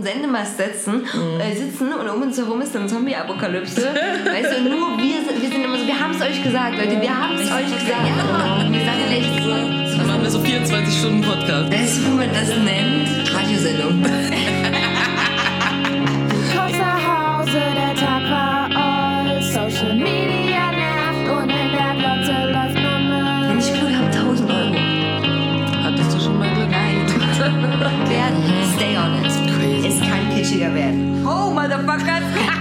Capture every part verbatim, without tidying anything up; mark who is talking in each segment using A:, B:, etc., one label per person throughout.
A: Sendemast setzen, mhm. äh, sitzen und um uns herum ist dann Zombie-Apokalypse. Weißt du, nur wir sind, wir sind immer so, wir haben es euch gesagt, Leute, wir haben es euch gesagt. Ja, wir sagen echt so.
B: Dann machen wir so vierundzwanzig Stunden Podcast.
A: Weißt du, wie man das nennt? Radiosendung.
C: Kommst nach Hause, der Tag war all, Social Media nervt und in der Glotze läuft nur Müll.
A: Wenn ich Glück habe, tausend Euro.
B: Hattest du schon mal Glück?
A: Nein. Werden, stay on it. Crazy. Es kann kitschiger werden. Oh, Motherfuckers!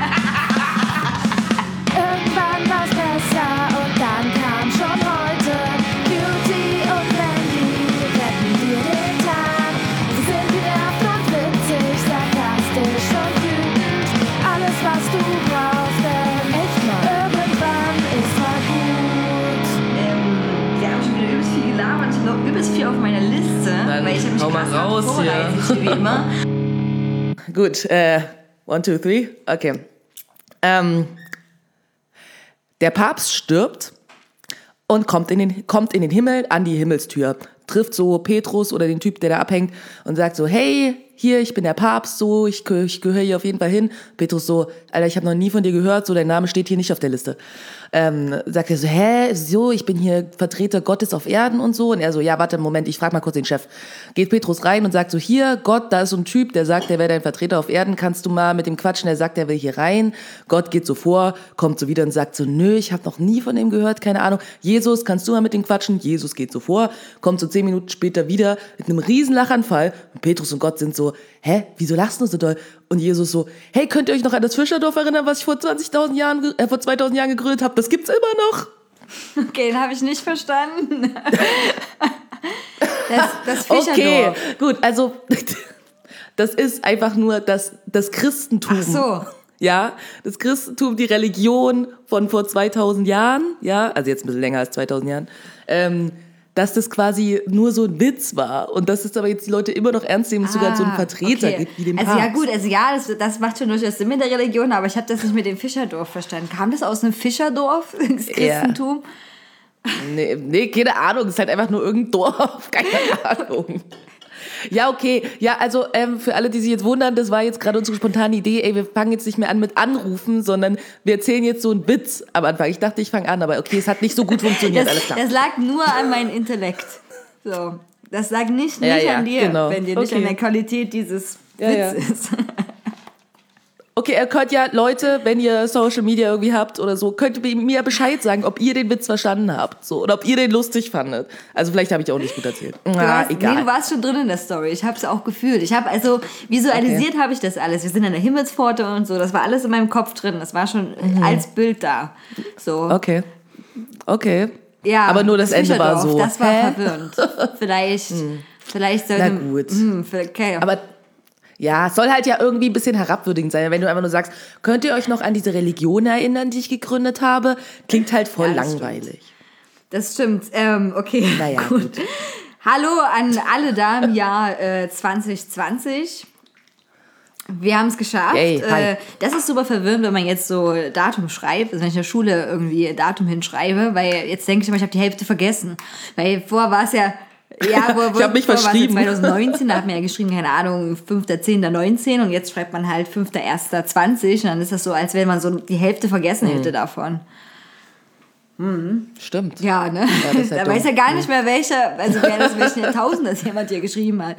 C: Irgendwann war's besser und dann kam schon heute. Beauty und Wendy retten dir den Tag. Sie sind genervt und witzig, sarkastisch und wütend. Alles, was du brauchst, denn echt mal irgendwann ist mal gut.
A: Ähm, wir haben schon wieder übelst viel gelabert. Ich habe noch übelst viel auf meiner Liste,
B: Dann
A: weil ich habe mich
B: hau mal
A: krass
B: raus
A: vorbereitet,
B: hier.
A: wie immer.
B: Gut, äh, one, two, three, okay. Ähm, der Papst stirbt und kommt in, den, kommt in den Himmel an die Himmelstür, trifft so Petrus oder den Typ, der da abhängt und sagt so, hey, hier, ich bin der Papst, so, ich, ich gehöre hier auf jeden Fall hin. Petrus so, Alter, ich habe noch nie von dir gehört, so, dein Name steht hier nicht auf der Liste. Ähm, sagt er so, hä, so, ich bin hier Vertreter Gottes auf Erden und so. Und er so, ja, warte, Moment, ich frag mal kurz den Chef. Geht Petrus rein und sagt so, hier, Gott, da ist so ein Typ, der sagt, der wäre dein Vertreter auf Erden, kannst du mal mit dem quatschen? Der sagt, der will hier rein. Gott geht so vor, kommt so wieder und sagt so, nö, ich habe noch nie von dem gehört, keine Ahnung. Jesus, kannst du mal mit dem quatschen? Jesus geht so vor, kommt so zehn Minuten später wieder mit einem riesen Lachanfall. Und Petrus und Gott sind so, hä, wieso lachst du so doll? Und Jesus so, hey, könnt ihr euch noch an das Fischerdorf erinnern, was ich vor zwanzigtausend Jahren, äh, vor zweitausend Jahren gegründet habe? Das gibt's immer noch.
A: Okay, den habe ich nicht verstanden. Das, das Fischerdorf.
B: Okay, gut, also das ist einfach nur das, das Christentum.
A: Ach so.
B: Ja, das Christentum, die Religion von vor zweitausend Jahren, ja, also jetzt ein bisschen länger als zweitausend Jahren, ähm, dass das quasi nur so ein Witz war und dass es aber jetzt die Leute immer noch ernst nehmen, dass es
A: Ah,
B: sogar so einen Vertreter
A: okay.
B: gibt wie den
A: Also
B: Papst.
A: ja gut, also ja, das, das macht schon durchaus Sinn mit der Religion, aber ich habe das nicht mit dem Fischerdorf verstanden. Kam das aus einem Fischerdorf, das Christentum?
B: Nee, nee, keine Ahnung, es ist halt einfach nur irgendein Dorf, keine Ahnung. Ja, okay. Ja, also ähm, für alle, die sich jetzt wundern, das war jetzt gerade unsere spontane Idee, ey, wir fangen jetzt nicht mehr an mit Anrufen, sondern wir erzählen jetzt so einen Witz am Anfang. Ich dachte, ich fange an, aber okay, es hat nicht so gut funktioniert,
A: Das,
B: alles klar.
A: das lag nur an meinem Intellekt. So, das lag nicht, nicht
B: Ja, ja,
A: an dir,
B: genau.
A: wenn dir nicht
B: Okay.
A: an der Qualität dieses
B: Ja,
A: Witz
B: ja.
A: ist.
B: Okay, ihr könnt ja, Leute, wenn ihr Social Media irgendwie habt oder so, könnt ihr mir Bescheid sagen, ob ihr den Witz verstanden habt, so, oder ob ihr den lustig fandet. Also vielleicht habe ich auch nicht gut erzählt.
A: Du
B: Na,
A: hast,
B: egal.
A: Nee, du warst schon drin in der Story. Ich habe es auch gefühlt. Ich habe also visualisiert
B: Okay.
A: habe ich das alles. Wir sind an der Himmelspforte und so. Das war alles in meinem Kopf drin. Das war schon
B: Mhm.
A: als Bild da. So.
B: Okay. Okay.
A: Ja,
B: Aber nur das Ende war
A: Fischerdorf,
B: so.
A: Das war
B: Hä?
A: verwirrend. Vielleicht, vielleicht sollte.
B: Na gut.
A: Hm, okay.
B: Aber ja, es soll halt ja irgendwie ein bisschen herabwürdigend sein. Wenn du einfach nur sagst, könnt ihr euch noch an diese Religion erinnern, die ich gegründet habe? Klingt halt voll
A: Ja, das
B: langweilig.
A: Das stimmt. Ähm, okay,
B: Naja,
A: gut.
B: gut.
A: Hallo an alle da im Jahr äh, zwanzig zwanzig. Wir haben es geschafft.
B: Yay, hi.
A: Äh, das ist super verwirrend, wenn man jetzt so Datum schreibt. Also wenn ich in der Schule irgendwie Datum hinschreibe, weil jetzt denke ich immer, ich habe die Hälfte vergessen. Weil vorher war es ja... Ja, wo, wo,
B: Ich hab mich
A: vorher war es ja
B: verschrieben.
A: zwanzig neunzehn, da hat man ja geschrieben, keine Ahnung, fünfter zehnter neunzehn und jetzt schreibt man halt fünfter erster zwanzig und dann ist das so, als wenn man so die Hälfte vergessen hätte davon.
B: Stimmt.
A: Ja, ne?
B: das ist halt
A: da
B: dumm.
A: weiß ja gar nicht mehr, welcher, also wer das welchen Jahrtausend das jemand hier geschrieben hat.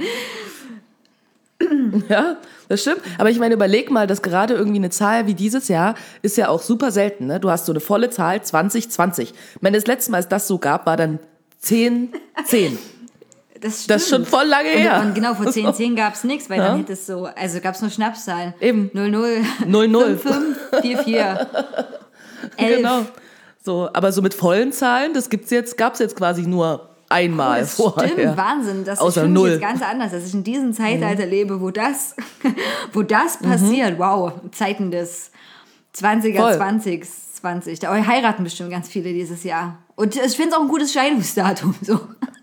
B: Ja, das stimmt. Aber ich meine, überleg mal, dass gerade irgendwie eine Zahl wie dieses Jahr ist ja auch super selten. Ne? Du hast so eine volle Zahl, zwanzig zwanzig. Ich meine, das letzte Mal, als das so gab, war dann zehn zehn.
A: Das stimmt.
B: Das ist schon voll lange her.
A: Und, und genau, vor zehn zehn gab es nichts, weil
B: Ja.
A: dann hätte es so, also gab es nur Schnapszahlen.
B: Eben.
A: null null
B: null null.
A: fünf fünf vier vier elf.
B: Genau. So, aber so mit vollen Zahlen, das gibt's jetzt, gab's jetzt quasi nur einmal
A: Das
B: vorher.
A: stimmt, Wahnsinn. Das
B: Außer
A: ist
B: null.
A: jetzt ganz anders, dass ich in diesem Zeitalter lebe, wo das, wo das
B: Mhm.
A: passiert. Wow, Zeiten des zwanziger,
B: Voll.
A: zwanzig, zwanzig. Da heiraten bestimmt ganz viele dieses Jahr. Und ich finde es auch ein gutes Scheidungsdatum. So.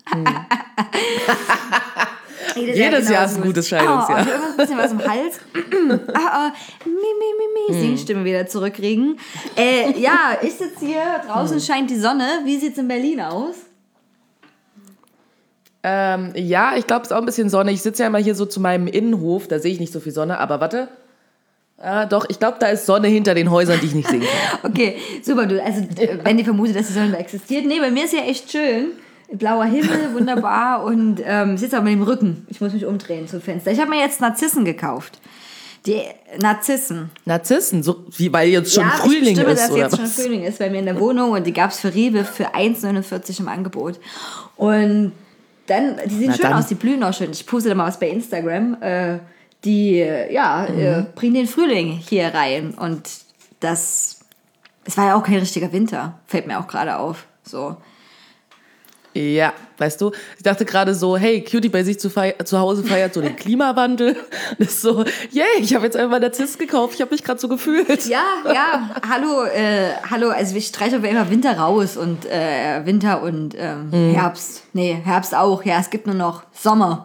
A: Jedes,
B: Jedes Jahr ist
A: genauso
B: ein gutes
A: Oh,
B: Scheidungsjahr.
A: und irgendwas ein bisschen was im Hals. ah, ah, mi, mi, mi, mi. Singstimme wieder zurückkriegen. Äh, ja, ich sitze hier, draußen scheint die Sonne. Wie sieht es in Berlin aus?
B: Ähm, ja, ich glaube, es ist auch ein bisschen Sonne. Ich sitze ja immer hier so zu meinem Innenhof, da sehe ich nicht so viel Sonne, aber warte. Ah, doch, ich glaube, da ist Sonne hinter den Häusern, die ich nicht sehen kann.
A: Okay, super. Du, also, wenn ihr vermutet, dass die Sonne da existiert. Nee, bei mir ist ja echt schön. Blauer Himmel, wunderbar. Und ähm, ich sitze auch mit dem Rücken. Ich muss mich umdrehen zum Fenster. Ich habe mir jetzt Narzissen gekauft. Die Narzissen.
B: Narzissen, so wie, weil jetzt schon
A: ja,
B: Frühling
A: ich bestimme,
B: ist,
A: dass
B: oder
A: jetzt
B: was? schon
A: Frühling ist bei mir in der Wohnung und die gab es für Rewe für eins neunundvierzig im Angebot. Und dann, die sehen
B: Na
A: schön
B: dann.
A: aus, die blühen auch schön. Ich poste da mal was bei Instagram. Äh, die, äh, ja,
B: Mhm.
A: äh, bringen den Frühling hier rein. Und das, es war ja auch kein richtiger Winter, fällt mir auch gerade auf. So.
B: Ja, weißt du, ich dachte gerade so, hey, Cutie bei sich zu, fei- zu Hause feiert so den Klimawandel. Das ist so, yay, ich habe jetzt einfach Narziss gekauft, ich habe mich gerade so gefühlt.
A: Ja, ja, hallo, äh, hallo, also ich streiche aber immer Winter raus und äh, Winter und ähm,
B: Mhm.
A: Herbst. Nee, Herbst auch, ja, es gibt nur noch Sommer.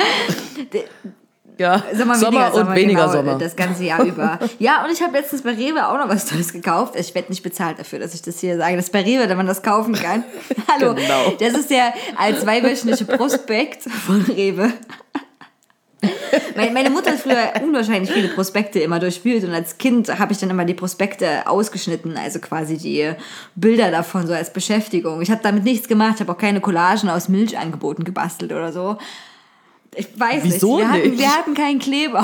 B: Ja,
A: Sommer,
B: Sommer
A: weniger
B: und weniger
A: genau,
B: Sommer.
A: Das ganze Jahr über. Ja, und ich habe letztens bei Rewe auch noch was Tolles gekauft. Ich werde nicht bezahlt dafür, dass ich das hier sage. Das ist bei Rewe, wenn man das kaufen kann. Hallo,
B: Genau.
A: das ist der als zweiwöchentliche Prospekt von Rewe. Meine Mutter hat früher unwahrscheinlich viele Prospekte immer durchwühlt und als Kind habe ich dann immer die Prospekte ausgeschnitten, also quasi die Bilder davon so als Beschäftigung. Ich habe damit nichts gemacht, ich habe auch keine Collagen aus Milchangeboten gebastelt oder so. Ich weiß
B: Wieso
A: nicht. Wir hatten,
B: nicht?
A: wir hatten keinen Kleber.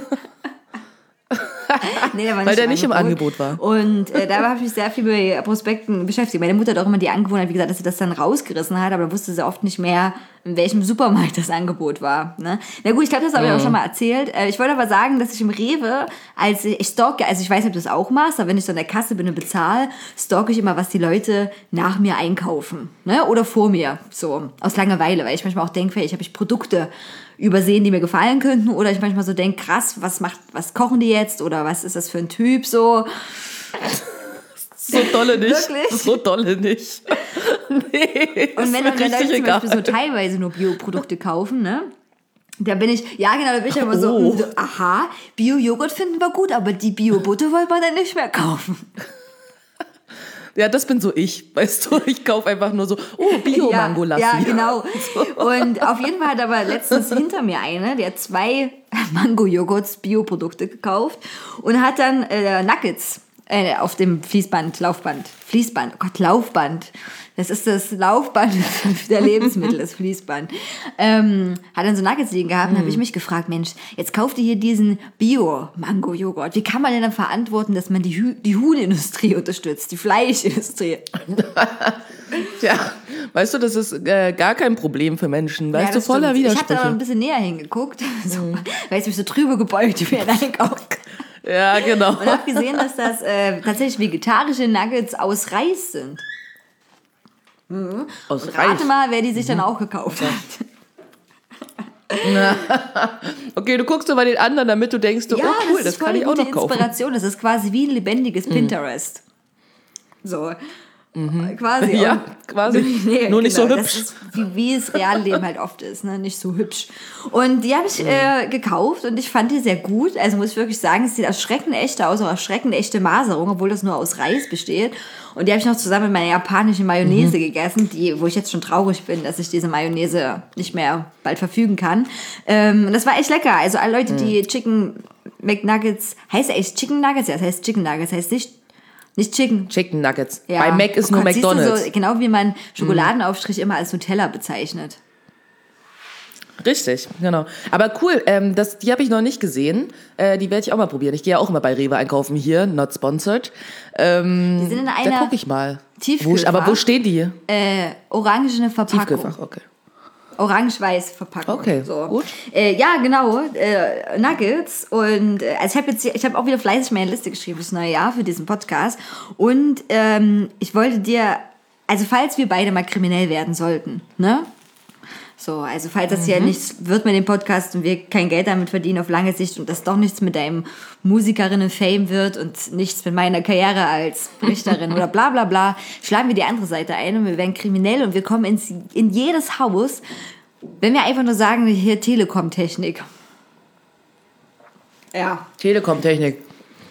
A: Nee, der war
B: Weil der nicht im Angebot war.
A: Und äh, da habe ich mich sehr viel mit Prospekten beschäftigt. Meine Mutter hat auch immer die Angewohnheit, wie gesagt, dass sie das dann rausgerissen hat, aber da wusste sie oft nicht mehr, in welchem Supermarkt das Angebot war. Ne? Na gut, ich glaube, das habe ich auch schon mal erzählt. Äh, ich wollte aber sagen, dass ich im Rewe, als ich, ich stalke, also ich weiß nicht, ob du das auch machst, aber wenn ich so an der Kasse bin und bezahle, stalke ich immer, was die Leute nach mir einkaufen. Ne? Oder vor mir, so aus Langeweile, weil ich manchmal auch denke, vielleicht habe ich Produkte übersehen, die mir gefallen könnten, oder ich manchmal so denke, krass, was macht, was kochen die jetzt, oder was ist das für ein Typ, so.
B: So dolle nicht.
A: Wirklich?
B: So dolle nicht. Nee,
A: Und
B: ist
A: wenn
B: mir
A: dann Leute
B: richtig
A: zum
B: egal.
A: Beispiel so teilweise nur Bioprodukte kaufen, ne? Da bin ich, ja genau, da bin ich immer so,
B: Oh.
A: so, aha, Bio-Joghurt finden wir gut, aber die Bio-Butter wollen wir dann nicht mehr kaufen.
B: Ja, das bin so ich, weißt du, ich kaufe einfach nur so, oh, Bio-Mango-Lassi.
A: Ja, ja, genau. Und auf jeden Fall hat aber letztens hinter mir eine, der hat zwei Mango-Joghurts, Bioprodukte gekauft und hat dann äh, Nuggets äh, auf dem Fließband, Laufband, Fließband, oh Gott, Laufband. Das ist das Laufband der Lebensmittel, das Fließband. Ähm, hat dann so Nuggets liegen gehabt und habe ich mich gefragt, Mensch, jetzt kauft ihr hier diesen Bio-Mango-Joghurt. Wie kann man denn dann verantworten, dass man die, Hü- die Huhnindustrie unterstützt, die Fleischindustrie?
B: Ja, weißt du, das ist äh, gar kein Problem für Menschen, weißt
A: Ja,
B: du,
A: das
B: voller
A: stimmt. Ich habe da noch
B: Widersprüche.
A: ein bisschen näher hingeguckt, so, weil ich mich so drüber gebeugt wie ein Einkauf.
B: Ja, genau.
A: Und habe gesehen, dass das äh, tatsächlich vegetarische Nuggets aus Reis sind.
B: Aus
A: Und
B: Reis.
A: rate mal, wer die sich dann auch gekauft hat.
B: Okay, du guckst so bei den anderen, damit du denkst, oh cool, das,
A: ist voll
B: kann ich
A: eine
B: auch
A: gute
B: noch kaufen.
A: Inspiration. Das ist quasi wie ein lebendiges Pinterest. So. Quasi.
B: Ja,
A: Und-
B: quasi.
A: Nee,
B: Nur nicht so
A: Das
B: hübsch.
A: ist, wie, wie es Realleben halt oft ist, ne? Nicht so hübsch. Und die habe ich äh, gekauft und ich fand die sehr gut. Also muss ich wirklich sagen, es sieht erschreckend echt aus, auch erschreckend echte Maserung, obwohl das nur aus Reis besteht. Und die habe ich noch zusammen mit meiner japanischen Mayonnaise
B: Mhm.
A: gegessen, die, wo ich jetzt schon traurig bin, dass ich diese Mayonnaise nicht mehr bald verfügen kann. Ähm, und das war echt lecker. Also alle Leute, die
B: Mhm.
A: Chicken McNuggets, heißt ja echt Chicken Nuggets? Ja, das heißt Chicken Nuggets, heißt nicht, nicht Chicken.
B: Chicken Nuggets.
A: Ja.
B: Bei Mac ist
A: Oh
B: nur
A: Gott, siehst du,
B: McDonald's.
A: So, genau wie man Schokoladenaufstrich immer als Nutella bezeichnet.
B: Richtig, genau. Aber cool, ähm, das, die habe ich noch nicht gesehen. Äh, die werde ich auch mal probieren. Ich gehe ja auch immer bei Rewe einkaufen hier, not sponsored. Ähm,
A: Die sind in
B: da
A: einer
B: gucke ich mal.
A: Tiefkühlfach.
B: Wo, aber wo stehen die?
A: Äh, orangene Verpackung.
B: Tiefkühlfach, okay.
A: Orange-weiß Verpackung.
B: Okay,
A: so.
B: gut.
A: Äh, ja, genau. Äh, Nuggets. Und äh, also ich habe jetzt, ich habe auch wieder fleißig meine Liste geschrieben fürs neue Jahr, für diesen Podcast. Und ähm, ich wollte dir, also falls wir beide mal kriminell werden sollten, ne? So, also falls das ja nichts wird mit dem Podcast und wir kein Geld damit verdienen auf lange Sicht und das doch nichts mit deinem Musikerinnen-Fame wird und nichts mit meiner Karriere als Richterin oder bla bla bla, schlagen wir die andere Seite ein und wir werden kriminell und wir kommen ins, in jedes Haus, wenn wir einfach nur sagen, hier Telekom-Technik. Ja.
B: Telekom-Technik.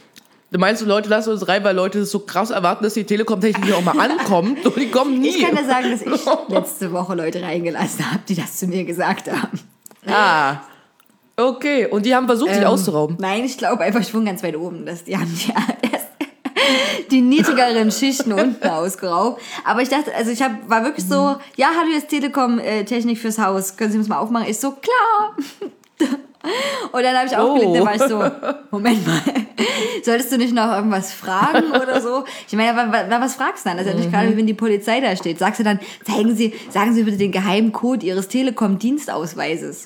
B: Meinst du, Leute lassen uns rein, weil Leute das so krass erwarten, dass die Telekom-Technik hier auch mal ankommt? Und die kommen nie.
A: Ich kann dir sagen, dass ich letzte Woche Leute reingelassen habe, die das zu mir gesagt haben.
B: Ah, okay. Und die haben versucht, dich
A: Ähm,
B: auszurauben.
A: Nein, ich glaube einfach, ich wohne ganz weit oben. Dass die haben die, erst die niedrigeren Schichten unten ausgeraubt. Aber ich dachte, also ich hab, war wirklich so, ja, hallo, jetzt Telekom-Technik fürs Haus. Können Sie uns mal aufmachen? Ich so, klar. Und dann habe ich aufgelegt,
B: Oh.
A: da war ich so, Moment mal, solltest du nicht noch irgendwas fragen oder so? Ich meine, wa- wa- was fragst du dann? Das ist ja nicht gerade, wie wenn die Polizei da steht. Sagst du dann, zeigen Sie, sagen Sie bitte den geheimen Code Ihres Telekom-Dienstausweises.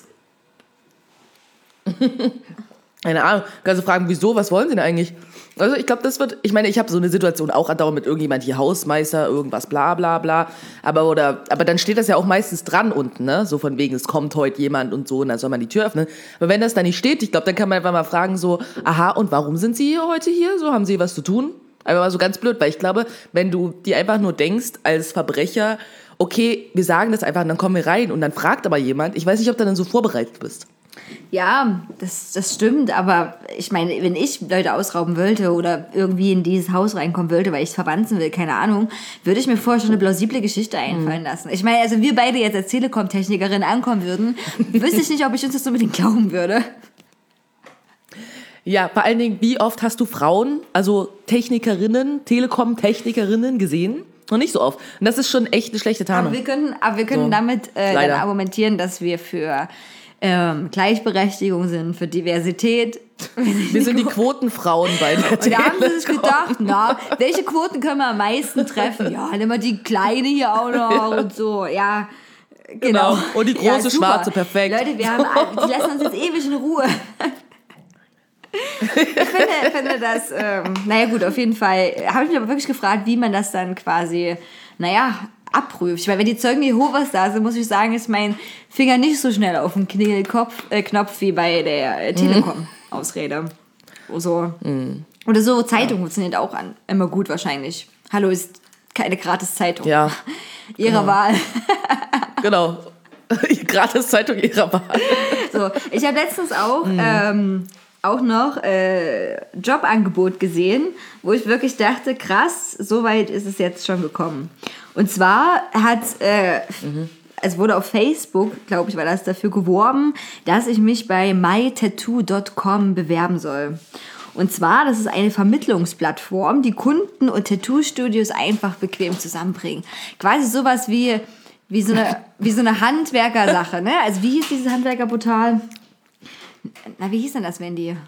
B: Keine Ahnung. Kannst du fragen, wieso? Was wollen sie denn eigentlich? Also ich glaube, das wird, ich meine, ich habe so eine Situation auch andauernd mit irgendjemand hier, Hausmeister, irgendwas, bla bla bla. Aber, oder, aber dann steht das ja auch meistens dran unten, ne? So von wegen, es kommt heute jemand und so und dann soll man die Tür öffnen. Aber wenn das da nicht steht, ich glaube, dann kann man einfach mal fragen so, aha, und warum sind Sie hier heute hier? So, haben Sie was zu tun? Einfach mal so ganz blöd, weil ich glaube, wenn du dir einfach nur denkst als Verbrecher, okay, wir sagen das einfach und dann kommen wir rein und dann fragt aber jemand, ich weiß nicht, ob du dann so vorbereitet bist.
A: Ja, das, das stimmt, aber ich meine, wenn ich Leute ausrauben wollte oder irgendwie in dieses Haus reinkommen wollte, weil ich es verwanzen will, keine Ahnung, würde ich mir vorher schon eine plausible Geschichte einfallen lassen. Ich meine, also wir beide jetzt als Telekom-Technikerin ankommen würden, wüsste ich nicht, ob ich uns das unbedingt glauben würde.
B: Ja, vor allen Dingen, wie oft hast du Frauen, also Technikerinnen, Telekom-Technikerinnen gesehen? Noch nicht so oft. Und das ist schon echt eine schlechte Tarnung.
A: Aber wir können, aber wir können
B: So,
A: damit äh, dann
B: leider.
A: argumentieren, dass wir für ähm, Gleichberechtigung sind, für Diversität.
B: Wir sind die Quotenfrauen bei der
A: Und da haben sie sich
B: Telekom.
A: gedacht, na, welche Quoten können wir am meisten treffen? Ja, nimm mal die Kleine hier auch noch und so. Ja, genau.
B: Genau. Und die große
A: Ja, super.
B: Schwarze, perfekt.
A: Leute, wir haben, die lassen uns jetzt ewig in Ruhe. Ich finde, ich finde das, ähm, naja gut, auf jeden Fall habe ich mich aber wirklich gefragt, wie man das dann quasi, naja, abprüft. Ich meine, wenn die Zeugen Jehovas da sind, muss ich sagen, ist mein Finger nicht so schnell auf dem Knopf, äh, Knopf wie bei der äh, Telekom-Ausrede. So.
B: Mhm.
A: Oder so, Zeitung funktioniert auch an, immer gut wahrscheinlich. Hallo, ist keine Gratis-Zeitung.
B: Ja,
A: Ihrer
B: genau.
A: Wahl.
B: genau. Gratis-Zeitung ihrer Wahl.
A: So, ich habe letztens auch, ähm, auch noch äh, Jobangebot gesehen, wo ich wirklich dachte, krass, so weit ist es jetzt schon gekommen. Und zwar hat, äh, mhm. es wurde auf Facebook, glaube ich, war das dafür geworben, dass ich mich bei my tattoo dot com bewerben soll. Und zwar, das ist eine Vermittlungsplattform, die Kunden und Tattoo-Studios einfach bequem zusammenbringen. Quasi sowas wie, wie, so, eine, wie so eine Handwerkersache, ne? Also wie hieß dieses Handwerkerportal? Na, wie hieß denn das, Wendy?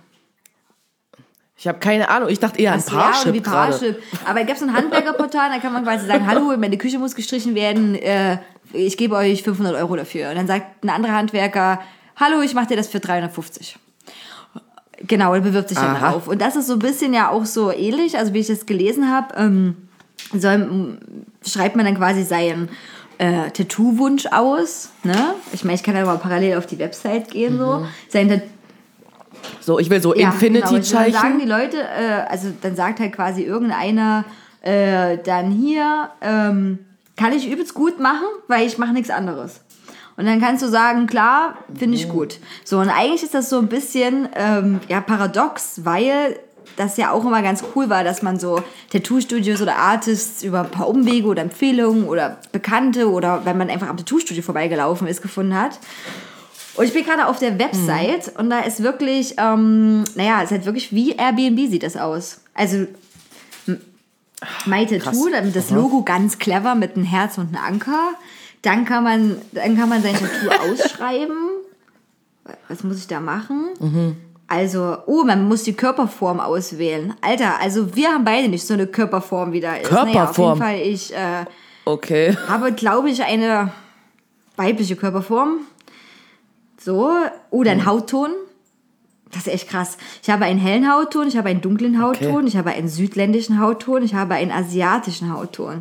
B: Ich habe keine Ahnung. Ich dachte eher an
A: Ach so, ja, oder
B: Parship
A: wie
B: gerade.
A: Parship. Aber es gab so ein Handwerkerportal, da kann man quasi sagen, hallo, meine Küche muss gestrichen werden, äh, ich gebe euch fünfhundert Euro dafür. Und dann sagt ein anderer Handwerker, hallo, ich mache dir das für dreihundertfünfzig. Genau, und bewirbt sich dann
B: Aha.
A: darauf. Und das ist so ein bisschen ja auch so ähnlich, also wie ich das gelesen habe, ähm, soll, schreibt man dann quasi seinen äh, Tattoo-Wunsch aus. Ne? Ich meine, ich kann ja mal parallel auf die Website gehen.
B: Mhm.
A: So. Sein Tat-
B: So, ich will so
A: ja, genau. Dann
B: Infinity-Zeichen.
A: sagen die Leute, äh, also dann sagt halt quasi irgendeiner äh, dann hier, ähm, kann ich übelst gut machen, weil ich mache nichts anderes. Und dann kannst du sagen, klar, finde ich gut. So, und eigentlich ist das so ein bisschen ähm, ja, paradox, weil das ja auch immer ganz cool war, dass man so Tattoo-Studios oder Artists über ein paar Umwege oder Empfehlungen oder Bekannte oder wenn man einfach am Tattoo-Studio vorbeigelaufen ist, gefunden hat. Und ich bin gerade auf der Website und da ist wirklich, ähm, naja, es ist halt wirklich wie Airbnb sieht das aus. Also m- My Tattoo, dann das Logo ganz clever mit einem Herz und einem Anker. Dann kann man, dann kann man sein Tattoo ausschreiben. Was muss ich da machen?
B: Mhm.
A: Also, oh, man muss die Körperform auswählen. Alter, also wir haben beide nicht so eine Körperform, wie da ist. Naja, auf jeden
B: Körperform?
A: Fall, ich äh,
B: Okay.
A: habe, glaube ich, eine weibliche Körperform. So, oh, dein Hautton. Das ist echt krass. Ich habe einen hellen Hautton, ich habe einen dunklen Hautton,
B: Okay.
A: ich habe einen südländischen Hautton, ich habe einen asiatischen Hautton.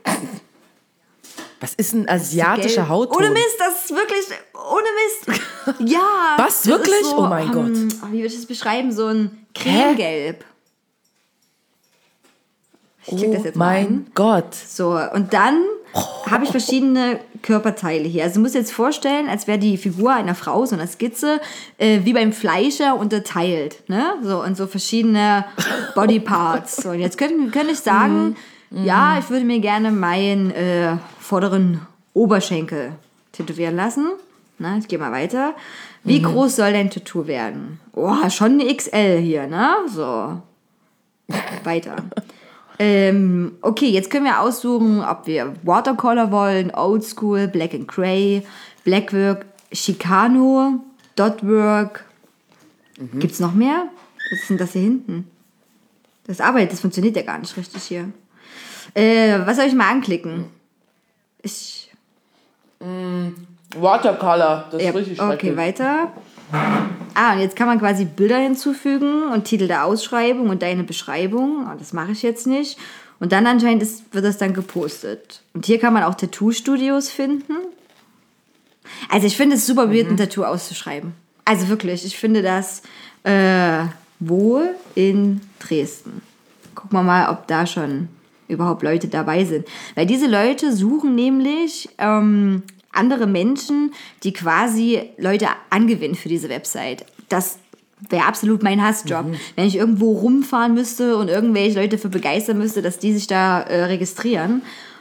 B: Was ist ein asiatischer
A: Gelb.
B: Hautton?
A: Ohne Mist, das ist wirklich, ohne Mist. Ja.
B: Was,
A: das
B: wirklich?
A: ist so,
B: Oh mein
A: ähm,
B: Gott.
A: Wie würde ich das beschreiben? So ein Cremegelb. Ich check das jetzt
B: Oh
A: mal
B: mein
A: an.
B: Gott.
A: So, und dann habe ich verschiedene Körperteile hier. Also du musst dir jetzt vorstellen, als wäre die Figur einer Frau, so eine Skizze, äh, wie beim Fleischer unterteilt. Ne? So, und so verschiedene Bodyparts. So, und jetzt könnte, könnte ich sagen, mhm. ja, ich würde mir gerne meinen äh, vorderen Oberschenkel tätowieren lassen. Na, ich gehe mal weiter. Wie mhm. groß soll dein Tattoo werden? Oh, schon eine X L hier, ne? So. Weiter. ähm, okay, jetzt können wir aussuchen, ob wir Watercolor wollen, Oldschool, Black and Grey, Blackwork, Chicano, Dotwork. Mhm. Gibt's noch mehr? Was ist denn das hier hinten? Das arbeitet, das funktioniert ja gar nicht richtig hier. Äh, was soll ich mal anklicken? Ich...
B: Mm. Watercolor, das ist
A: ja,
B: richtig
A: okay,
B: schrecklich.
A: weiter. Ah, und jetzt kann man quasi Bilder hinzufügen und Titel der Ausschreibung und deine Beschreibung. Oh, das mache ich jetzt nicht. Und dann anscheinend ist, wird das dann gepostet. Und hier kann man auch Tattoo-Studios finden. Also ich finde es super weird, mhm. ein Tattoo auszuschreiben. Also wirklich, ich finde das äh, wo in Dresden. Gucken wir mal, ob da schon überhaupt Leute dabei sind. Weil diese Leute suchen nämlich... Ähm, andere Menschen, die quasi Leute angewinnen für diese Website. Das wäre absolut mein Hassjob. Mhm. Wenn ich irgendwo rumfahren müsste und irgendwelche Leute für begeistern müsste, dass die sich da äh, registrieren.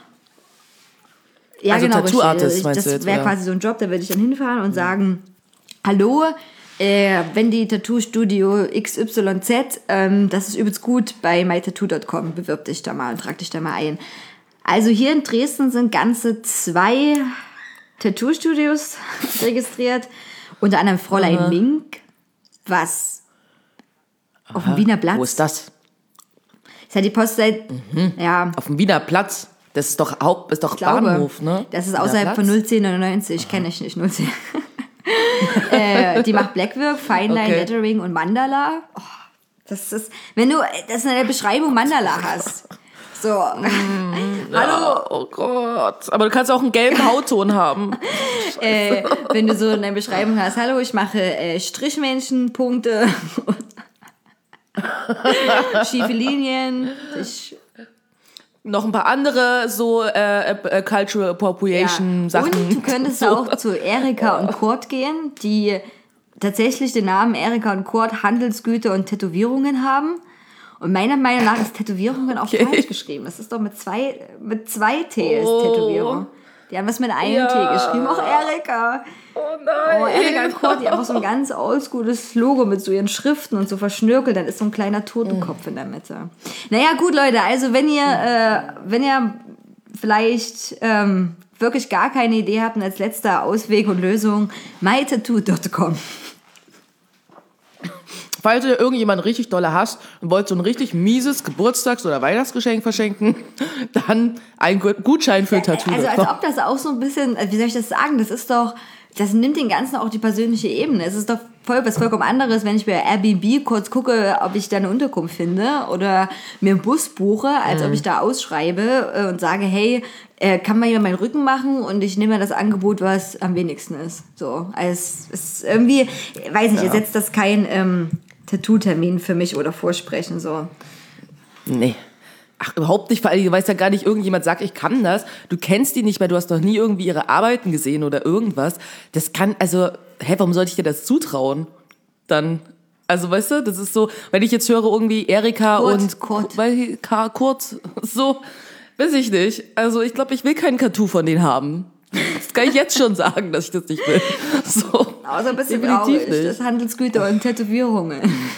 A: Ja,
B: also
A: genau.
B: Tattoo-Artist, meinst du
A: das
B: jetzt?
A: wäre
B: Ja.
A: quasi so ein Job, da würde ich dann hinfahren und sagen, hallo, äh, wenn die Tattoo-Studio X Y Z, ähm, das ist übelst gut bei my tattoo dot com, bewirb dich da mal und trag dich da mal ein. Also hier in Dresden sind ganze zwei Tattoo-Studios registriert, unter anderem Fräulein Aha. Mink, was Aha. auf dem Wiener Platz.
B: Wo ist das?
A: Das hat die Post seit, mhm. ja.
B: Auf dem Wiener Platz? Das ist doch Haupt, ist doch
A: glaube,
B: Bahnhof, ne?
A: Das ist außerhalb von null zehn neunundneunzig, kenne ich nicht, null zehn. äh, die macht Blackwork, Fineline, okay. Lettering und Mandala. Oh, das ist, wenn du das in der Beschreibung Mandala hast. So.
B: Mm, hallo. Ja, oh Gott. Aber du kannst auch einen gelben Hautton haben.
A: äh, wenn du so in der Beschreibung hast, hallo, ich mache äh, Strichmännchen, Punkte, schiefe Linien. Ich
B: noch ein paar andere so äh, äh, Cultural Appropriation
A: ja.
B: Sachen.
A: Und du könntest so. auch zu Erika und Kurt gehen, die tatsächlich den Namen Erika und Kurt Handelsgüter und Tätowierungen haben. Und meiner Meinung nach ist Tätowierungen auch okay. falsch geschrieben. Das ist doch mit zwei, mit zwei T ist oh. Tätowierung. Die haben was mit einem ja. T geschrieben. Auch Erika.
B: Oh nein.
A: Oh, Erika und Kurt, die einfach so ein ganz oldschooles Logo mit so ihren Schriften und so verschnörkelt. Dann ist so ein kleiner Totenkopf mm. in der Mitte. Naja, gut, Leute. Also, wenn ihr, äh, wenn ihr vielleicht ähm, wirklich gar keine Idee habt und als letzter Ausweg und Lösung my tattoo dot com.
B: Falls du irgendjemanden richtig dolle hast und wollt so ein richtig mieses Geburtstags- oder Weihnachtsgeschenk verschenken, dann ein Gutschein für Tattoo.
A: Also als ob das auch so ein bisschen, wie soll ich das sagen, das ist doch, das nimmt den Ganzen auch die persönliche Ebene. Es ist doch voll was vollkommen anderes, wenn ich bei Airbnb kurz gucke, ob ich da eine Unterkunft finde oder mir einen Bus buche, als mhm. ob ich da ausschreibe und sage, hey, kann man hier meinen Rücken machen und ich nehme das Angebot, was am wenigsten ist. So, also es ist irgendwie, weiß nicht, ja. ersetzt das kein ähm, Tattoo-Termin für mich oder Vorsprechen, so.
B: Nee. Ach, überhaupt nicht, weil du weißt ja gar nicht, irgendjemand sagt, ich kann das. Du kennst die nicht mehr, du hast doch nie irgendwie ihre Arbeiten gesehen oder irgendwas. Das kann, also, hä, warum sollte ich dir das zutrauen? Dann, also, weißt du, das ist so, wenn ich jetzt höre irgendwie Erika
A: Kurt,
B: und
A: Kurt.
B: Weil, Kurt, so, weiß ich nicht. Also, ich glaube, ich will kein Tattoo von denen haben. Das kann ich jetzt schon sagen, dass ich das nicht will. So.
A: Außer ein bisschen traurig, das Handelsgüter und Tätowierungen.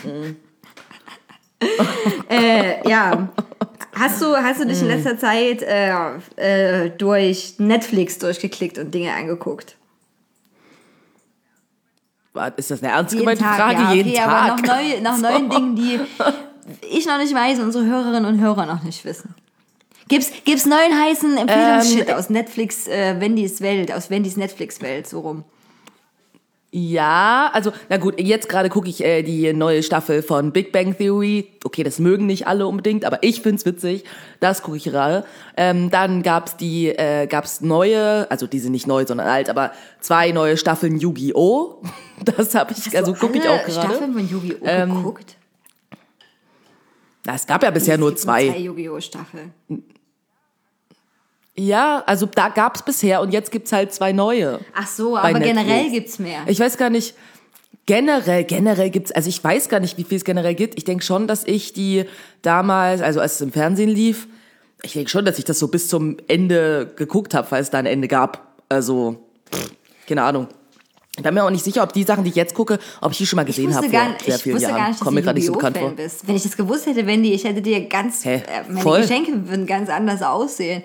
A: äh, ja. Hast du, hast du dich in letzter Zeit äh, äh, durch Netflix durchgeklickt und Dinge angeguckt?
B: Ist das eine ernst
A: jeden
B: gemeinte
A: Tag,
B: Frage?
A: Ja,
B: jeden
A: okay,
B: Tag?
A: aber nach, neu, nach neuen Dingen, die ich noch nicht weiß und unsere Hörerinnen und Hörer noch nicht wissen. Gibt's, gibt's neuen heißen Empfehlungsshit ähm, aus Netflix, äh, Wendys Welt, aus Wendys Netflix-Welt, so rum?
B: Ja, also, na gut, jetzt gerade gucke ich äh, die neue Staffel von Big Bang Theory. Okay, das mögen nicht alle unbedingt, aber ich find's witzig. Das gucke ich gerade. Ähm, dann gab's die, äh, gab's neue, also die sind nicht neu, sondern alt, aber zwei neue Staffeln Yu-Gi-Oh! Das habe ich,
A: Hast
B: also gucke ich auch gerade.
A: Staffeln von Yu-Gi-Oh!
B: Ähm,
A: geguckt?
B: Na, es gab ja bisher
A: es
B: nur
A: gibt
B: zwei.
A: Nur zwei Yu-Gi-Oh! Staffeln.
B: Ja, also da gab es bisher und jetzt gibt es halt zwei neue.
A: Ach so,
B: bei
A: aber
B: Netflix.
A: generell gibt's mehr.
B: Ich weiß gar nicht, generell, generell gibt's, also ich weiß gar nicht, wie viel es generell gibt. Ich denke schon, dass ich die damals, also als es im Fernsehen lief, ich denke schon, dass ich das so bis zum Ende geguckt habe, weil es da ein Ende gab. Also, pff, keine Ahnung. Ich bin mir auch nicht sicher, ob die Sachen, die ich jetzt gucke, ob ich die schon mal gesehen habe vor
A: gar,
B: sehr
A: ich
B: vielen
A: wusste
B: Jahren.
A: gar nicht, dass
B: Kommt mir
A: du
B: gerade nicht so
A: Yu-Gi-Oh!
B: bekannt vor.
A: Fan bist. Wenn ich das gewusst hätte, Wendy, ich hätte dir ganz,
B: Hä?
A: äh, meine
B: Voll.
A: Geschenke würden ganz anders aussehen.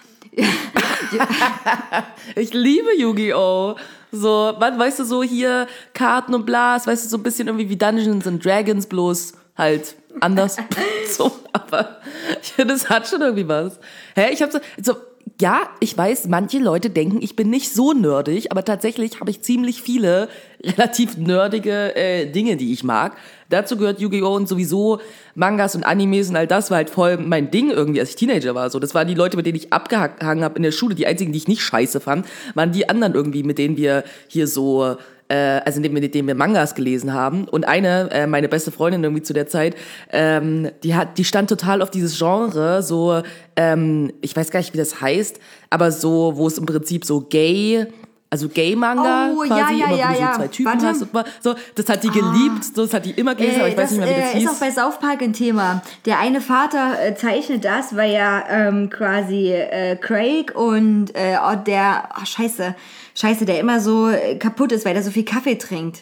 B: Ich liebe Yu-Gi-Oh! So, was, weißt du, so hier Karten und Blas, weißt du, so ein bisschen irgendwie wie Dungeons and Dragons, bloß halt anders. So, aber ich finde, es hat schon irgendwie was. Hä, ich hab so, so, ja, ich weiß, manche Leute denken, ich bin nicht so nerdig, aber tatsächlich habe ich ziemlich viele relativ nerdige äh, Dinge, die ich mag. Dazu gehört Yu-Gi-Oh! Und sowieso Mangas und Animes und all das war halt voll mein Ding irgendwie, als ich Teenager war. So, das waren die Leute, mit denen ich abgehangen habe in der Schule. Die einzigen, die ich nicht scheiße fand, waren die anderen irgendwie, mit denen wir hier so, äh, also mit denen wir Mangas gelesen haben. Und eine, äh, meine beste Freundin irgendwie zu der Zeit, ähm, die hat, die stand total auf dieses Genre, so, ähm, ich weiß gar nicht, wie das heißt, aber so, wo es im Prinzip so gay, also Gay-Manga
A: Oh,
B: quasi,
A: ja, ja,
B: immer
A: ja,
B: wo du
A: ja.
B: so zwei Typen
A: Warte.
B: hast. Und mal, so, das hat die geliebt, so, das hat die immer gelesen, aber ich weiß
A: das
B: nicht mehr, wie das
A: äh,
B: hieß.
A: ist auch bei South Park ein Thema. Der eine Vater äh, zeichnet das, weil ja ähm, quasi äh, Craig und äh, oh, der, oh, scheiße, scheiße, der immer so äh, kaputt ist, weil er so viel Kaffee trinkt.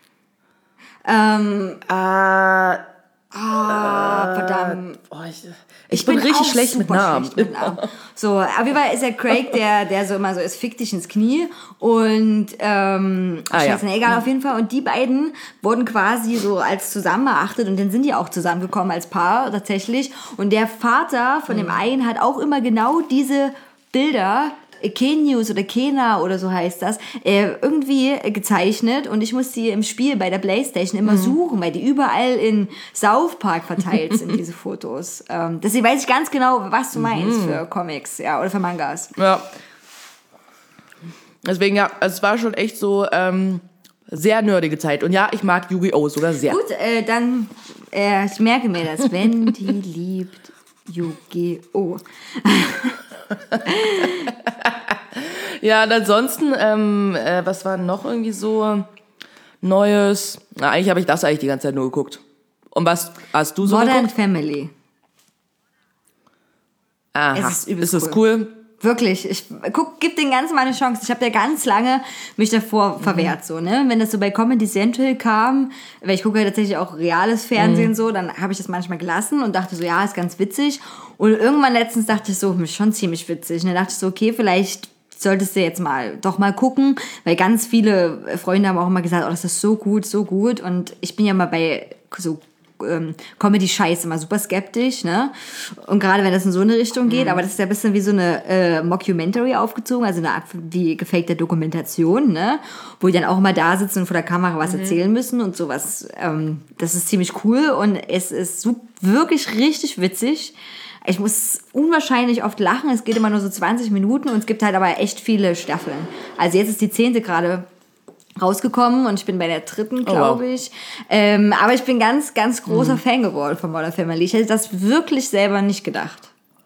A: Ähm,
B: Ah,
A: ah, verdammt.
B: oh, ich, ich, bin, richtig
A: auch
B: schlecht mit
A: super
B: Namen.
A: schlecht mit Namen. So, auf jeden Fall ist der Craig, der, der so immer so ist, fick dich ins Knie. Und, ähm,
B: Ah,
A: scheiße,
B: ja.
A: na, egal, auf jeden Fall. Und die beiden wurden quasi so als zusammen erachtet und dann sind die auch zusammengekommen als Paar tatsächlich. Und der Vater von dem einen hat auch immer genau diese Bilder, Kenius oder Kena oder so heißt das, äh, irgendwie gezeichnet und ich musste die im Spiel bei der Playstation immer suchen, weil die überall in South Park verteilt sind, diese Fotos. Ähm, deswegen weiß ich ganz genau, was du meinst für Comics, ja, oder für Mangas.
B: Ja. Deswegen, ja, es war schon echt so ähm, sehr nerdige Zeit. Und ja, ich mag Yu-Gi-Oh! Sogar sehr.
A: Gut, äh, dann, äh, ich merke mir das, wenn die liebt Yu-Gi-Oh!
B: Ja, und ansonsten, ähm, äh, was war noch irgendwie so Neues? Na, eigentlich habe ich das eigentlich die ganze Zeit nur geguckt. Und was hast du so
A: Modern
B: geguckt?
A: Family.
B: Aha.
A: Es ist übelst
B: ist das cool?
A: Wirklich, ich guck, gib den Ganzen mal eine Chance. Ich habe ja ganz lange mich davor verwehrt, so, ne? Wenn das so bei Comedy Central kam, weil ich gucke ja tatsächlich auch reales Fernsehen so, dann habe ich das manchmal gelassen und dachte so, ja, ist ganz witzig. Und irgendwann letztens dachte ich so, ist schon ziemlich witzig. Und dann dachte ich so, okay, vielleicht solltest du jetzt mal doch mal gucken, weil ganz viele Freunde haben auch immer gesagt, oh, das ist so gut, so gut. Und ich bin ja mal bei so ähm, Comedy-Scheiß immer super skeptisch, ne? Und gerade wenn das in so eine Richtung geht, mhm. aber das ist ja ein bisschen wie so eine äh, Mockumentary aufgezogen, also eine Art wie gefakte Dokumentation, ne? Wo die dann auch immer da sitzen und vor der Kamera was mhm. erzählen müssen und sowas. Ähm, das ist ziemlich cool und es ist so, wirklich richtig witzig. Ich muss unwahrscheinlich oft lachen. Es geht immer nur so zwanzig Minuten und es gibt halt aber echt viele Staffeln. Also jetzt ist die zehnte gerade rausgekommen und ich bin bei der dritten, glaube
B: oh, wow.
A: ich. Ähm, aber ich bin ganz, ganz großer mhm. Fan geworden von Modern Family. Ich hätte das wirklich selber nicht gedacht.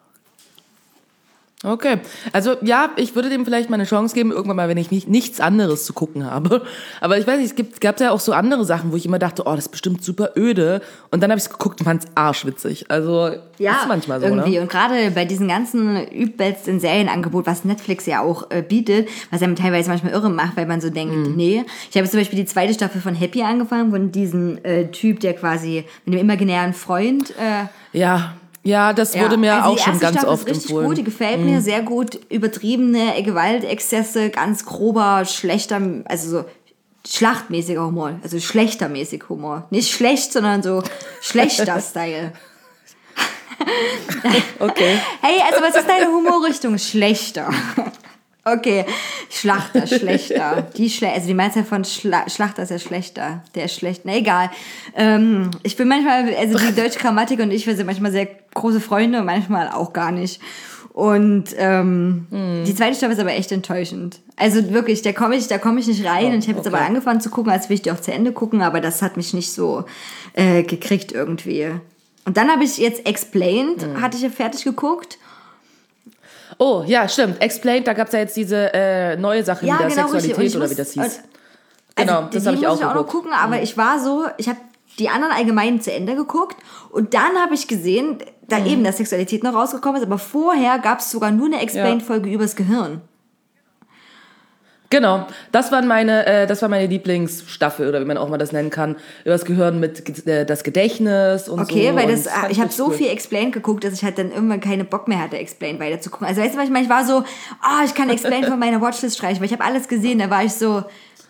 B: Okay, also ja, ich würde dem vielleicht mal eine Chance geben, irgendwann mal, wenn ich nicht, nichts anderes zu gucken habe. Aber ich weiß nicht, es gibt, gab ja auch so andere Sachen, wo ich immer dachte, oh, das ist bestimmt super öde. Und dann habe ich es geguckt und fand es arschwitzig. Also
A: ja,
B: ist manchmal so,
A: irgendwie.
B: ne?
A: Und gerade bei diesem ganzen übelsten Serienangebot, was Netflix ja auch äh, bietet, was einem teilweise manchmal irre macht, weil man so denkt, mhm. nee. Ich habe zum Beispiel die zweite Staffel von Happy angefangen, von diesem äh, Typ, der quasi mit dem imaginären Freund... Äh,
B: ja... Ja, das wurde mir
A: also
B: auch schon ganz
A: Staffel
B: oft
A: ist richtig
B: empfohlen.
A: Gut, die gefällt mhm. mir sehr gut. Übertriebene Gewaltexzesse, ganz grober, schlechter, also so schlachtmäßiger Humor. Also schlechtermäßig Humor. Nicht schlecht, sondern so schlechter Style.
B: Okay.
A: Hey, also was ist deine Humorrichtung? Schlechter. Okay, Schlachter, schlechter. Die Schle- also die Mehrzahl von Schla- Schlachter ist ja schlechter. Der ist schlecht. Na egal. Ähm, ich bin manchmal, also die deutsche Grammatik und ich, wir sind manchmal sehr große Freunde und manchmal auch gar nicht. Und ähm, hm. die zweite Staffel ist aber echt enttäuschend. Also wirklich, da komme ich, da komme ich nicht rein. Oh, und ich habe okay. jetzt aber angefangen zu gucken, als will ich die auch zu Ende gucken, aber das hat mich nicht so äh, gekriegt irgendwie. Und dann habe ich jetzt Explained, hm. hatte ich ja fertig geguckt.
B: Oh, ja, stimmt. Explained, da gab es ja jetzt diese äh, neue Sache
A: Ja,
B: mit der
A: genau, richtig.
B: Sexualität
A: Und ich
B: oder
A: muss-
B: wie das hieß.
A: und-
B: Genau,
A: Also,
B: das
A: die
B: habe ich
A: muss
B: auch
A: ich auch noch
B: geguckt.
A: gucken, aber ich war so, ich habe die anderen allgemein zu Ende geguckt und dann habe ich gesehen, da
B: Mhm.
A: eben, dass Sexualität noch rausgekommen ist, aber vorher gab es sogar nur eine Explained-Folge übers Gehirn.
B: Genau, das waren meine, äh, das war meine Lieblingsstaffel oder wie man auch mal das nennen kann, über das Gehirn mit äh, das Gedächtnis und so.
A: Okay, weil das,
B: und fand
A: ich habe
B: richtig
A: so
B: cool.
A: viel Explained geguckt, dass ich halt dann irgendwann keine Bock mehr hatte, Explained weiter zu gucken. Also weißt du, was ich meine? Ich war so, ah, ich kann Explained von meiner Watchlist streichen, weil ich habe alles gesehen, da war ich so,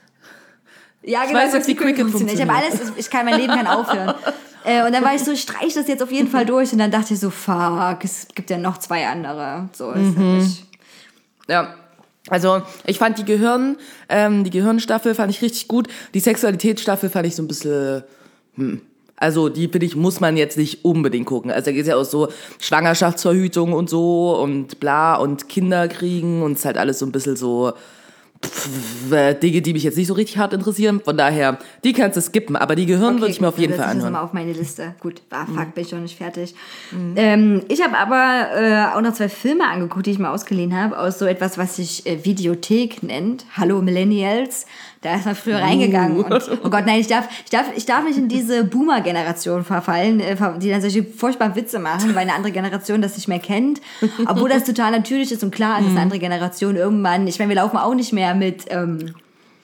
A: ja, genau,
B: weiß,
A: so
B: dass die Cricket
A: funktioniert. Ich habe alles, ich kann, mein Leben kann aufhören. Äh, und dann war ich so, ich streich das jetzt auf jeden Fall durch und dann dachte ich so, fuck, es gibt ja noch zwei andere. So, ist
B: Mhm.
A: nicht.
B: Ja. Also ich fand die Gehirn, ähm, die Gehirnstaffel fand ich richtig gut. Die Sexualitätsstaffel fand ich so ein bisschen, hm. Also die, finde ich, muss man jetzt nicht unbedingt gucken. Also da geht es ja auch so Schwangerschaftsverhütung und so und bla und Kinder kriegen und es ist halt alles so ein bisschen so pff, äh, Dinge, die mich jetzt nicht so richtig hart interessieren. Von daher, die kannst du skippen. Aber die Gehirn würde ich mir auf jeden Fall
A: Das ist
B: anhören.
A: mal auf meine Liste. Gut, ah, fuck, bin ich noch nicht fertig. Ähm, ich habe aber äh, auch noch zwei Filme angeguckt, die ich mal ausgeliehen habe, aus so etwas, was sich äh, Videothek nennt. Hallo Millennials. Da ist man früher reingegangen. Und, oh Gott, nein, ich darf, ich darf, ich darf nicht in diese Boomer-Generation verfallen, äh, die dann solche furchtbaren Witze machen, weil eine andere Generation das nicht mehr kennt. Obwohl das total natürlich ist und klar ist, dass eine andere Generation irgendwann, ich meine, wir laufen auch nicht mehr mit ähm,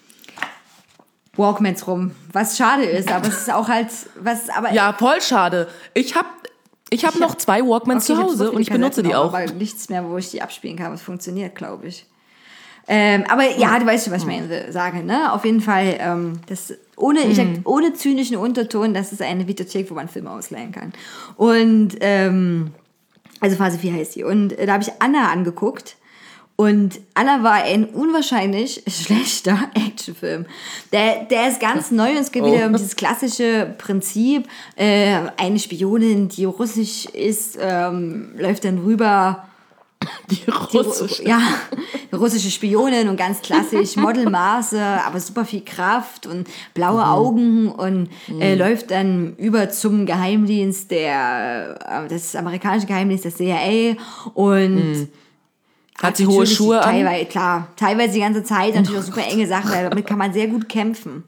A: Walkmans rum, was schade ist, aber es ist auch halt, was, aber...
B: Ja, voll schade. Ich habe ich hab noch zwei Walkmans
A: Okay,
B: zu
A: hab so
B: Hause
A: viele
B: und ich benutze die
A: Kassetten
B: auch.
A: Aber nichts mehr, wo ich die abspielen kann, was funktioniert, glaube ich. Ähm, aber ja, du weißt schon, was ich meine, sage, ne? Auf jeden Fall, ähm, das, ohne, ich sag, ohne zynischen Unterton, das ist eine Videothek, wo man Filme ausleihen kann. Und, ähm, also Phase vier heißt die. Und äh, da habe ich Anna angeguckt. Und Anna war ein unwahrscheinlich schlechter Actionfilm. Der, der ist ganz neu und es geht
B: Oh.
A: wieder um dieses klassische Prinzip. Äh, eine Spionin, die russisch ist, ähm, läuft dann rüber.
B: Die
A: Die, Ru-
B: russische.
A: ja, eine russische Spionin und ganz klassisch Modelmaße, aber super viel Kraft und blaue Augen und äh, läuft dann über zum Geheimdienst der, äh, das amerikanische Geheimdienst, das C I A und
B: Hat sie hohe
A: natürlich
B: Schuhe an?
A: teilweise, klar, teilweise die ganze Zeit natürlich auch super enge Sachen, weil damit kann man sehr gut kämpfen.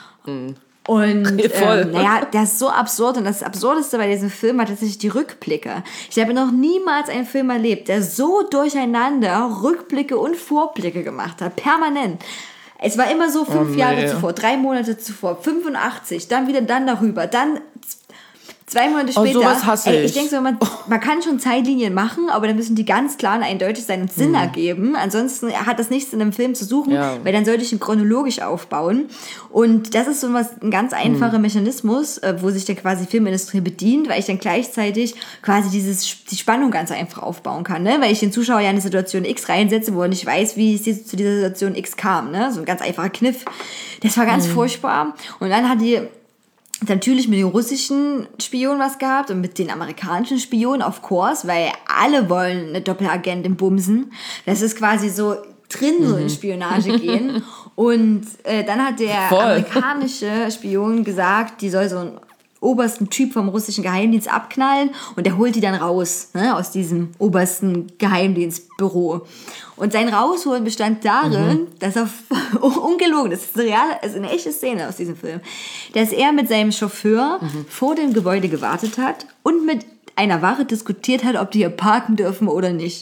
A: Und
B: Voll.
A: ähm, naja, das ist so absurd und das Absurdeste bei diesem Film war tatsächlich die Rückblicke. Ich habe noch niemals einen Film erlebt, der so durcheinander Rückblicke und Vorblicke gemacht hat, permanent. Es war immer so fünf
B: Oh, nee.
A: Jahre zuvor, drei Monate zuvor, fünfundachtzig, dann wieder dann darüber, dann zwei Monate
B: Oh,
A: später.
B: sowas hasse
A: Ey, ich
B: ich.
A: denke so, man, man kann schon Zeitlinien machen, aber dann müssen die ganz klar und eindeutig sein und Sinn ergeben. Ansonsten hat das nichts in einem Film zu suchen,
B: Ja.
A: weil dann sollte ich ihn chronologisch aufbauen. Und das ist so was, ein ganz einfacher Mechanismus, äh, wo sich dann quasi die Filmindustrie bedient, weil ich dann gleichzeitig quasi dieses, die Spannung ganz einfach aufbauen kann, ne? Weil ich den Zuschauer ja in eine Situation X reinsetze, wo er nicht weiß, wie es zu dieser Situation X kam, ne? So ein ganz einfacher Kniff. Das war ganz furchtbar. Und dann hat die natürlich mit den russischen Spionen was gehabt und mit den amerikanischen Spionen, of course, weil alle wollen eine Doppelagentin bumsen. Das ist quasi so drin so in Spionage gehen. Und äh, dann hat der
B: Voll.
A: amerikanische Spion gesagt, die soll so einen obersten Typ vom russischen Geheimdienst abknallen und der holt die dann raus, ne, aus diesem obersten Geheimdienstbüro. Und sein Rausholen bestand darin,
B: Mhm.
A: dass er, ungelogen, das ist eine reale, das ist eine echte Szene aus diesem Film, dass er mit seinem Chauffeur
B: Mhm. vor
A: vor dem Gebäude gewartet hat und mit einer Wache diskutiert hat, ob die hier parken dürfen oder nicht.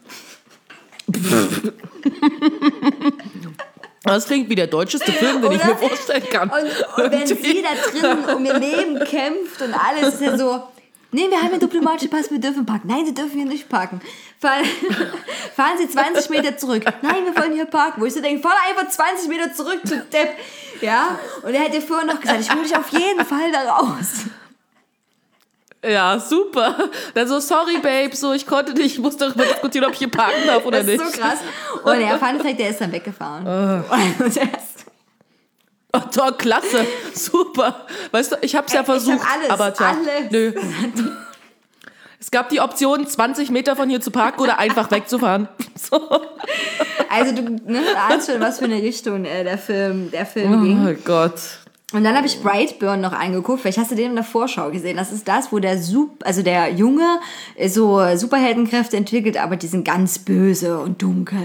B: Das klingt wie der deutscheste Film, den ich
A: Oder?
B: mir vorstellen kann.
A: Und, und wenn sie da drin um ihr Leben kämpft und alles, ist ja so, nee, wir haben einen diplomatischen Pass, wir dürfen parken. Nein, sie dürfen hier nicht parken. Fahren, fahren Sie zwanzig Meter zurück. Nein, wir wollen hier parken. Wo ich so denke, fahr einfach zwanzig Meter zurück, du Depp. Ja, und er hätte vorher noch gesagt, ich hole dich auf jeden Fall da raus.
B: Ja, super. Dann so, sorry, Babe, so, ich konnte nicht, ich musste darüber diskutieren, ob ich hier parken darf oder
A: Das
B: nicht.
A: ist so krass. Und der Fun Fact, der ist dann weggefahren. Und der ist,
B: Oh, toll, klasse, super. Weißt du, ich hab's ja
A: ich hab
B: versucht,
A: alles,
B: aber tja,
A: alles.
B: nö. Es gab die Option, zwanzig Meter von hier zu parken oder einfach wegzufahren. So.
A: also du ne, ahnst schon, was für eine Richtung äh, der Film, der Film ging.
B: Oh Gott.
A: Und dann habe ich Brightburn noch angeguckt. Vielleicht hast du den in der Vorschau gesehen. Das ist das, wo der Sup- also der Junge so Superheldenkräfte entwickelt, aber die sind ganz böse und dunkel.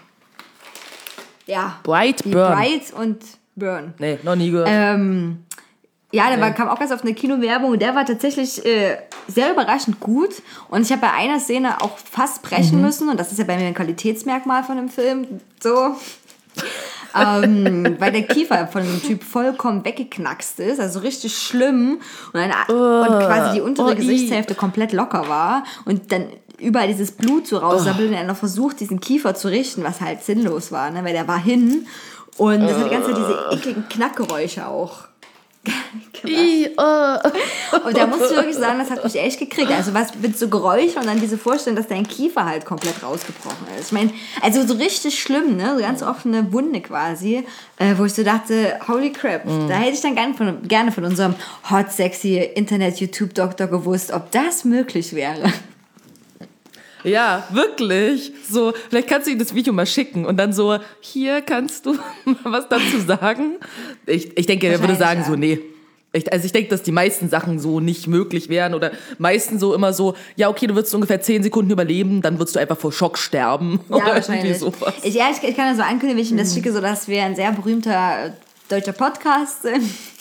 A: Ja.
B: Brightburn.
A: Wie Bright und Burn.
B: Nee, noch nie gehört.
A: Ähm, ja, der
B: Nee.
A: war, kam auch ganz auf eine Kinowerbung und der war tatsächlich äh, sehr überraschend gut. Und ich habe bei einer Szene auch fast brechen
B: Mhm.
A: müssen. Und das ist ja bei mir ein Qualitätsmerkmal von dem Film. So. ähm, weil der Kiefer von dem Typ vollkommen weggeknackst ist, also richtig schlimm und, eine, und quasi die untere
B: oh, i.
A: Gesichtshälfte komplett locker war und dann überall dieses Blut so raussabbelt und er noch versucht, diesen Kiefer zu richten, was halt sinnlos war, ne? Weil der war hin und das hat die ganze Zeit diese ekligen Knackgeräusche auch.
B: I, oh.
A: Und da muss ich wirklich sagen, das hat mich echt gekriegt. Also was mit so Geräuschen und dann diese Vorstellung, dass dein Kiefer halt komplett rausgebrochen ist. Ich meine, also so richtig schlimm, ne? So ganz offene Wunde quasi, äh, wo ich so dachte, holy crap,
B: Mhm.
A: da hätte ich dann gerne von, gerne von unserem hot, sexy Internet-YouTube-Doktor gewusst, ob das möglich wäre.
B: Ja, wirklich. So, vielleicht kannst du ihm das Video mal schicken und dann so, hier kannst du mal was dazu sagen. Ich, ich denke, er würde sagen
A: ja.
B: so, nee. Ich, also ich denke, dass die meisten Sachen so nicht möglich wären oder meisten so immer so, ja okay, du würdest ungefähr zehn Sekunden überleben, dann würdest du einfach vor Schock sterben
A: Ja,
B: oder
A: wahrscheinlich.
B: irgendwie sowas.
A: Ich, ja, ich, ich kann ja so ankündigen, wenn ich ihm
B: Mhm.
A: das schicke, so dass wir ein sehr berühmter äh, deutscher Podcast sind.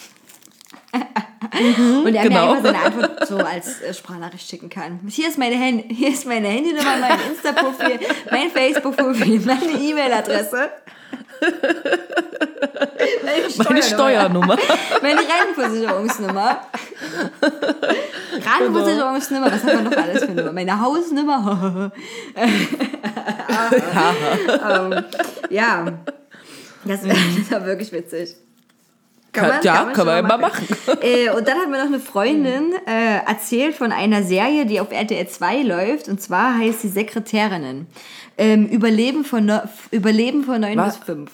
A: Und er
B: genau.
A: mir einfach seine Antwort so als äh, Sprachnachricht schicken kann. Hier ist meine, Hand- hier ist meine Handynummer, mein Insta-Profil, mein Facebook-Profil, meine E-Mail-Adresse. Meine
B: Meine Steuernummer.
A: Meine Rentenversicherungsnummer. Rentenversicherungsnummer, was hat man noch alles für Nummer? Meine Hausnummer. ähm, ja, das, das war wirklich witzig.
B: Kann, ja, kann man
A: schon
B: ja mal machen.
A: Äh, und dann hat mir noch eine Freundin äh, erzählt von einer Serie, die auf R T L zwei läuft. Und zwar heißt sie Sekretärinnen. Ähm, Überleben von, no, Überleben von neun
B: Was?
A: bis fünf.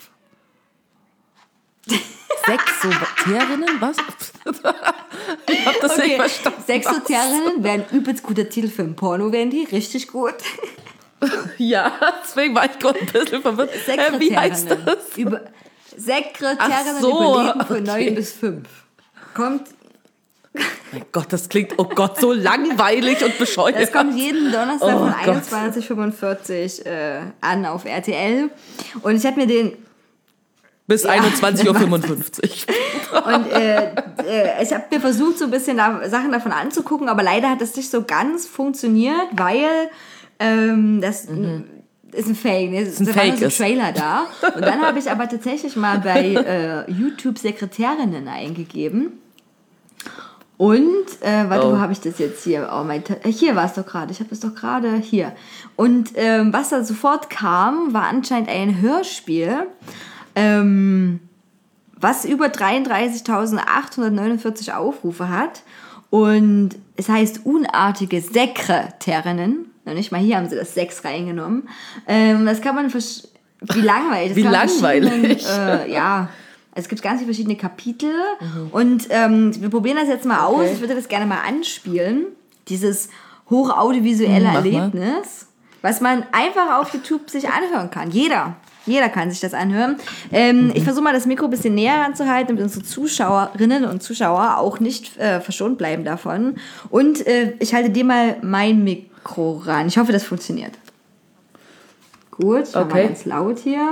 B: Sekretärinnen, was? Ich hab das nicht verstanden.
A: Sekretärinnen wäre ein übelst guter Titel für ein Porno, wären die richtig gut.
B: Ja, deswegen war ich gerade ein bisschen verwirrt. Äh, wie heißt das?
A: Über, Sekretärinnen
B: Ach so,
A: Überleben von neun
B: okay.
A: bis fünf. Kommt,
B: Mein Gott, das klingt, oh Gott, so langweilig und bescheuert.
A: das kommt jeden Donnerstag
B: Oh
A: von
B: Gott.
A: einundzwanzig Uhr fünfundvierzig äh, an auf R T L. Und ich habe mir den
B: Bis
A: Ja,
B: einundzwanzig Uhr fünfundfünfzig.
A: Und äh, äh, ich habe mir versucht, so ein bisschen da, Sachen davon anzugucken, aber leider hat das nicht so ganz funktioniert, weil ähm, das mhm. ist ein Fake. Ne? Es
B: ein
A: war
B: Fake
A: nur so ein
B: ist.
A: Trailer da. Und dann habe ich aber tatsächlich mal bei äh, YouTube Sekretärinnen eingegeben. Und, äh, warte,
B: Oh.
A: wo habe ich das jetzt hier? Oh, mein Ta- hier war es doch gerade. Ich habe es doch gerade hier. Und ähm, was da sofort kam, war anscheinend ein Hörspiel, ähm, was über dreiunddreißigtausendachthundertneunundvierzig Aufrufe hat. Und es heißt unartige Sekretärinnen. Noch nicht mal hier haben sie das Sex reingenommen. Ähm, das kann man... versch- Wie langweilig. Das
B: Wie
A: kann man
B: langweilig.
A: verschiedenen, Äh, ja... Also es gibt ganz viele verschiedene Kapitel und ähm, wir probieren das jetzt mal aus.
B: Okay.
A: Ich würde das gerne mal anspielen. Dieses hochaudiovisuelle
B: Mach mal.
A: Erlebnis, was man einfach auf YouTube sich anhören kann. Jeder. Jeder kann sich das anhören. Ähm,
B: Mhm.
A: Ich versuche mal das Mikro ein bisschen näher ranzuhalten, damit unsere Zuschauerinnen und Zuschauer auch nicht äh, verschont bleiben davon. Und äh, ich halte dir mal mein Mikro ran. Ich hoffe, das funktioniert. Gut, ich mache mal
B: Okay.
A: ganz laut hier.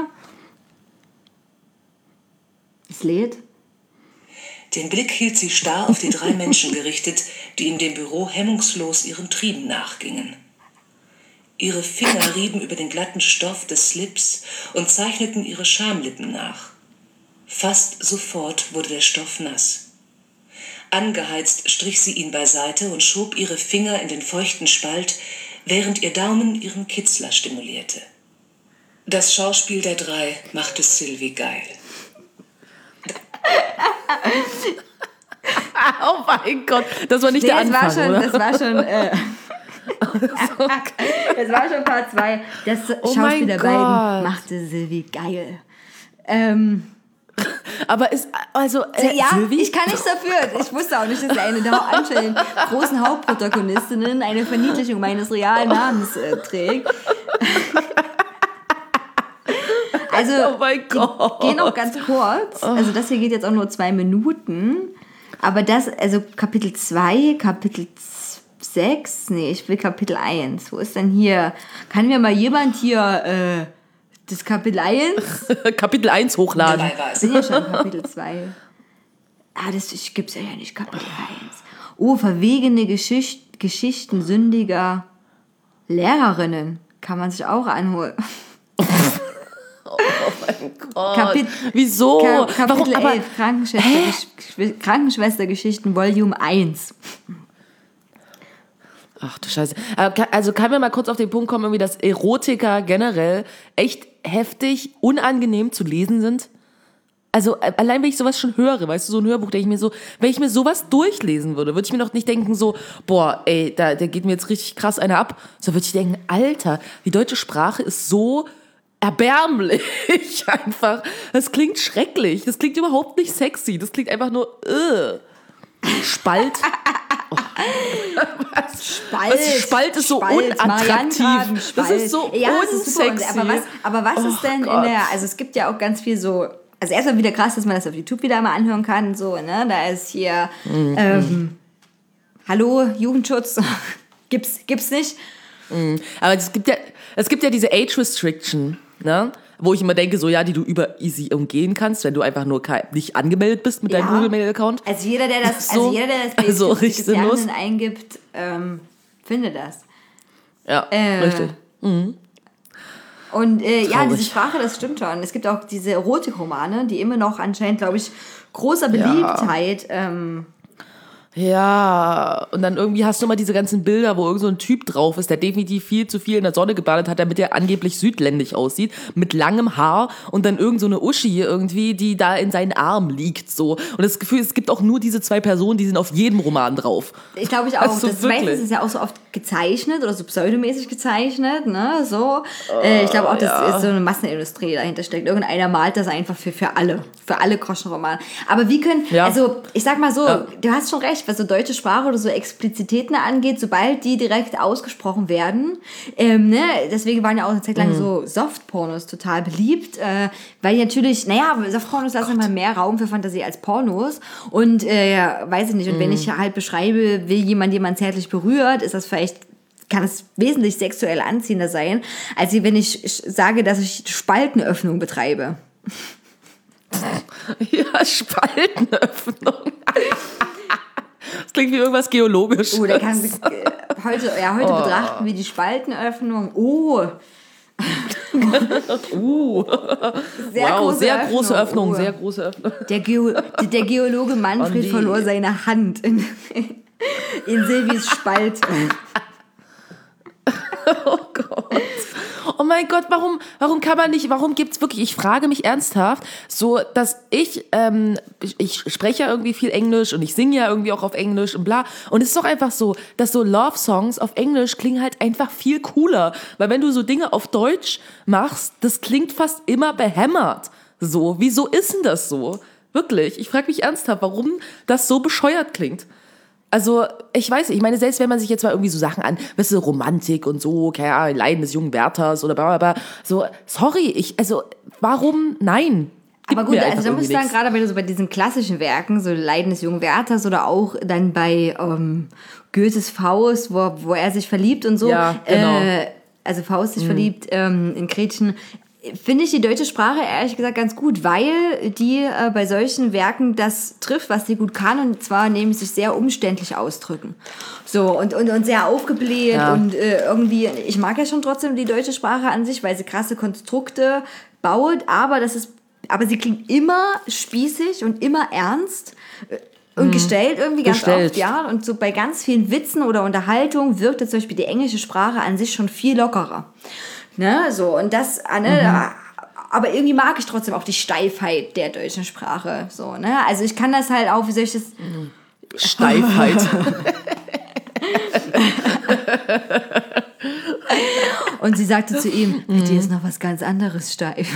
A: Es lädt.
D: Den Blick hielt sie starr auf die drei Menschen gerichtet, die in dem Büro hemmungslos ihren Trieben nachgingen. Ihre Finger rieben über den glatten Stoff des Slips und zeichneten ihre Schamlippen nach. Fast sofort wurde der Stoff nass. Angeheizt strich sie ihn beiseite und schob ihre Finger in den feuchten Spalt, während ihr Daumen ihren Kitzler stimulierte. Das Schauspiel der drei machte Sylvie geil.
B: Oh mein Gott, das war nicht
A: Nee,
B: der
A: das
B: Anfang,
A: war schon,
B: oder?
A: das war schon, äh, das war schon Part zwei. Das
B: Oh
A: Schauspiel
B: mein
A: der
B: Gott.
A: beiden machte Sylvie geil. Ähm,
B: Aber ist, also, äh,
A: ja,
B: Sylvie?
A: ich kann nichts dafür. Ich wusste auch nicht, dass eine der anscheinend großen Hauptprotagonistinnen eine Verniedlichung meines realen Namens äh, trägt. Also,
B: Oh mein Gott.
A: die gehen auch ganz kurz. Also das hier geht jetzt auch nur zwei Minuten. Aber das, also Kapitel zwei, Kapitel sechs, nee, ich will Kapitel eins. Wo ist denn hier? Kann mir mal jemand hier äh, das Kapitel eins?
B: Kapitel eins hochladen.
D: Dabei war
A: Ich
D: es.
A: bin ja schon Kapitel zwei. Ah, das gibt's ja nicht, Kapitel eins. Oh, verwegene Geschicht, Geschichten sündiger Lehrerinnen. Kann man sich auch anholen. Kapit-
B: Wieso?
A: Ka- Kapitel
B: Warum? Aber,
A: elf, Krankenschwester, Krankenschwestergeschichten, Volume eins.
B: ach du Scheiße. Aber kann- Also kann mir mal kurz auf den Punkt kommen, irgendwie, dass Erotiker generell echt heftig, unangenehm zu lesen sind? Also äh, allein, wenn ich sowas schon höre, weißt du, so ein Hörbuch, denke ich mir so, wenn ich mir sowas durchlesen würde, würde ich mir doch nicht denken so, boah, ey, da, da geht mir jetzt richtig krass einer ab. So würde ich denken, Alter, die deutsche Sprache ist so erbärmlich einfach. Das klingt schrecklich. Das klingt überhaupt nicht sexy. Das klingt einfach nur, äh. Spalt.
A: Spalt.
B: Was, Spalt ist so
A: Spalt,
B: unattraktiv.
A: Marianengraben,
B: Das
A: Spalt.
B: ist so
A: ja, das ist super.
B: unsexy.
A: Aber was, aber was
B: Oh
A: ist denn
B: Gott.
A: in der, also es gibt ja auch ganz viel so, also erstmal wieder krass, dass man das auf YouTube wieder mal anhören kann, so, ne, da ist hier,
B: Mhm.
A: ähm, hallo, Jugendschutz, gibt's, gibt's nicht.
B: Aber es gibt ja, es gibt ja diese Age Restriction, ne? Wo ich immer denke, so ja, die du über easy umgehen kannst, wenn du einfach nur kein, nicht angemeldet bist mit deinem
A: Ja.
B: Google Mail Account.
A: Also jeder, der das,
B: So,
A: also jeder, der das bei
B: also
A: YouTube
B: richtig sinnlos.
A: Lernen eingibt, ähm, findet das.
B: Ja,
A: Äh,
B: richtig.
A: Und äh, ja,
B: Traurig.
A: diese Sprache, das stimmt schon. Es gibt auch diese Erotikromane, die immer noch anscheinend, glaube ich, großer Beliebtheit. Ähm,
B: Ja, und dann irgendwie hast du immer diese ganzen Bilder, wo irgend so ein Typ drauf ist, der definitiv viel zu viel in der Sonne gebadet hat, damit er angeblich südländisch aussieht, mit langem Haar und dann irgend so eine Uschi irgendwie, die da in seinen Arm liegt, so. Und das Gefühl, es gibt auch nur diese zwei Personen, die sind auf jedem Roman drauf.
A: ich glaube ich auch,
B: Also
A: das
B: wirklich.
A: meistens ist ja auch so oft gezeichnet oder so pseudomäßig gezeichnet, ne, so. äh, ich glaube auch, dass
B: ja.
A: ist so eine Massenindustrie dahinter steckt. Irgendeiner malt das einfach für, für alle, für alle Groschenromane. Aber wie können,
B: Ja.
A: also ich sag mal so,
B: Ja.
A: du hast schon recht, was so deutsche Sprache oder so Explizitäten angeht, sobald die direkt ausgesprochen werden, ähm, ne, deswegen waren ja auch eine Zeit lang so Softpornos total beliebt, äh, weil die natürlich, naja, Softpornos lassen mal mehr Raum für Fantasie als Pornos und äh, ja, weiß ich nicht, und wenn ich halt beschreibe, wie jemand jemand zärtlich berührt, ist das vielleicht, kann es wesentlich sexuell anziehender sein, als wenn ich sage, dass ich Spaltenöffnung betreibe.
B: Ja, Spaltenöffnung. Das klingt wie irgendwas Geologisches.
A: Oh, der kann äh, heute, ja, heute betrachten wir die Spaltenöffnung. Oh,
B: Uh.
A: sehr
B: Wow,
A: große
B: sehr große Öffnung,
A: Oh.
B: sehr große Öffnung.
A: Der, Geo, der Geologe Manfred
B: die-
A: verlor seine Hand in, in Silvis Spalt.
B: Oh Gott. Oh mein Gott, warum, warum kann man nicht, warum gibt's wirklich, ich frage mich ernsthaft, so, dass ich, ähm, ich, ich spreche ja irgendwie viel Englisch und ich singe ja irgendwie auch auf Englisch und bla. Und es ist doch einfach so, dass so Love-Songs auf Englisch klingen halt einfach viel cooler. Weil wenn du so Dinge auf Deutsch machst, das klingt fast immer behämmert. So, wieso ist denn das so? Wirklich, ich frage mich ernsthaft, warum das so bescheuert klingt. Also, ich weiß nicht, ich meine, selbst wenn man sich jetzt mal irgendwie so Sachen an, weißt du, Romantik und so, keine Ahnung, Leiden des jungen Werthers oder bla bla bla, so, sorry, ich, also, warum, nein. Gibt
A: Aber gut,
B: mir
A: also
B: einfach
A: da muss ich
B: irgendwie
A: sagen,
B: nix.
A: gerade bei, so bei diesen klassischen Werken, so Leiden des jungen Werthers oder auch dann bei ähm, Goethes Faust, wo, wo er sich verliebt und so,
B: Ja, genau.
A: äh, also Faust sich verliebt ähm, in Gretchen, finde ich die deutsche Sprache ehrlich gesagt ganz gut, weil die äh, bei solchen Werken das trifft, was sie gut kann, und zwar nämlich sich sehr umständlich ausdrücken. So, und, und, und sehr aufgebläht
B: Ja.
A: und äh, irgendwie, ich mag ja schon trotzdem die deutsche Sprache an sich, weil sie krasse Konstrukte baut, aber das ist, aber sie klingt immer spießig und immer ernst äh, und gestellt irgendwie ganz
B: Gestellt.
A: oft, ja. Und so bei ganz vielen Witzen oder Unterhaltung wirkt jetzt zum Beispiel die englische Sprache an sich schon viel lockerer. Ne, so, und das, ne, aber irgendwie mag ich trotzdem auch die Steifheit der deutschen Sprache, so, ne, also ich kann das halt auch, wie soll ich das,
B: Steifheit.
A: und sie sagte zu ihm, mit dir ist noch was ganz anderes steif.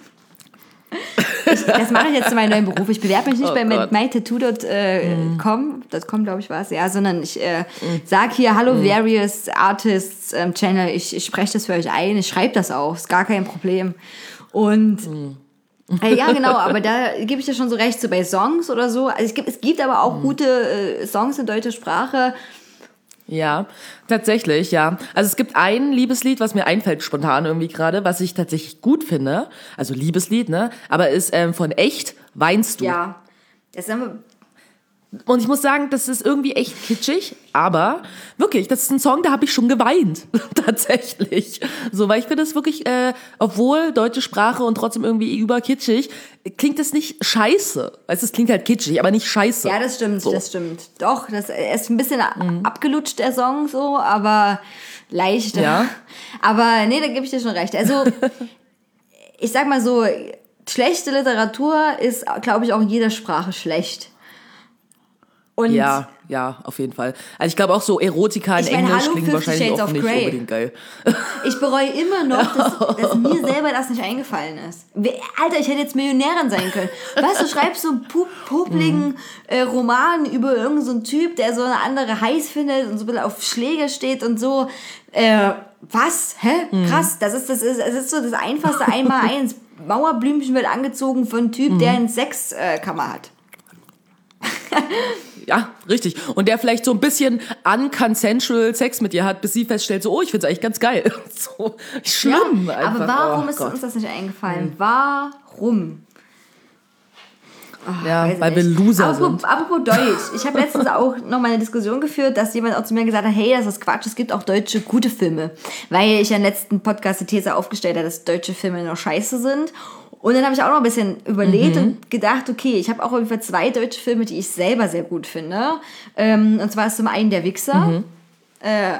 A: Ich, das mache ich jetzt zu meinem neuen Beruf. Ich bewerbe mich nicht
B: Oh
A: bei
B: Gott.
A: mytattoo Punkt com, .com glaube ich war es, ja, sondern ich äh, sage hier, hallo Various Artists ähm, Channel, ich, ich spreche das für euch ein, ich schreibe das auch, ist gar kein Problem. Und äh, ja, genau, aber da gebe ich dir schon so recht, so bei Songs oder so. Also es gibt, es gibt aber auch gute äh, Songs in deutscher Sprache.
B: Ja, tatsächlich, ja. Also es gibt ein Liebeslied, was mir einfällt spontan irgendwie gerade, was ich tatsächlich gut finde. Also Liebeslied, ne? Aber ist ähm, von Echt, Weinst du.
A: Ja, das haben wir.
B: Und ich muss sagen, das ist irgendwie echt kitschig, aber wirklich, das ist ein Song, da habe ich schon geweint, tatsächlich. So, weil ich finde das wirklich, äh, obwohl deutsche Sprache und trotzdem irgendwie überkitschig, klingt das nicht scheiße. Also es klingt halt kitschig, aber nicht scheiße.
A: Ja, das stimmt,
B: so.
A: das stimmt. Doch, das er ist ein bisschen mhm. abgelutscht, der Song, so, aber leicht.
B: Ja.
A: Aber nee, da gebe ich dir schon recht. Also, ich sag mal so, schlechte Literatur ist, glaube ich, auch in jeder Sprache schlecht. Und
B: ja, ja, auf jeden Fall. Also ich glaube auch so Erotika in
A: ich mein,
B: Englisch
A: Hallo,
B: klingen wahrscheinlich
A: Shades
B: auch
A: of
B: nicht
A: Grey.
B: unbedingt geil.
A: Ich bereue immer noch, dass, dass mir selber das nicht eingefallen ist. Alter, ich hätte jetzt Millionärin sein können. Weißt du, schreibst so einen pu- popligen äh, Roman über irgendeinen so einen Typ, der so eine andere heiß findet und so ein bisschen auf Schläge steht und so. Äh, was? Hä? Krass, das ist, das ist, das ist so das einfachste Einmal-eins. Mauerblümchen wird angezogen von einem Typ, der eine Sexkammer hat.
B: Ja, richtig. Und der vielleicht so ein bisschen unconsensual Sex mit ihr hat, bis sie feststellt, so, oh, ich find's eigentlich ganz geil. So schlimm
A: Ja,
B: einfach.
A: aber warum
B: oh,
A: ist
B: Gott.
A: uns das nicht eingefallen? Warum? Oh,
B: Ja,
A: weiß
B: weil wir
A: nicht.
B: Loser
A: apropos,
B: sind.
A: Apropos Deutsch. Ich habe letztens auch noch mal eine Diskussion geführt, dass jemand auch zu mir gesagt hat, hey, das ist Quatsch, es gibt auch deutsche gute Filme. Weil ich ja im letzten Podcast die These aufgestellt habe, dass deutsche Filme noch scheiße sind. Und dann habe ich auch noch ein bisschen überlegt mhm. und gedacht, okay, ich habe auch auf jeden Fall zwei deutsche Filme, die ich selber sehr gut finde. Ähm, und zwar ist zum einen Der Wichser. Mhm. Äh,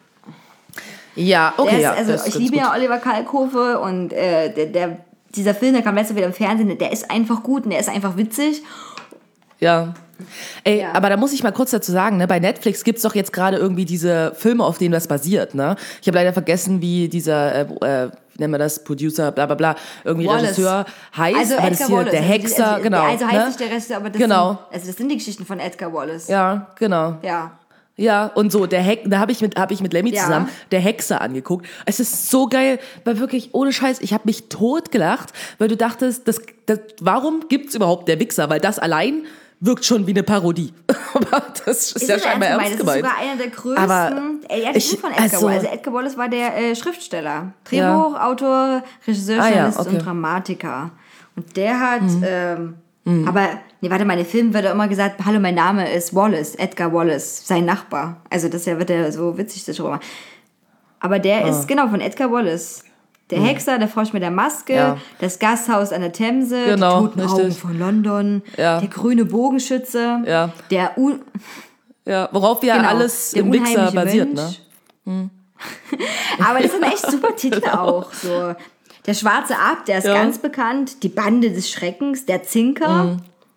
B: ja, okay,
A: ist,
B: ja.
A: also
B: das ist
A: ich
B: ganz
A: liebe
B: gut.
A: ja Oliver Kalkofe und äh, der, der, dieser Film, der kam letztes Mal wieder im Fernsehen, der ist einfach gut und der ist einfach witzig.
B: Ja. Ey,
A: Ja.
B: aber da muss ich mal kurz dazu sagen, ne, bei Netflix gibt's doch jetzt gerade irgendwie diese Filme, auf denen das basiert, ne? Ich habe leider vergessen, wie dieser, äh, äh, nennen wir das, Producer, bla bla bla, irgendwie
A: Wallace.
B: Regisseur heißt,
A: Also
B: aber das
A: Edgar
B: hier,
A: Wallace.
B: der
A: also,
B: Hexer,
A: also,
B: genau.
A: Also heißt
B: ne?
A: nicht der Regisseur, aber das,
B: Genau.
A: sind, also das sind die Geschichten von Edgar Wallace.
B: Ja, genau.
A: Ja.
B: Ja, und so, der Heck, da habe ich mit, hab ich mit Lemmy
A: Ja.
B: zusammen der Hexer angeguckt. Es ist so geil, weil wirklich, ohne Scheiß, ich habe mich totgelacht, weil du dachtest, das, das, warum gibt's überhaupt der Wichser? Weil das allein wirkt schon wie eine Parodie. Aber das ist, ist ja
A: das
B: scheinbar ernst
A: Das
B: gemeint.
A: ist sogar einer der größten.
B: Aber
A: Ey, ja, das
B: ich-
A: ist von Edgar
B: also-
A: Wallace. Also Edgar Wallace war der äh, Schriftsteller, Drehbuchautor, Regisseur,
B: Ah, ja,
A: Journalist
B: okay.
A: und Dramatiker. Und der hat, ähm, aber, nee, warte mal, in den Filmen wird er immer gesagt, hallo, mein Name ist Wallace, Edgar Wallace, sein Nachbar. Also das ja, wird er so witzig darüber. Aber der
B: Ah.
A: ist, genau, von Edgar Wallace. Der Hexer, der Frosch mit der Maske,
B: Ja.
A: das Gasthaus an der Themse,
B: Genau,
A: die toten Augen
B: richtig.
A: von London,
B: Ja.
A: der grüne Bogenschütze,
B: Ja.
A: der Un
B: Ja, worauf ja
A: Genau,
B: alles
A: der
B: im Wichser
A: unheimliche
B: basiert,
A: Mensch.
B: ne?
A: Aber das sind echt super Titel auch. So. Der schwarze Ab, der ist
B: Ja.
A: ganz bekannt. Die Bande des Schreckens, der Zinker,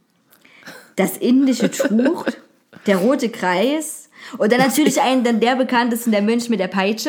A: das indische Tuch, der rote Kreis und dann natürlich ein, dann der bekannteste, der Mönch mit der Peitsche.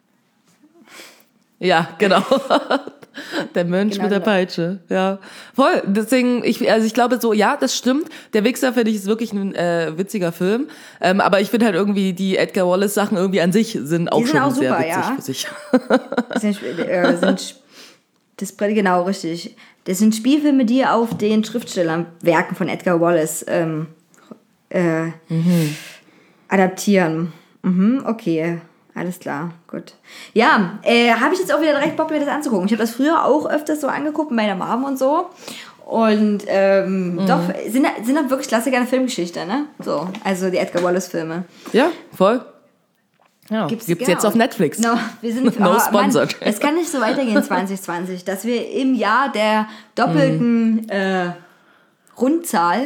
B: Ja, genau. Der Mönch
A: Genau,
B: mit der
A: genau.
B: Peitsche, ja. Voll, deswegen, ich, also ich glaube so, ja, das stimmt. Der Wichser, finde ich, ist wirklich ein äh, witziger Film. Ähm, aber ich finde halt irgendwie, die Edgar Wallace-Sachen irgendwie an sich sind auch
A: Die sind
B: schon
A: auch
B: sehr
A: super,
B: witzig
A: ja.
B: für sich.
A: Das sind, äh, sind das, genau, richtig. Das sind Spielfilme, die auf den Schriftstellerwerken von Edgar Wallace ähm, äh, adaptieren. Mhm, okay, alles klar, gut. Ja, äh, habe ich jetzt auch wieder direkt Bock, mir das anzugucken. Ich habe das früher auch öfters so angeguckt mit meiner Mom und so. Und ähm,
B: Mhm.
A: doch, sind, sind doch wirklich Klassiker der Filmgeschichte, ne? So, also die Edgar Wallace-Filme.
B: Ja, voll. Ja,
A: Gibt's,
B: gibt's
A: genau.
B: jetzt auf Netflix.
A: No, wir sind,
B: No
A: oh,
B: sponsored.
A: Mann, es kann nicht so weitergehen zwanzig zwanzig, dass wir im Jahr der doppelten
B: Mhm.
A: äh, Rundzahl,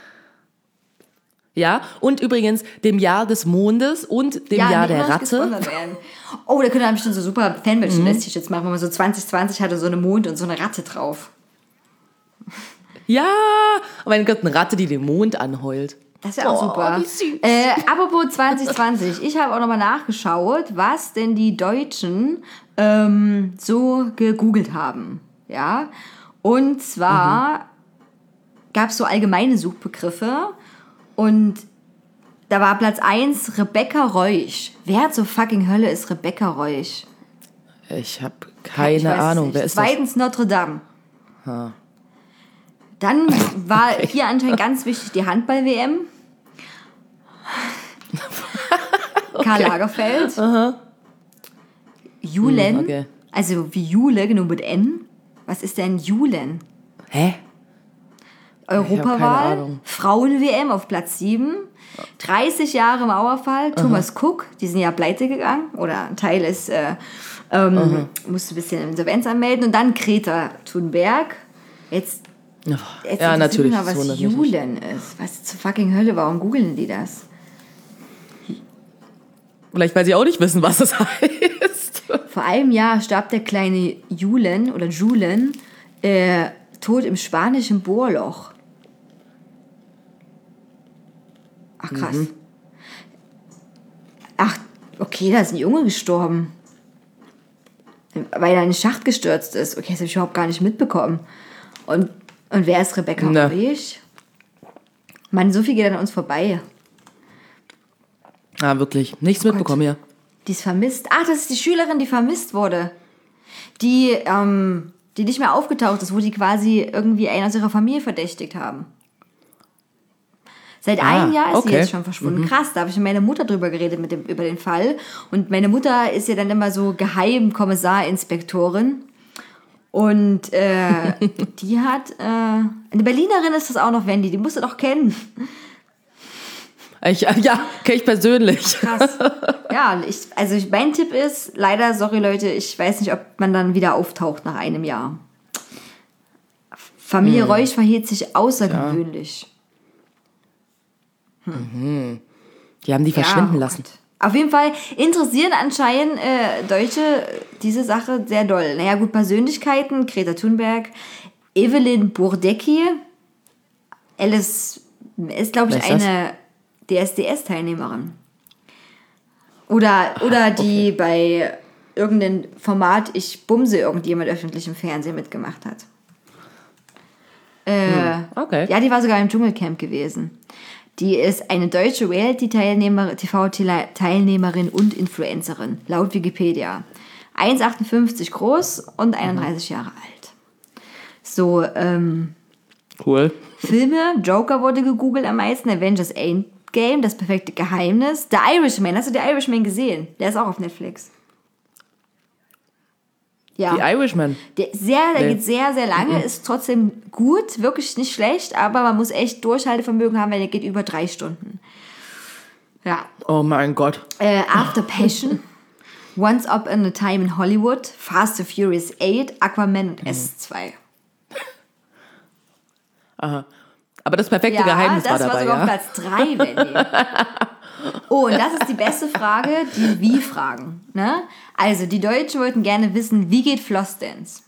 B: Ja, und übrigens dem Jahr des Mondes und dem
A: ja,
B: Jahr
A: nicht
B: der
A: immer nicht
B: Ratte.
A: gesponsert werden. Oh, da könnte man bestimmt so super Fanmerchandise-T-Shirts machen, wenn man so zwanzig zwanzig hatte, so eine Mond und so eine Ratte drauf.
B: Ja, oh mein Gott, eine Ratte, die den Mond anheult.
A: Das wäre auch
B: Oh,
A: super.
B: wie süß.
A: Äh, apropos zwanzig zwanzig, ich habe auch nochmal nachgeschaut, was denn die Deutschen ähm, so gegoogelt haben. Ja, und zwar
B: Mhm.
A: gab es so allgemeine Suchbegriffe und da war Platz eins Rebecca Reusch. Wer zur fucking Hölle ist Rebecca Reusch?
B: Ich habe keine
A: Ich weiß es
B: Ahnung.
A: nicht.
B: Wer ist das?
A: Zweitens Notre Dame. Dann war hier anscheinend ganz wichtig die Handball-W M. Karl Lagerfeld. Julen.
B: Hm, okay.
A: Also wie Jule, genau mit N. Was ist denn Julen?
B: Hä? keine
A: Europawahl.
B: Ahnung.
A: Frauen-W M auf Platz sieben. dreißig Jahre Mauerfall. Thomas Cook, die sind ja pleite gegangen. Oder ein Teil ist, äh, ähm, musste ein bisschen Insolvenz anmelden. Und dann Greta Thunberg. Jetzt, jetzt
B: Ja,
A: interessiert
B: natürlich.
A: mich mal,
B: das
A: was
B: wundert mich nicht.
A: Julen ist. Was zur fucking Hölle? Warum googeln die das?
B: Vielleicht, weil sie auch nicht wissen, was es heißt.
A: Vor einem Jahr starb der kleine Julen oder Julen äh, tot im spanischen Bohrloch. Ach krass.
B: Mhm.
A: Ach, okay, da ist ein Junge gestorben. Weil er in den Schacht gestürzt ist. Okay, das habe ich überhaupt gar nicht mitbekommen. Und, und wer ist Rebecca
B: Na.
A: Reusch? Mann, so viel geht an uns vorbei.
B: Ah, wirklich. Nichts mitbekommen hier.
A: Die ist vermisst. Ach, das ist die Schülerin, die vermisst wurde. Die, ähm, die nicht mehr aufgetaucht ist, wo die quasi irgendwie einen aus ihrer Familie verdächtigt haben. Seit
B: Ah,
A: einem Jahr ist
B: okay.
A: sie jetzt schon verschwunden. Krass, da habe ich mit meiner Mutter drüber geredet mit dem, über den Fall. Und meine Mutter ist ja dann immer so Geheimkommissarinspektorin. Und äh, die hat, äh, eine Berlinerin ist das auch noch, Wendy, die musst du doch kennen.
B: Ich, ja, kenne ich persönlich.
A: Krass. Ja, ich, also ich, mein Tipp ist, leider, sorry Leute, ich weiß nicht, ob man dann wieder auftaucht nach einem Jahr. Familie
B: Hm.
A: Reusch verhielt sich außergewöhnlich.
B: Die haben die verschwinden
A: Ja, oh
B: lassen.
A: Gott. Auf jeden Fall interessieren anscheinend äh, Deutsche diese Sache sehr doll. Naja gut, Persönlichkeiten, Greta Thunberg, Evelyn Burdecki, Alice ist, glaube ich,
B: Wer ist das?
A: eine D S D S-Teilnehmerin. Oder, oder die bei irgendeinem Format Ich bumse irgendjemand öffentlich im Fernsehen mitgemacht hat. Äh,
B: Okay.
A: Ja, die war sogar im Dschungelcamp gewesen. Die ist eine deutsche Reality-Teilnehmerin, T V-Teilnehmerin und Influencerin, laut Wikipedia. eins Komma achtundfünfzig groß und einunddreißig Jahre alt. So, ähm,
B: Cool.
A: Filme, Joker wurde gegoogelt am meisten, Avengers Endgame, Das perfekte Geheimnis, The Irishman, hast du The Irishman gesehen? Der ist auch auf Netflix. Ja.
B: Die Irishman.
A: Der, sehr, der
B: Nee.
A: geht sehr, sehr lange, ist trotzdem gut, wirklich nicht schlecht, aber man muss echt Durchhaltevermögen haben, weil der geht über drei Stunden. Ja.
B: Oh mein Gott.
A: Äh, After Passion, Once Upon a Time in Hollywood, Fast and Furious acht, Aquaman und S zwei.
B: Aha. Aber das perfekte
A: Ja,
B: Geheimnis
A: das
B: war dabei,
A: sogar
B: ja?
A: auf Platz drei, Wendy. Oh, und das ist die beste Frage, die Wie-Fragen. Ne? Also, die Deutschen wollten gerne wissen, wie geht Flossdance?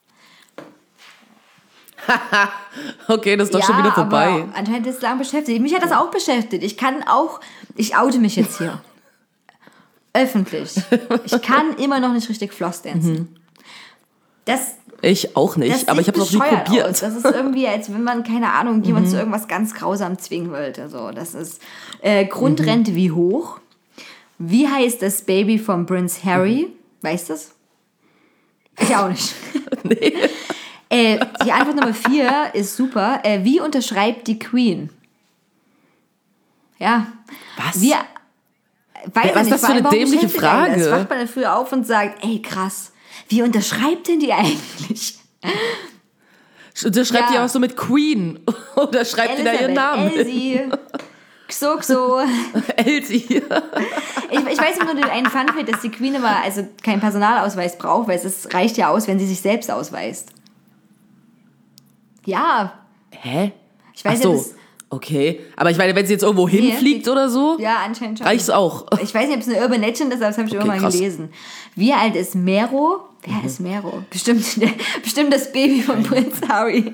B: Okay, das ist doch schon wieder vorbei.
A: Aber anscheinend ist es lang beschäftigt. Mich hat das auch beschäftigt. Ich kann auch, ich oute mich jetzt hier. Öffentlich. Ich kann immer noch nicht richtig Flossdancen. Das,
B: Ich auch nicht,
A: das
B: aber ich
A: sieht
B: habe es noch nie
A: bescheuert
B: probiert.
A: aus. Das ist irgendwie, als wenn man, keine Ahnung, jemand zu irgendwas ganz grausam zwingen wollte. So, das ist äh, Grundrente wie hoch? Wie heißt das Baby von Prince Harry? Weißt du das? Ich auch nicht.
B: Nee.
A: Äh, die Antwort Nummer vier ist super. Äh, wie unterschreibt die Queen? Ja.
B: Was?
A: Wir, weiß
B: Ja, was
A: nicht,
B: ist das für eine
A: warum
B: dämliche
A: beschäftigt einen
B: Frage?
A: Das wacht man dann früh auf und sagt, ey krass, wie unterschreibt denn die eigentlich?
B: Das schreibt
A: Ja.
B: die auch so mit Queen. Oder schreibt die da ihren Namen?
A: Elsie, Xo Xo.
B: Elsie.
A: Ich, ich weiß nur den einen Funfact, dass die Queen immer also keinen Personalausweis braucht, weil es reicht ja aus, wenn sie sich selbst ausweist. Ja,
B: Hä?
A: ich weiß
B: Ach so.
A: ja, das,
B: okay. Aber ich meine, wenn sie jetzt irgendwo hinfliegt
A: die-
B: oder so,
A: ja, anscheinend schon.
B: reicht's auch.
A: Ich weiß nicht, ob es eine Urban Legend ist, aber das habe ich
B: Okay,
A: irgendwann
B: krass.
A: gelesen. Wie alt ist Mero? Wer
B: Mhm.
A: ist Mero? Bestimmt, bestimmt das Baby von Prinz Harry.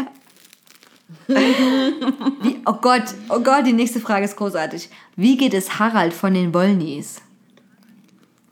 A: Wie, oh Gott, oh Gott, die nächste Frage ist großartig. Wie geht es Harald von den Wollnys?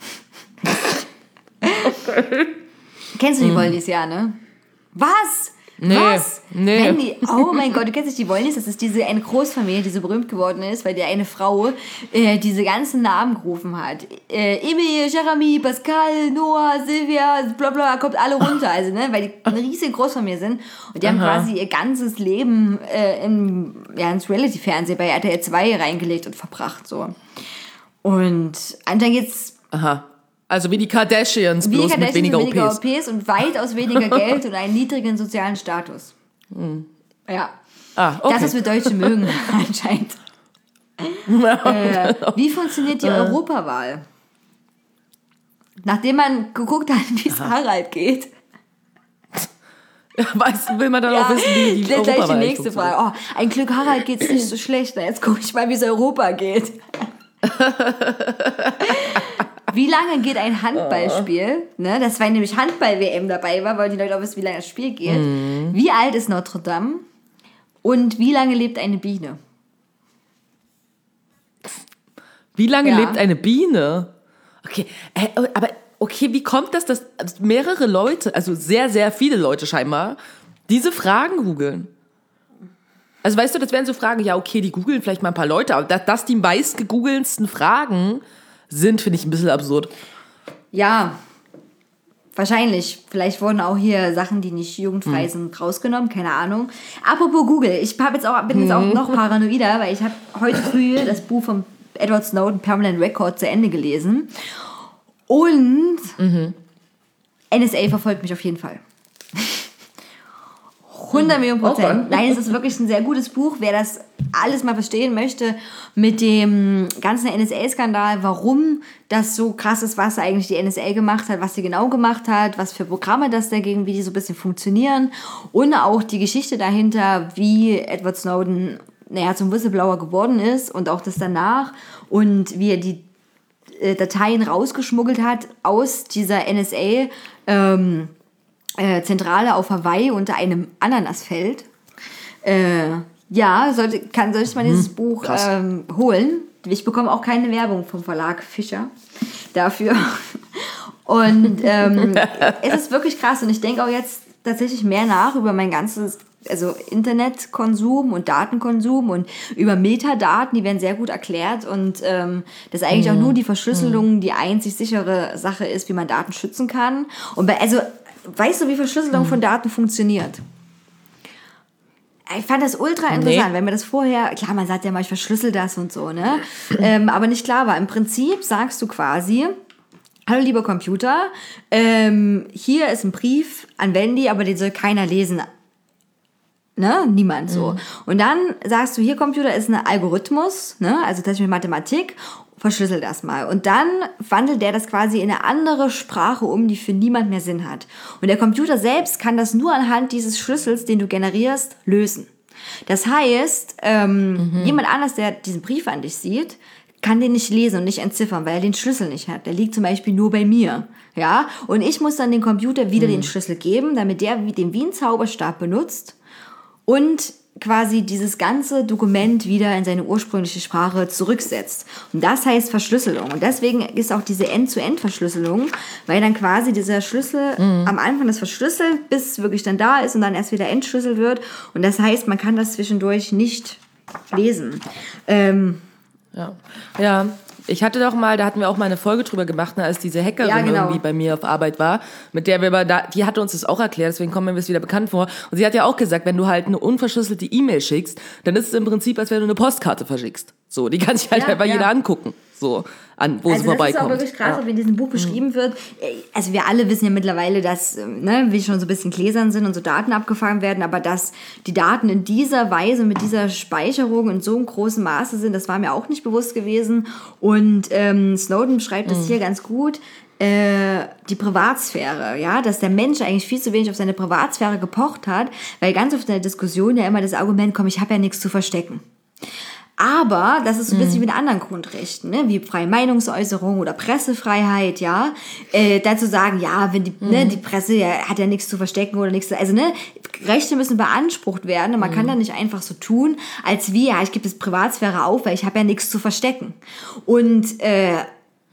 A: Kennst du die Wollnys, ja, ne? Was?
B: Nee,
A: Was?
B: nee.
A: Wenn die, oh mein Gott, du kennst nicht die Wollnis, das ist diese eine Großfamilie, die so berühmt geworden ist, weil die eine Frau äh, diese ganzen Namen gerufen hat. Äh, Emil, Jeremy, Pascal, Noah, Silvia, bla bla, kommt alle runter, also ne, weil die eine riesige Großfamilie sind und die haben
B: Aha.
A: quasi ihr ganzes Leben äh, in, ja, ins Reality-Fernsehen bei R T L zwei reingelegt und verbracht, so. Und anscheinend geht's
B: Aha. Also wie die Kardashians,
A: wie
B: bloß
A: Kardashians
B: mit weniger,
A: weniger
B: O Ps.
A: O Ps und weitaus weniger Geld und einen niedrigen sozialen Status. Ja.
B: Ah, okay.
A: Das, was wir Deutsche mögen, anscheinend. äh, wie funktioniert die Europawahl? Nachdem man geguckt hat, wie es Harald geht.
B: Weiß, will man dann auch wissen, wie die
A: gleich die
B: Europawahl
A: nächste
B: funktioniert.
A: Frage. Oh, ein Glück, Harald geht's nicht so schlecht. Na, jetzt gucke ich mal, wie es Europa geht. Wie lange geht ein Handballspiel? Ne, das war nämlich Handball-W M dabei war, weil die Leute auch wissen, wie lange das Spiel geht.
B: Mhm.
A: Wie alt ist Notre Dame? Und wie lange lebt eine Biene?
B: Wie lange
A: Ja.
B: lebt eine Biene? Okay, äh, aber okay, wie kommt das, dass mehrere Leute, also sehr, sehr viele Leute scheinbar, diese Fragen googeln? Also weißt du, das wären so Fragen, ja okay, die googeln vielleicht mal ein paar Leute, aber dass, dass die meist gegoogelsten Fragen sind, finde ich ein bisschen absurd.
A: Ja, wahrscheinlich. Vielleicht wurden auch hier Sachen, die nicht jugendfrei sind, rausgenommen. Keine Ahnung. Apropos Google. Ich hab jetzt auch, bin jetzt auch noch paranoider, weil ich habe heute früh das Buch von Edward Snowden, Permanent Record, zu Ende gelesen. Und N S A verfolgt mich auf jeden Fall. hundert Millionen Prozent. Nein, es ist wirklich ein sehr gutes Buch. Wer das alles mal verstehen möchte mit dem ganzen N S A-Skandal, warum das so krass ist, was eigentlich die N S A gemacht hat, was sie genau gemacht hat, was für Programme das dagegen, wie die so ein bisschen funktionieren und auch die Geschichte dahinter, wie Edward Snowden naja, zum Whistleblower geworden ist und auch das danach und wie er die äh, Dateien rausgeschmuggelt hat aus dieser N S A ähm, Äh, Zentrale auf Hawaii unter einem Ananasfeld. Äh, ja, sollte, kann, sollte ich mal dieses
B: Hm,
A: Buch ähm, holen. Ich bekomme auch keine Werbung vom Verlag Fischer dafür. Und ähm, es ist wirklich krass. Und ich denke auch jetzt tatsächlich mehr nach über mein ganzes also Internetkonsum und Datenkonsum und über Metadaten, die werden sehr gut erklärt. Und ähm, dass eigentlich auch nur die Verschlüsselung die einzig sichere Sache ist, wie man Daten schützen kann. Und bei, also weißt du, wie Verschlüsselung von Daten funktioniert? Ich fand das ultra interessant,
B: Nee.
A: wenn mir das vorher, klar, man sagt ja mal, ich verschlüssel das und so, ne? ähm, aber nicht klar war. Im Prinzip sagst du quasi, hallo lieber Computer, ähm, hier ist ein Brief an Wendy, aber den soll keiner lesen. Ne? Niemand so. Und dann sagst du, hier Computer ist ein Algorithmus, ne? Also tatsächlich mit Mathematik, verschlüssel das mal. Und dann wandelt der das quasi in eine andere Sprache um, die für niemand mehr Sinn hat. Und der Computer selbst kann das nur anhand dieses Schlüssels, den du generierst, lösen. Das heißt, ähm, mhm. jemand anders, der diesen Brief an dich sieht, kann den nicht lesen und nicht entziffern, weil er den Schlüssel nicht hat. Der liegt zum Beispiel nur bei mir. Ja? Und ich muss dann dem Computer wieder mhm. den Schlüssel geben, damit der den wie ein Zauberstab benutzt und quasi dieses ganze Dokument wieder in seine ursprüngliche Sprache zurücksetzt. Und das heißt Verschlüsselung. Und deswegen ist auch diese End-zu-End-Verschlüsselung, weil dann quasi dieser Schlüssel mhm. am Anfang das verschlüsselt, bis es wirklich dann da ist und dann erst wieder entschlüsselt wird. Und das heißt, man kann das zwischendurch nicht lesen. Ähm,
B: Ja. ja, ich hatte doch mal, da hatten wir auch mal eine Folge drüber gemacht, ne, als diese Hackerin
A: Ja, genau.
B: irgendwie bei mir auf Arbeit war, mit der wir aber da, die hatte uns das auch erklärt, deswegen kommen mir das wieder bekannt vor. Und sie hat ja auch gesagt, wenn du halt eine unverschlüsselte E-Mail schickst, dann ist es im Prinzip, als wenn du eine Postkarte verschickst. So, die kann sich halt
A: Ja,
B: einfach
A: ja.
B: jeder angucken, so, an, wo
A: also
B: sie vorbeikommt.
A: Das ist auch wirklich krass,
B: Ja.
A: wie in diesem Buch beschrieben wird. Also wir alle wissen ja mittlerweile, dass ne, wir schon so ein bisschen gläsern sind und so Daten abgefangen werden, aber dass die Daten in dieser Weise, mit dieser Speicherung in so einem großen Maße sind, das war mir auch nicht bewusst gewesen. Und ähm, Snowden beschreibt das hier ganz gut. Äh, die Privatsphäre, ja, dass der Mensch eigentlich viel zu wenig auf seine Privatsphäre gepocht hat, weil ganz oft in der Diskussion ja immer das Argument kommt, ich habe ja nichts zu verstecken. Aber das ist so ein bisschen wie in anderen Grundrechten, ne? Wie freie Meinungsäußerung oder Pressefreiheit, ja. Äh, dazu sagen, ja, wenn die, mhm. ne, die Presse ja, hat ja nichts zu verstecken oder nichts zu, also ne, Rechte müssen beansprucht werden und man mhm. kann da nicht einfach so tun, als wie, ja, ich gebe das Privatsphäre auf, weil ich habe ja nichts zu verstecken. Und äh,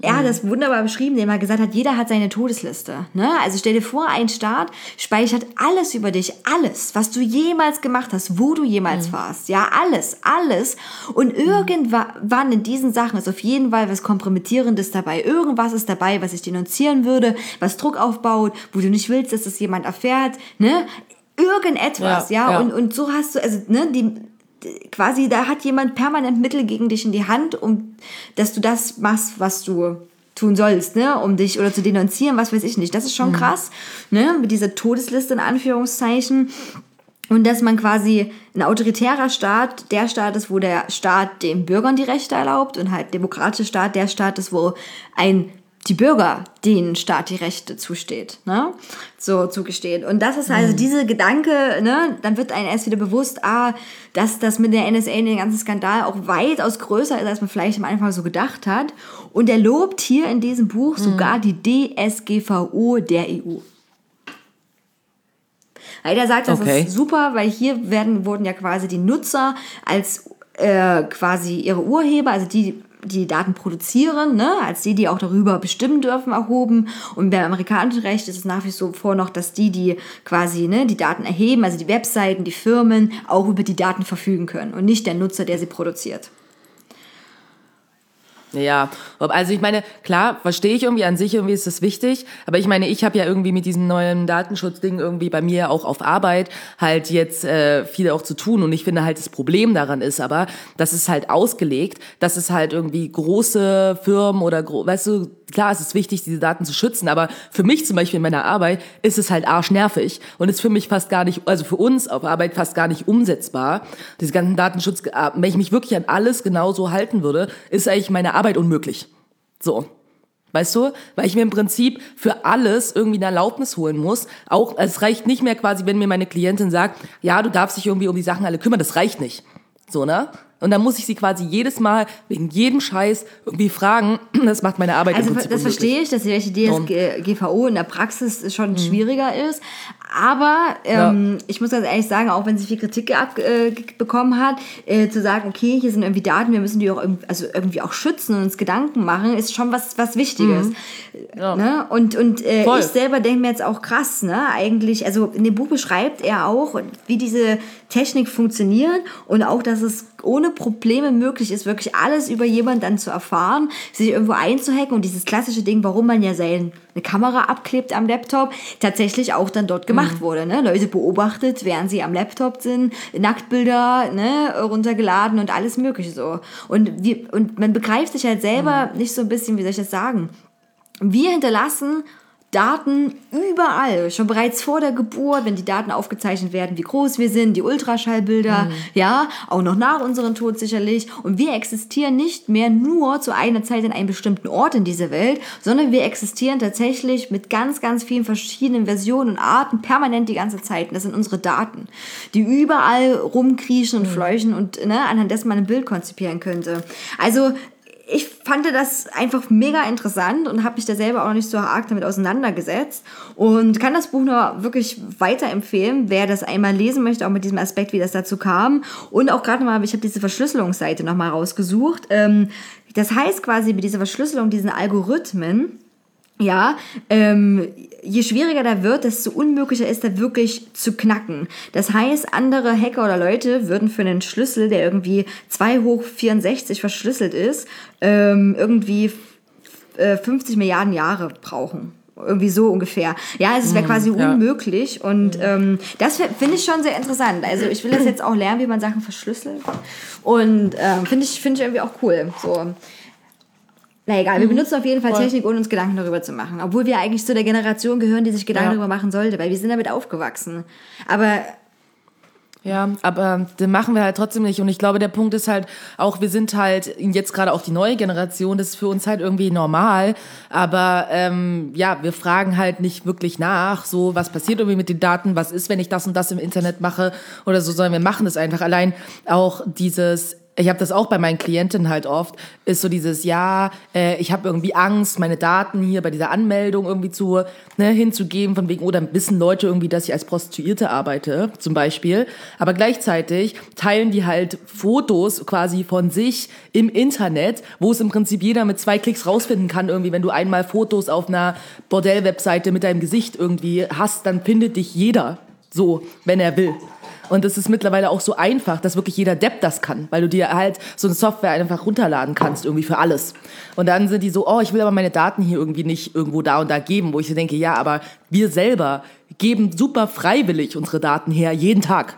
A: er hat das wunderbar beschrieben, indem er gesagt hat, jeder hat seine Todesliste. Ne? Also stell dir vor, ein Staat speichert alles über dich, alles, was du jemals gemacht hast, wo du jemals mhm. warst. Ja, alles, alles. Und irgendwann in diesen Sachen ist auf jeden Fall was Kompromittierendes dabei. Irgendwas ist dabei, was ich denunzieren würde, was Druck aufbaut, wo du nicht willst, dass das jemand erfährt. Ne? Irgendetwas, ja. ja? ja. Und, und so hast du, also, ne, die... quasi, da hat jemand permanent Mittel gegen dich in die Hand, um, dass du das machst, was du tun sollst, ne, um dich oder zu denunzieren, was weiß ich nicht. Das ist schon mhm. krass, ne, mit dieser Todesliste in Anführungszeichen. Und dass man quasi ein autoritärer Staat der Staat ist, wo der Staat den Bürgern die Rechte erlaubt und halt demokratischer Staat der Staat ist, wo ein die Bürger, denen Staat die Rechte zusteht, ne, so zugesteht. Und das ist also mhm. diese Gedanke, ne, dann wird einem erst wieder bewusst, ah, dass das mit der N S A, den ganzen Skandal auch weitaus größer ist, als man vielleicht am Anfang so gedacht hat. Und er lobt hier in diesem Buch mhm. sogar die D S G V O der E U. Weil er sagt, das okay. ist super, weil hier werden, wurden ja quasi die Nutzer als äh, quasi ihre Urheber, also die die Daten produzieren, ne, als die, die auch darüber bestimmen dürfen, erhoben. Und beim amerikanischen Recht ist es nach wie vor noch, dass die, die quasi ne, die Daten erheben, also die Webseiten, die Firmen, auch über die Daten verfügen können und nicht der Nutzer, der sie produziert.
B: Ja, also ich meine, klar, verstehe ich irgendwie an sich, irgendwie ist das wichtig, aber ich meine, ich habe ja irgendwie mit diesem neuen Datenschutzding irgendwie bei mir auch auf Arbeit halt jetzt äh, viel auch zu tun und ich finde halt das Problem daran ist aber, dass es halt ausgelegt, dass es halt irgendwie große Firmen oder, gro- weißt du, klar, es ist wichtig, diese Daten zu schützen, aber für mich zum Beispiel in meiner Arbeit ist es halt arschnervig und ist für mich fast gar nicht, also für uns auf Arbeit fast gar nicht umsetzbar. Diese ganzen Datenschutz, wenn ich mich wirklich an alles genauso halten würde, ist eigentlich meine Arbeit unmöglich. So. Weißt du? Weil ich mir im Prinzip für alles irgendwie eine Erlaubnis holen muss. Auch, es reicht nicht mehr quasi, wenn mir meine Klientin sagt, ja, du darfst dich irgendwie um die Sachen alle kümmern, das reicht nicht. So, ne? Und dann muss ich sie quasi jedes Mal wegen jedem Scheiß irgendwie fragen. Das macht meine Arbeit
A: also
B: im Prinzip
A: das
B: unmöglich.
A: Verstehe ich, dass die D S G V O in der Praxis schon mhm. schwieriger ist. Aber ähm, ja. ich muss ganz ehrlich sagen, auch wenn sie viel Kritik ab, äh, bekommen hat, äh, zu sagen, okay, hier sind irgendwie Daten, wir müssen die auch irgendwie, also irgendwie auch schützen und uns Gedanken machen, ist schon was was Wichtiges. Mhm. Ja. Ne? Und und äh, ich selber denke mir jetzt auch krass, ne? Eigentlich, also in dem Buch beschreibt er auch, wie diese Technik funktioniert und auch, dass es ohne Probleme möglich ist, wirklich alles über jemanden dann zu erfahren, sich irgendwo einzuhacken und dieses klassische Ding, warum man ja seine Kamera abklebt am Laptop, tatsächlich auch dann dort gemacht mhm. wurde. Ne? Leute beobachtet, während sie am Laptop sind, Nacktbilder ne, runtergeladen und alles mögliche so. Und, wir, und man begreift sich halt selber mhm. nicht so ein bisschen, wie soll ich das sagen, wir hinterlassen Daten überall, schon bereits vor der Geburt, wenn die Daten aufgezeichnet werden, wie groß wir sind, die Ultraschallbilder, mhm. ja, auch noch nach unserem Tod sicherlich. Und wir existieren nicht mehr nur zu einer Zeit in einem bestimmten Ort in dieser Welt, sondern wir existieren tatsächlich mit ganz, ganz vielen verschiedenen Versionen und Arten permanent die ganze Zeit. Und das sind unsere Daten, die überall rumkriechen und mhm. fleuchen und ne, anhand dessen man ein Bild konzipieren könnte. Also ich fand das einfach mega interessant und habe mich da selber auch noch nicht so arg damit auseinandergesetzt und kann das Buch nur wirklich weiterempfehlen, wer das einmal lesen möchte, auch mit diesem Aspekt, wie das dazu kam. Und auch gerade mal, ich habe diese Verschlüsselungsseite nochmal rausgesucht. Das heißt quasi, mit dieser Verschlüsselung, diesen Algorithmen, ja, ähm, je schwieriger da wird, desto unmöglicher ist da wirklich zu knacken. Das heißt, andere Hacker oder Leute würden für einen Schlüssel, der irgendwie zwei hoch vierundsechzig verschlüsselt ist, ähm, irgendwie äh, fünfzig Milliarden Jahre brauchen. Irgendwie so ungefähr. Ja, also es wäre quasi ja. unmöglich und ähm, das finde ich schon sehr interessant. Also ich will das jetzt auch lernen, wie man Sachen verschlüsselt und ähm, finde ich, find ich irgendwie auch cool. So. Na egal, wir benutzen auf jeden Fall Voll. Technik, ohne uns Gedanken darüber zu machen. Obwohl wir eigentlich zu der Generation gehören, die sich Gedanken ja. darüber machen sollte, weil wir sind damit aufgewachsen. Aber
B: ja, aber den machen wir halt trotzdem nicht. Und ich glaube, der Punkt ist halt auch, wir sind halt jetzt gerade auch die neue Generation, das ist für uns halt irgendwie normal. Aber ähm, ja, wir fragen halt nicht wirklich nach, so was passiert irgendwie mit den Daten, was ist, wenn ich das und das im Internet mache oder so, sondern wir machen das einfach. Allein auch dieses ich habe das auch bei meinen Klientinnen halt oft, ist so dieses, ja, äh, ich habe irgendwie Angst, meine Daten hier bei dieser Anmeldung irgendwie zu, ne, hinzugeben, von wegen, oder wissen Leute irgendwie, dass ich als Prostituierte arbeite, zum Beispiel. Aber gleichzeitig teilen die halt Fotos quasi von sich im Internet, wo es im Prinzip jeder mit zwei Klicks rausfinden kann, irgendwie, wenn du einmal Fotos auf einer Bordell-Webseite mit deinem Gesicht irgendwie hast, dann findet dich jeder so, wenn er will. Und es ist mittlerweile auch so einfach, dass wirklich jeder Depp das kann, weil du dir halt so eine Software einfach runterladen kannst, irgendwie für alles. Und dann sind die so, oh, ich will aber meine Daten hier irgendwie nicht irgendwo da und da geben, wo ich so denke, ja, aber wir selber geben super freiwillig unsere Daten her, jeden Tag.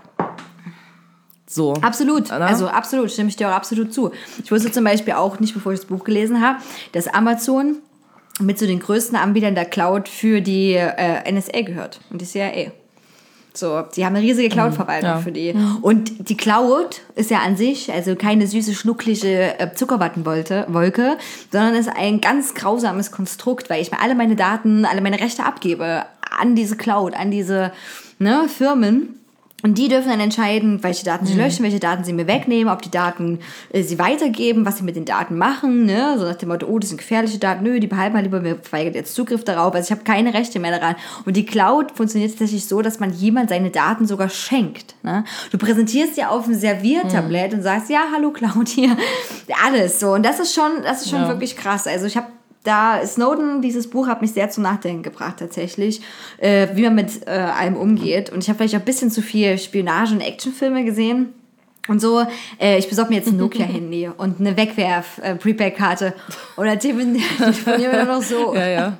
B: So.
A: Absolut,
B: Anna?
A: also absolut, stimme ich dir auch absolut zu. Ich wusste zum Beispiel auch nicht, bevor ich das Buch gelesen habe, dass Amazon mit zu den größten Anbietern der Cloud für die äh, N S A gehört und die C I A. So, sie haben eine riesige Cloud-Verwaltung
B: ja.
A: für die. Und die Cloud ist ja an sich also keine süße, schnucklige äh, Zuckerwattenwolke, sondern ist ein ganz grausames Konstrukt, weil ich mir alle meine Daten, alle meine Rechte abgebe an diese Cloud, an diese ne, Firmen. Und die dürfen dann entscheiden, welche Daten sie löschen, welche Daten sie mir wegnehmen, ob die Daten äh, sie weitergeben, was sie mit den Daten machen, ne? So nach dem Motto, oh, das sind gefährliche Daten, nö, die behalten wir lieber, mir verweigert jetzt Zugriff darauf, also ich habe keine Rechte mehr daran. Und die Cloud funktioniert tatsächlich so, dass man jemand seine Daten sogar schenkt, ne? Du präsentierst dir auf ein Serviertablett mhm. und sagst, ja, hallo Cloud, hier, alles so. Und das ist schon, das ist schon ja. wirklich krass. Also ich habe Da Snowden, dieses Buch hat mich sehr zum Nachdenken gebracht tatsächlich, äh, wie man mit äh, allem umgeht. Und ich habe vielleicht auch ein bisschen zu viel Spionage- und Actionfilme gesehen. Und so, äh, ich besorge mir jetzt ein Nokia-Handy und eine Wegwerf-Prepaid-Karte. Oder telefonieren wir noch so.
B: Ja, ja.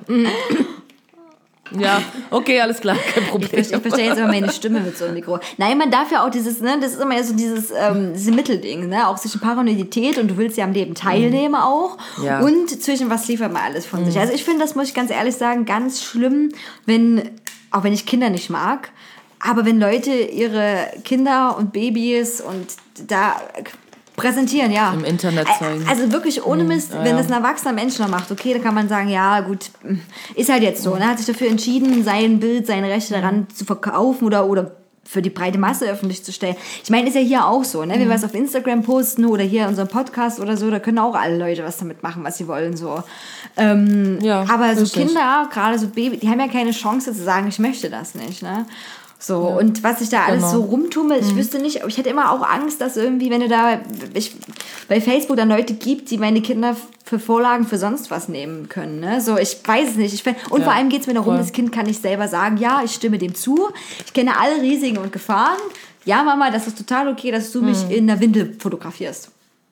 B: Ja, okay, alles klar, kein Problem.
A: Ich, ich verstehe jetzt immer meine Stimme mit so einem Mikro. Nein, man darf ja auch dieses, ne, das ist immer so dieses, ähm, dieses Mittelding, ne, auch zwischen Paranoidität und du willst ja am Leben teilnehmen mhm. auch
B: ja.
A: und zwischen was liefert man alles von mhm. sich. Also ich finde, das muss ich ganz ehrlich sagen, ganz schlimm, wenn, auch wenn ich Kinder nicht mag, aber wenn Leute ihre Kinder und Babys und da präsentieren, ja.
B: Im Internet zeigen.
A: Also wirklich ohne Mist,
B: ja,
A: wenn
B: ja.
A: das ein erwachsener Mensch noch macht, okay, dann kann man sagen, ja gut, ist halt jetzt so. Er hat sich dafür entschieden, sein Bild, seine Rechte daran zu verkaufen oder, oder für die breite Masse öffentlich zu stellen. Ich meine, ist ja hier auch so, ne? Wenn wir was auf Instagram posten oder hier in unserem Podcast oder so, da können auch alle Leute was damit machen, was sie wollen, so. Ähm,
B: ja,
A: aber so
B: richtig.
A: Kinder, gerade so Baby, die haben ja keine Chance zu sagen, ich möchte das nicht, ne? So, ja. Und was sich da alles genau. so rumtummelt, ich mhm. wüsste nicht, ich hätte immer auch Angst, dass irgendwie, wenn du da ich, bei Facebook dann Leute gibt, die meine Kinder für Vorlagen für sonst was nehmen können. Ne? So, ich weiß es nicht. Ich find, und ja. vor allem geht es mir darum, Voll. Das Kind kann nicht selber sagen, ja, ich stimme dem zu, ich kenne alle Risiken und Gefahren. Ja, Mama, das ist total okay, dass du mhm. mich in der Windel fotografierst.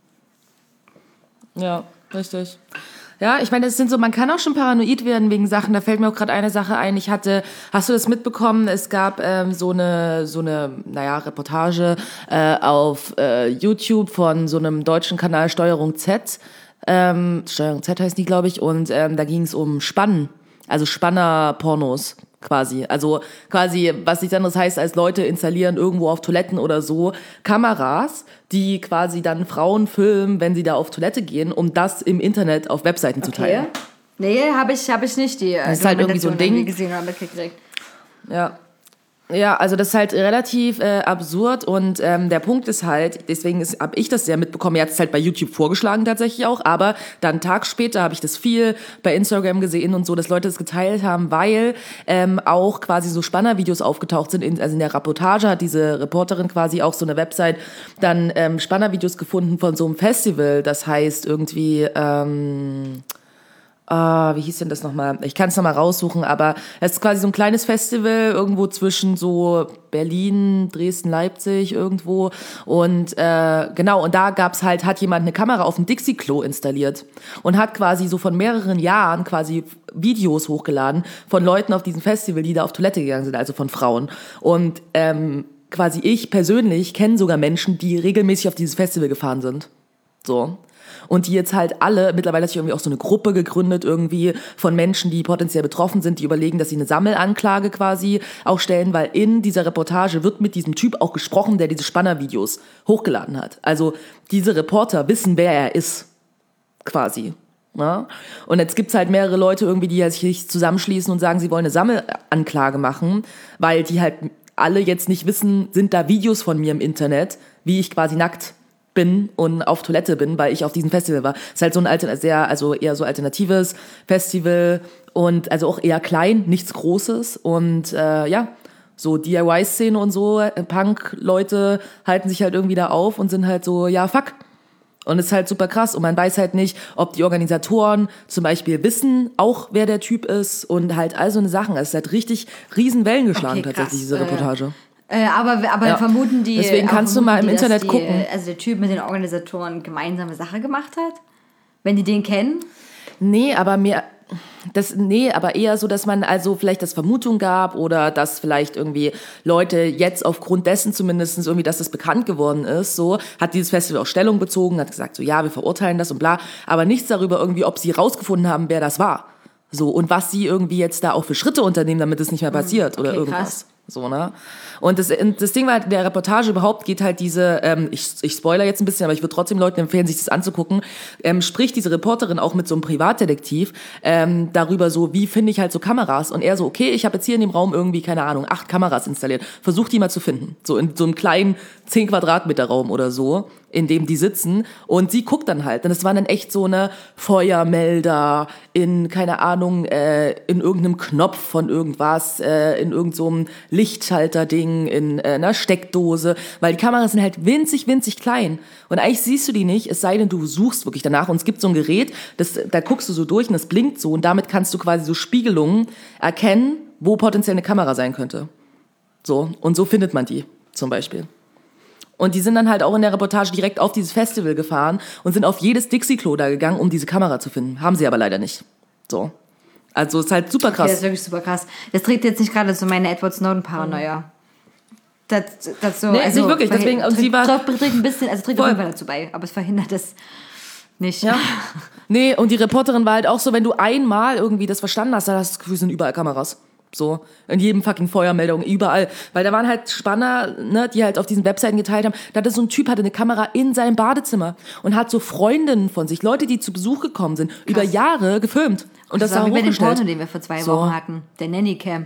B: Ja, richtig. Ja, ich meine, das sind so, man kann auch schon paranoid werden wegen Sachen. Da fällt mir auch gerade eine Sache ein. Ich hatte, hast du das mitbekommen? Es gab ähm, so eine, so eine, naja, Reportage äh, auf äh, YouTube von so einem deutschen Kanal Steuerung Z. Ähm, Steuerung Z heißt die, glaube ich. Und ähm, da ging es um Spannen, also Spanner-Pornos. Quasi, also quasi, was nichts anderes heißt, als Leute installieren irgendwo auf Toiletten oder so Kameras, die quasi dann Frauen filmen, wenn sie da auf Toilette gehen, um das im Internet auf Webseiten okay. zu teilen.
A: Nee, habe ich, hab ich nicht die
B: das ist halt irgendwie so ein Ding.
A: Gesehen oder mitgekriegt.
B: Ja. Ja, also das ist halt relativ äh, absurd und ähm, der Punkt ist halt, deswegen habe ich das sehr mitbekommen, er hat es halt bei YouTube vorgeschlagen tatsächlich auch, aber dann einen Tag später habe ich das viel bei Instagram gesehen und so, dass Leute das geteilt haben, weil ähm, auch quasi so Spannervideos aufgetaucht sind, in, also in der Reportage hat diese Reporterin quasi auch so eine Website dann ähm, Spannervideos gefunden von so einem Festival, das heißt irgendwie... Ähm, Ah, wie hieß denn das nochmal? Ich kann es nochmal raussuchen, aber es ist quasi so ein kleines Festival irgendwo zwischen so Berlin, Dresden, Leipzig irgendwo und äh, genau, und da gab's halt, hat jemand eine Kamera auf dem Dixie-Klo installiert und hat quasi so von mehreren Jahren quasi Videos hochgeladen von Leuten auf diesem Festival, die da auf Toilette gegangen sind, also von Frauen und ähm, quasi ich persönlich kenne sogar Menschen, die regelmäßig auf dieses Festival gefahren sind. So. Und die jetzt halt alle, mittlerweile hat sich irgendwie auch so eine Gruppe gegründet irgendwie von Menschen, die potenziell betroffen sind, die überlegen, dass sie eine Sammelanklage quasi auch stellen, weil in dieser Reportage wird mit diesem Typ auch gesprochen, der diese Spannervideos hochgeladen hat. Also diese Reporter wissen, wer er ist, quasi. Ja? Und jetzt gibt's halt mehrere Leute irgendwie, die sich zusammenschließen und sagen, sie wollen eine Sammelanklage machen, weil die halt alle jetzt nicht wissen, sind da Videos von mir im Internet, wie ich quasi nackt bin und auf Toilette bin, weil ich auf diesem Festival war. Es ist halt so ein Alter, sehr, also eher so alternatives Festival und also auch eher klein, nichts Großes und äh, ja, so D I Y-Szene und so, Punk-Leute halten sich halt irgendwie da auf und sind halt so, ja, fuck. Und es ist halt super krass und man weiß halt nicht, ob die Organisatoren zum Beispiel wissen auch, wer der Typ ist und halt all so eine Sachen. Es ist halt richtig riesen Wellen geschlagen
A: Okay, krass.
B: tatsächlich, diese Reportage.
A: Äh, aber aber
B: Ja.
A: vermuten die.
B: Deswegen
A: auch
B: kannst du
A: vermuten
B: mal im
A: die, dass
B: Internet
A: die,
B: gucken.
A: Also der Typ mit den Organisatoren gemeinsame Sache gemacht hat? Wenn die den kennen?
B: Nee, aber mir, das, nee, aber eher so, dass man also vielleicht das Vermutung gab oder dass vielleicht irgendwie Leute jetzt aufgrund dessen zumindest irgendwie, dass das bekannt geworden ist, so, hat dieses Festival auch Stellung bezogen, hat gesagt so, ja, wir verurteilen das und bla, aber nichts darüber irgendwie, ob sie rausgefunden haben, wer das war. So, und was sie irgendwie jetzt da auch für Schritte unternehmen, damit es nicht mehr passiert oder
A: okay,
B: irgendwas.
A: krass.
B: So, ne? Und das, das Ding war halt, in der Reportage überhaupt geht halt diese, ähm, ich, ich spoiler jetzt ein bisschen, aber ich würde trotzdem Leuten empfehlen, sich das anzugucken, ähm, spricht diese Reporterin auch mit so einem Privatdetektiv ähm, darüber so, wie finde ich halt so Kameras und er so, okay, ich habe jetzt hier in dem Raum irgendwie, keine Ahnung, acht Kameras installiert, versuch die mal zu finden, so in so einem kleinen zehn Quadratmeter Raum oder so, in dem die sitzen und sie guckt dann halt, und es waren dann echt so eine Feuermelder in, keine Ahnung, äh, in irgendeinem Knopf von irgendwas, äh, in irgendeinem so Lichtschalter-Ding, in äh, einer Steckdose, weil die Kameras sind halt winzig, winzig klein und eigentlich siehst du die nicht, es sei denn, du suchst wirklich danach und es gibt so ein Gerät, das, da guckst du so durch und das blinkt so und damit kannst du quasi so Spiegelungen erkennen, wo potenziell eine Kamera sein könnte. So, und so findet man die zum Beispiel. Und die sind dann halt auch in der Reportage direkt auf dieses Festival gefahren und sind auf jedes Dixie-Klo da gegangen, um diese Kamera zu finden. Haben sie aber leider nicht. So. Also ist halt super krass.
A: Okay, das ist wirklich super krass. Das trägt jetzt nicht gerade so meine Edward Snowden-Paranoia. Das, das so,
B: Nee,
A: also
B: nicht wirklich, deswegen, also
A: trägt,
B: sie war-
A: trägt, trägt ein bisschen, also trägt auf
B: Voll.
A: jeden Fall dazu bei, aber es verhindert es nicht.
B: Ja. Nee, und die Reporterin war halt auch so, wenn du einmal irgendwie das verstanden hast, dann hast du das Gefühl, es sind überall Kameras. So, in jedem fucking Feuermeldung, überall. Weil da waren halt Spanner, ne, die halt auf diesen Webseiten geteilt haben. Da hatte so ein Typ, hatte eine Kamera in seinem Badezimmer und hat so Freundinnen von sich, Leute, die zu Besuch gekommen sind, über Jahre gefilmt. Und das,
A: Das war
B: da
A: wie bei dem
B: hochgestellt.
A: Porno, den wir vor zwei
B: So.
A: Wochen hatten. Der Nannycam.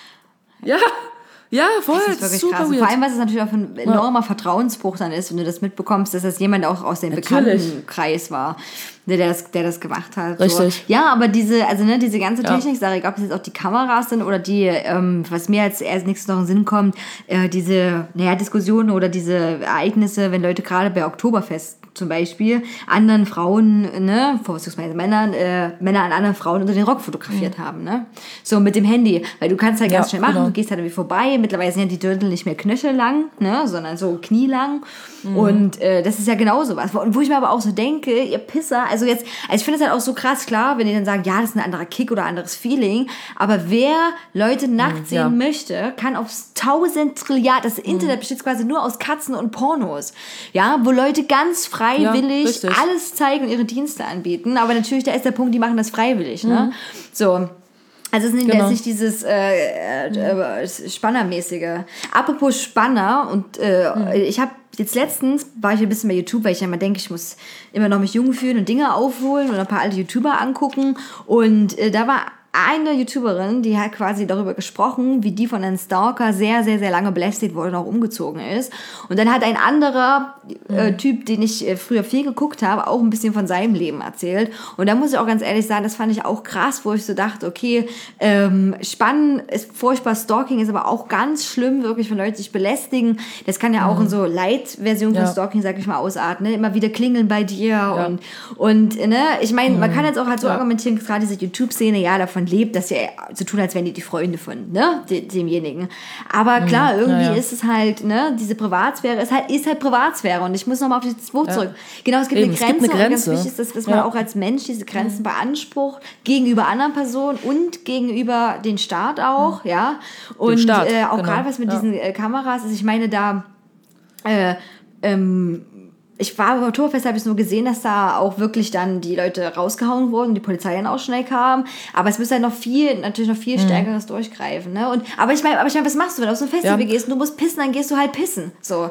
B: Ja, ja, voll,
A: Das ist wirklich
B: super
A: krass.
B: weird.
A: Vor allem, was es natürlich auch ein enormer Vertrauensbruch dann ist, wenn du das mitbekommst, dass das jemand auch aus dem
B: Natürlich.
A: Bekanntenkreis war, der, der, das, der das gemacht hat.
B: Richtig.
A: So. Ja, aber diese, also ne, diese ganze
B: Ja.
A: Technik-Sache, ob es jetzt auch die Kameras sind oder die, ähm, was mir als erst nächstes noch in den Sinn kommt, äh, diese, naja, Diskussionen oder diese Ereignisse, wenn Leute gerade bei Oktoberfest zum Beispiel anderen Frauen, ne, vorzugsweise Männern, äh, Männer an anderen Frauen unter den Rock fotografiert haben, ne? So mit dem Handy, weil du kannst halt ganz
B: Ja,
A: schnell machen,
B: genau.
A: du gehst halt irgendwie vorbei, mittlerweile sind ja die Dirndl nicht mehr knöchellang, ne, sondern so knielang und äh, das ist ja genau sowas. Und wo ich mir aber auch so denke, ihr Pisser, also jetzt, also ich finde es halt auch so krass, klar, wenn die dann sagen, ja, das ist ein anderer Kick oder anderes Feeling, aber wer Leute nackt sehen
B: ja.
A: möchte, kann aufs tausend Trilliard, das Internet besteht quasi nur aus Katzen und Pornos, ja, wo Leute ganz freiwillig
B: richtig.
A: alles zeigen und ihre Dienste anbieten, aber natürlich, da ist der Punkt, die machen das freiwillig, ne, so. Also es ist nicht,
B: Genau.
A: das ist nicht dieses äh, äh, äh, Spannermäßige. Apropos Spanner und äh,
B: Mhm.
A: ich habe jetzt letztens, war ich ein bisschen bei YouTube, weil ich ja immer denke, ich muss immer noch mich jung fühlen und Dinge aufholen und ein paar alte YouTuber angucken und äh, da war eine YouTuberin, die hat quasi darüber gesprochen, wie die von einem Stalker sehr, sehr, sehr lange belästigt wurde und auch umgezogen ist. Und dann hat ein anderer äh, Typ, den ich äh, früher viel geguckt habe, auch ein bisschen von seinem Leben erzählt. Und da muss ich auch ganz ehrlich sagen, das fand ich auch krass, wo ich so dachte, okay, ähm, spannend ist furchtbar, Stalking ist aber auch ganz schlimm, wirklich, wenn Leute sich belästigen. Das kann ja auch in so Light-Version von
B: Ja.
A: Stalking, sag ich mal, ausarten. Ne? Immer wieder klingeln bei dir und, und ne, ich meine, man kann jetzt auch halt so
B: Ja.
A: argumentieren, gerade diese YouTube-Szene, ja, davon lebt, dass sie so tun, als wären die die Freunde von, ne, de- demjenigen. Aber klar, irgendwie
B: ja, ja.
A: ist es halt, ne, diese Privatsphäre ist halt, ist halt Privatsphäre und ich muss nochmal auf dieses Wort zurück. Genau, es gibt
B: Eben,
A: eine
B: es gibt
A: Grenze,
B: eine
A: und ganz
B: Grenze.
A: wichtig ist, dass, dass man
B: Ja.
A: auch als Mensch diese Grenzen beansprucht, gegenüber anderen Personen und gegenüber den Staat auch, ja. Und
B: Staat,
A: äh, auch
B: genau.
A: gerade was mit
B: Ja.
A: diesen äh, Kameras ist, ich meine, da äh, ähm, ich war beim Oktoberfest, habe ich nur gesehen, dass da auch wirklich dann die Leute rausgehauen wurden, die Polizei dann auch schnell kam. Aber es müsste halt noch viel, natürlich noch viel stärkeres durchgreifen. Ne? Und, aber ich meine, aber ich mein, was machst du, wenn du auf so ein Festival
B: Ja.
A: gehst und du musst pissen, dann gehst du halt pissen. So.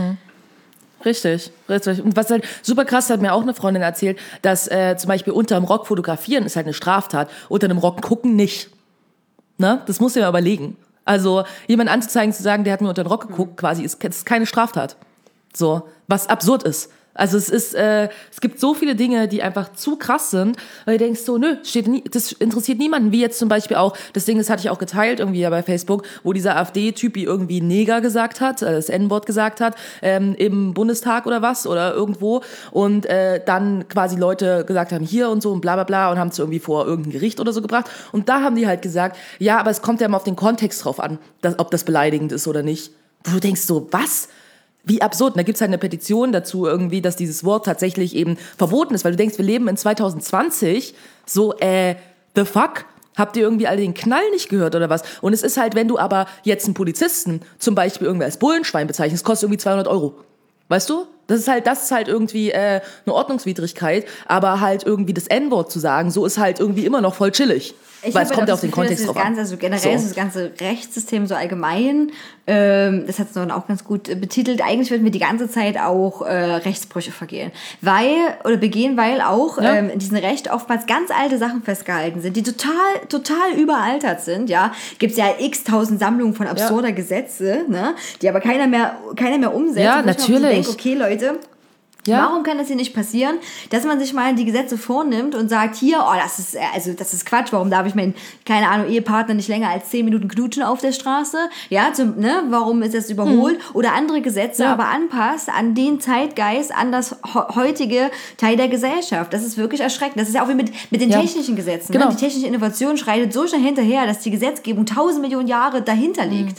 B: Richtig, richtig. Und was halt super krass, hat mir auch eine Freundin erzählt, dass äh, zum Beispiel unter dem Rock fotografieren ist halt eine Straftat, unter einem Rock gucken nicht. Ne? Das musst du dir mal überlegen. Also jemand anzuzeigen, zu sagen, der hat mir unter den Rock geguckt, quasi, ist, ist keine Straftat. So, was absurd ist. Also es ist, äh, es gibt so viele Dinge, die einfach zu krass sind, weil du denkst so, nö, steht nie, das interessiert niemanden. Wie jetzt zum Beispiel auch, das Ding, das hatte ich auch geteilt irgendwie ja bei Facebook, wo dieser AfD-Typ irgendwie Neger gesagt hat, äh, das En-Wort gesagt hat, ähm, im Bundestag oder was oder irgendwo und äh, dann quasi Leute gesagt haben, hier und so und bla bla bla und haben es irgendwie vor irgendein Gericht oder so gebracht und da haben die halt gesagt, ja, aber es kommt ja immer auf den Kontext drauf an, dass, ob das beleidigend ist oder nicht. Wo du denkst so, was? Wie absurd. Und da gibt's halt eine Petition dazu irgendwie, dass dieses Wort tatsächlich eben verboten ist, weil du denkst, wir leben in zwanzig zwanzig, so, äh, the fuck? Habt ihr irgendwie alle den Knall nicht gehört oder was? Und es ist halt, wenn du aber jetzt einen Polizisten zum Beispiel irgendwie als Bullenschwein bezeichnest, kostet irgendwie zweihundert Euro. Weißt du? Das ist halt, das ist halt irgendwie äh, eine Ordnungswidrigkeit, aber halt irgendwie das En-Wort zu sagen, so ist halt irgendwie immer noch voll chillig.
A: Ich
B: weil es kommt ja auf
A: das
B: den
A: Gefühl,
B: Kontext
A: dass
B: drauf
A: das
B: an.
A: ganze, also generell
B: So.
A: ist das ganze Rechtssystem so allgemein, ähm, das hat es dann auch ganz gut äh, betitelt, eigentlich würden wir die ganze Zeit auch äh, Rechtsbrüche vergehen. Weil, oder begehen, weil auch
B: Ja.
A: ähm, in diesem Recht oftmals ganz alte Sachen festgehalten sind, die total, total überaltert sind, ja. Gibt es ja x-tausend Sammlungen von absurder
B: Ja.
A: Gesetze, ne, die aber keiner mehr, keiner mehr umsetzt.
B: Ja,
A: Und wo ich mir auch so
B: natürlich.
A: denke, okay, Leute,
B: Ja.
A: warum kann das hier nicht passieren, dass man sich mal die Gesetze vornimmt und sagt, hier, oh, das ist, äh, also, das ist Quatsch, warum darf ich meinen, keine Ahnung, Ehepartner nicht länger als zehn Minuten knutschen auf der Straße, ja, zum, ne, warum ist das überholt, hm. oder andere Gesetze,
B: Ja.
A: aber anpasst an den Zeitgeist, an das ho- heutige Teil der Gesellschaft. Das ist wirklich erschreckend. Das ist ja auch wie mit, mit den
B: Ja.
A: technischen Gesetzen,
B: Genau.
A: ne? Die technische Innovation schreitet so schnell hinterher, dass die Gesetzgebung tausend Millionen Jahre dahinter liegt.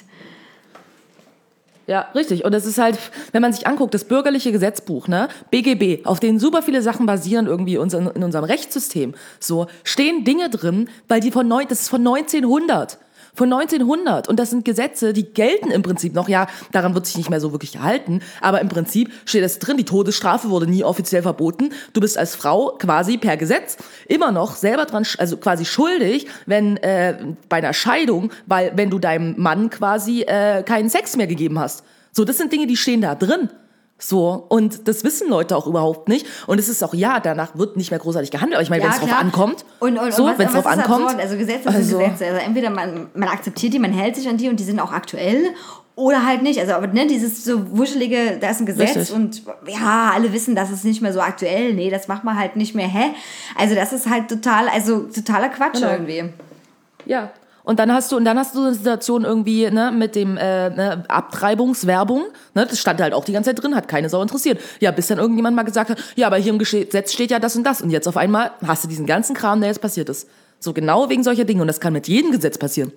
B: Ja, richtig. Und es ist halt, wenn man sich anguckt, das bürgerliche Gesetzbuch, ne, B G B, auf denen super viele Sachen basieren irgendwie unseren, in unserem Rechtssystem, so, stehen Dinge drin, weil die von neun, das ist von neunzehnhundert. Von neunzehnhundert. Und das sind Gesetze, die gelten im Prinzip noch. Ja, daran wird sich nicht mehr so wirklich gehalten. Aber im Prinzip steht das drin. Die Todesstrafe wurde nie offiziell verboten. Du bist als Frau quasi per Gesetz immer noch selber dran, also quasi schuldig, wenn äh, bei einer Scheidung, weil wenn du deinem Mann quasi äh, keinen Sex mehr gegeben hast. So, das sind Dinge, die stehen da drin. So, und das wissen Leute auch überhaupt nicht. Und es ist auch, ja, danach wird nicht mehr großartig gehandelt. Aber ich meine,
A: Ja,
B: wenn es drauf
A: klar.
B: ankommt,
A: Und, und,
B: so,
A: und was,
B: wenn es
A: was
B: drauf
A: ist
B: ankommt.
A: absurd? Also Gesetze
B: also,
A: sind Gesetze. Also entweder man, man akzeptiert die, man hält sich an die und die sind auch aktuell. Oder halt nicht. Also, aber ne, dieses so wuschelige, da ist ein Gesetz
B: Richtig.
A: und ja, alle wissen, das ist nicht mehr so aktuell. Nee, das macht man halt nicht mehr. Hä? Also, das ist halt total, also totaler Quatsch
B: Genau.
A: irgendwie.
B: Ja. Und dann hast du, und dann hast du eine Situation irgendwie, ne, mit dem, äh, ne, Abtreibungswerbung, ne, das stand halt auch die ganze Zeit drin, hat keine Sau interessiert. Ja, bis dann irgendjemand mal gesagt hat, ja, aber hier im Gesetz steht ja das und das. Und jetzt auf einmal hast du diesen ganzen Kram, der jetzt passiert ist. So genau wegen solcher Dinge. Und das kann mit jedem Gesetz passieren.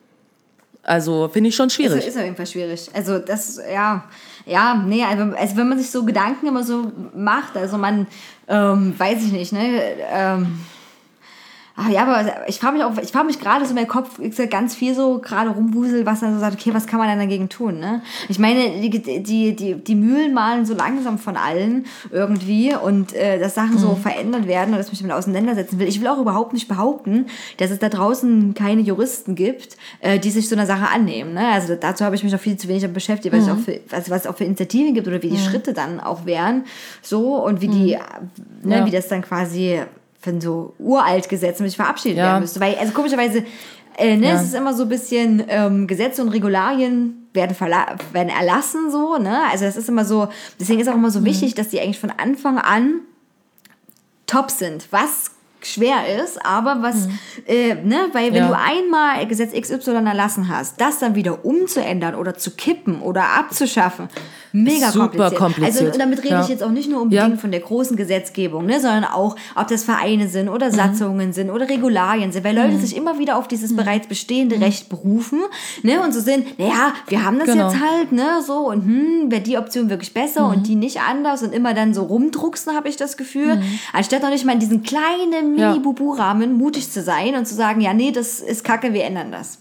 B: Also, finde ich schon schwierig.
A: Ist, ist auf jeden Fall schwierig. Also, das, ja, ja, nee, also, also wenn man sich so Gedanken immer so macht, also man, ähm, weiß ich nicht, ne, ähm, ach ja, aber ich frage mich auch, ich frage mich gerade so in meinem Kopf, ich sag ganz viel so gerade rumwusel, was dann so sagt, okay, was kann man dann dagegen tun, ne? Ich meine, die, die, die, die Mühlen malen so langsam von allen irgendwie und äh, dass Sachen mhm. so verändert werden und dass ich mich damit auseinandersetzen will. Ich will auch überhaupt nicht behaupten, dass es da draußen keine Juristen gibt, äh, die sich so einer Sache annehmen, ne? Also dazu habe ich mich noch viel zu wenig damit beschäftigt, weil mhm. ich auch für, also was es auch für Initiativen gibt oder wie die mhm. Schritte dann auch wären, so und wie die, mhm. ne,
B: ja.
A: wie das dann quasi von so uralt Gesetzen mich verabschiedet
B: Ja.
A: werden müsste. Weil, also komischerweise, äh, ne,
B: Ja.
A: es ist immer so ein bisschen, ähm, Gesetze und Regularien werden, verla- werden erlassen, so, ne? Also das ist immer so, deswegen ist auch immer so mhm. wichtig, dass die eigentlich von Anfang an top sind. Was schwer ist, aber was, mhm. äh, ne, weil wenn
B: Ja.
A: du einmal Gesetz X Y erlassen hast, das dann wieder umzuändern oder zu kippen oder abzuschaffen, mega
B: Super
A: kompliziert.
B: kompliziert.
A: Also und damit rede
B: Ja.
A: ich jetzt auch nicht nur unbedingt
B: Ja.
A: von der großen Gesetzgebung, ne, sondern auch, ob das Vereine sind oder Satzungen mhm. sind oder Regularien sind, weil Leute
B: mhm.
A: sich immer wieder auf dieses mhm. bereits bestehende mhm. Recht berufen, ne, und so sind, naja, wir haben das
B: Genau.
A: jetzt halt, ne, so und hm, wäre die Option wirklich besser
B: mhm.
A: und die nicht anders und immer dann so rumdrucksen, habe ich das Gefühl, mhm. anstatt noch nicht mal in diesen kleinen
B: Ja.
A: Mini-Bubu-Rahmen mutig zu sein und zu sagen, ja, nee, das ist kacke, wir ändern das.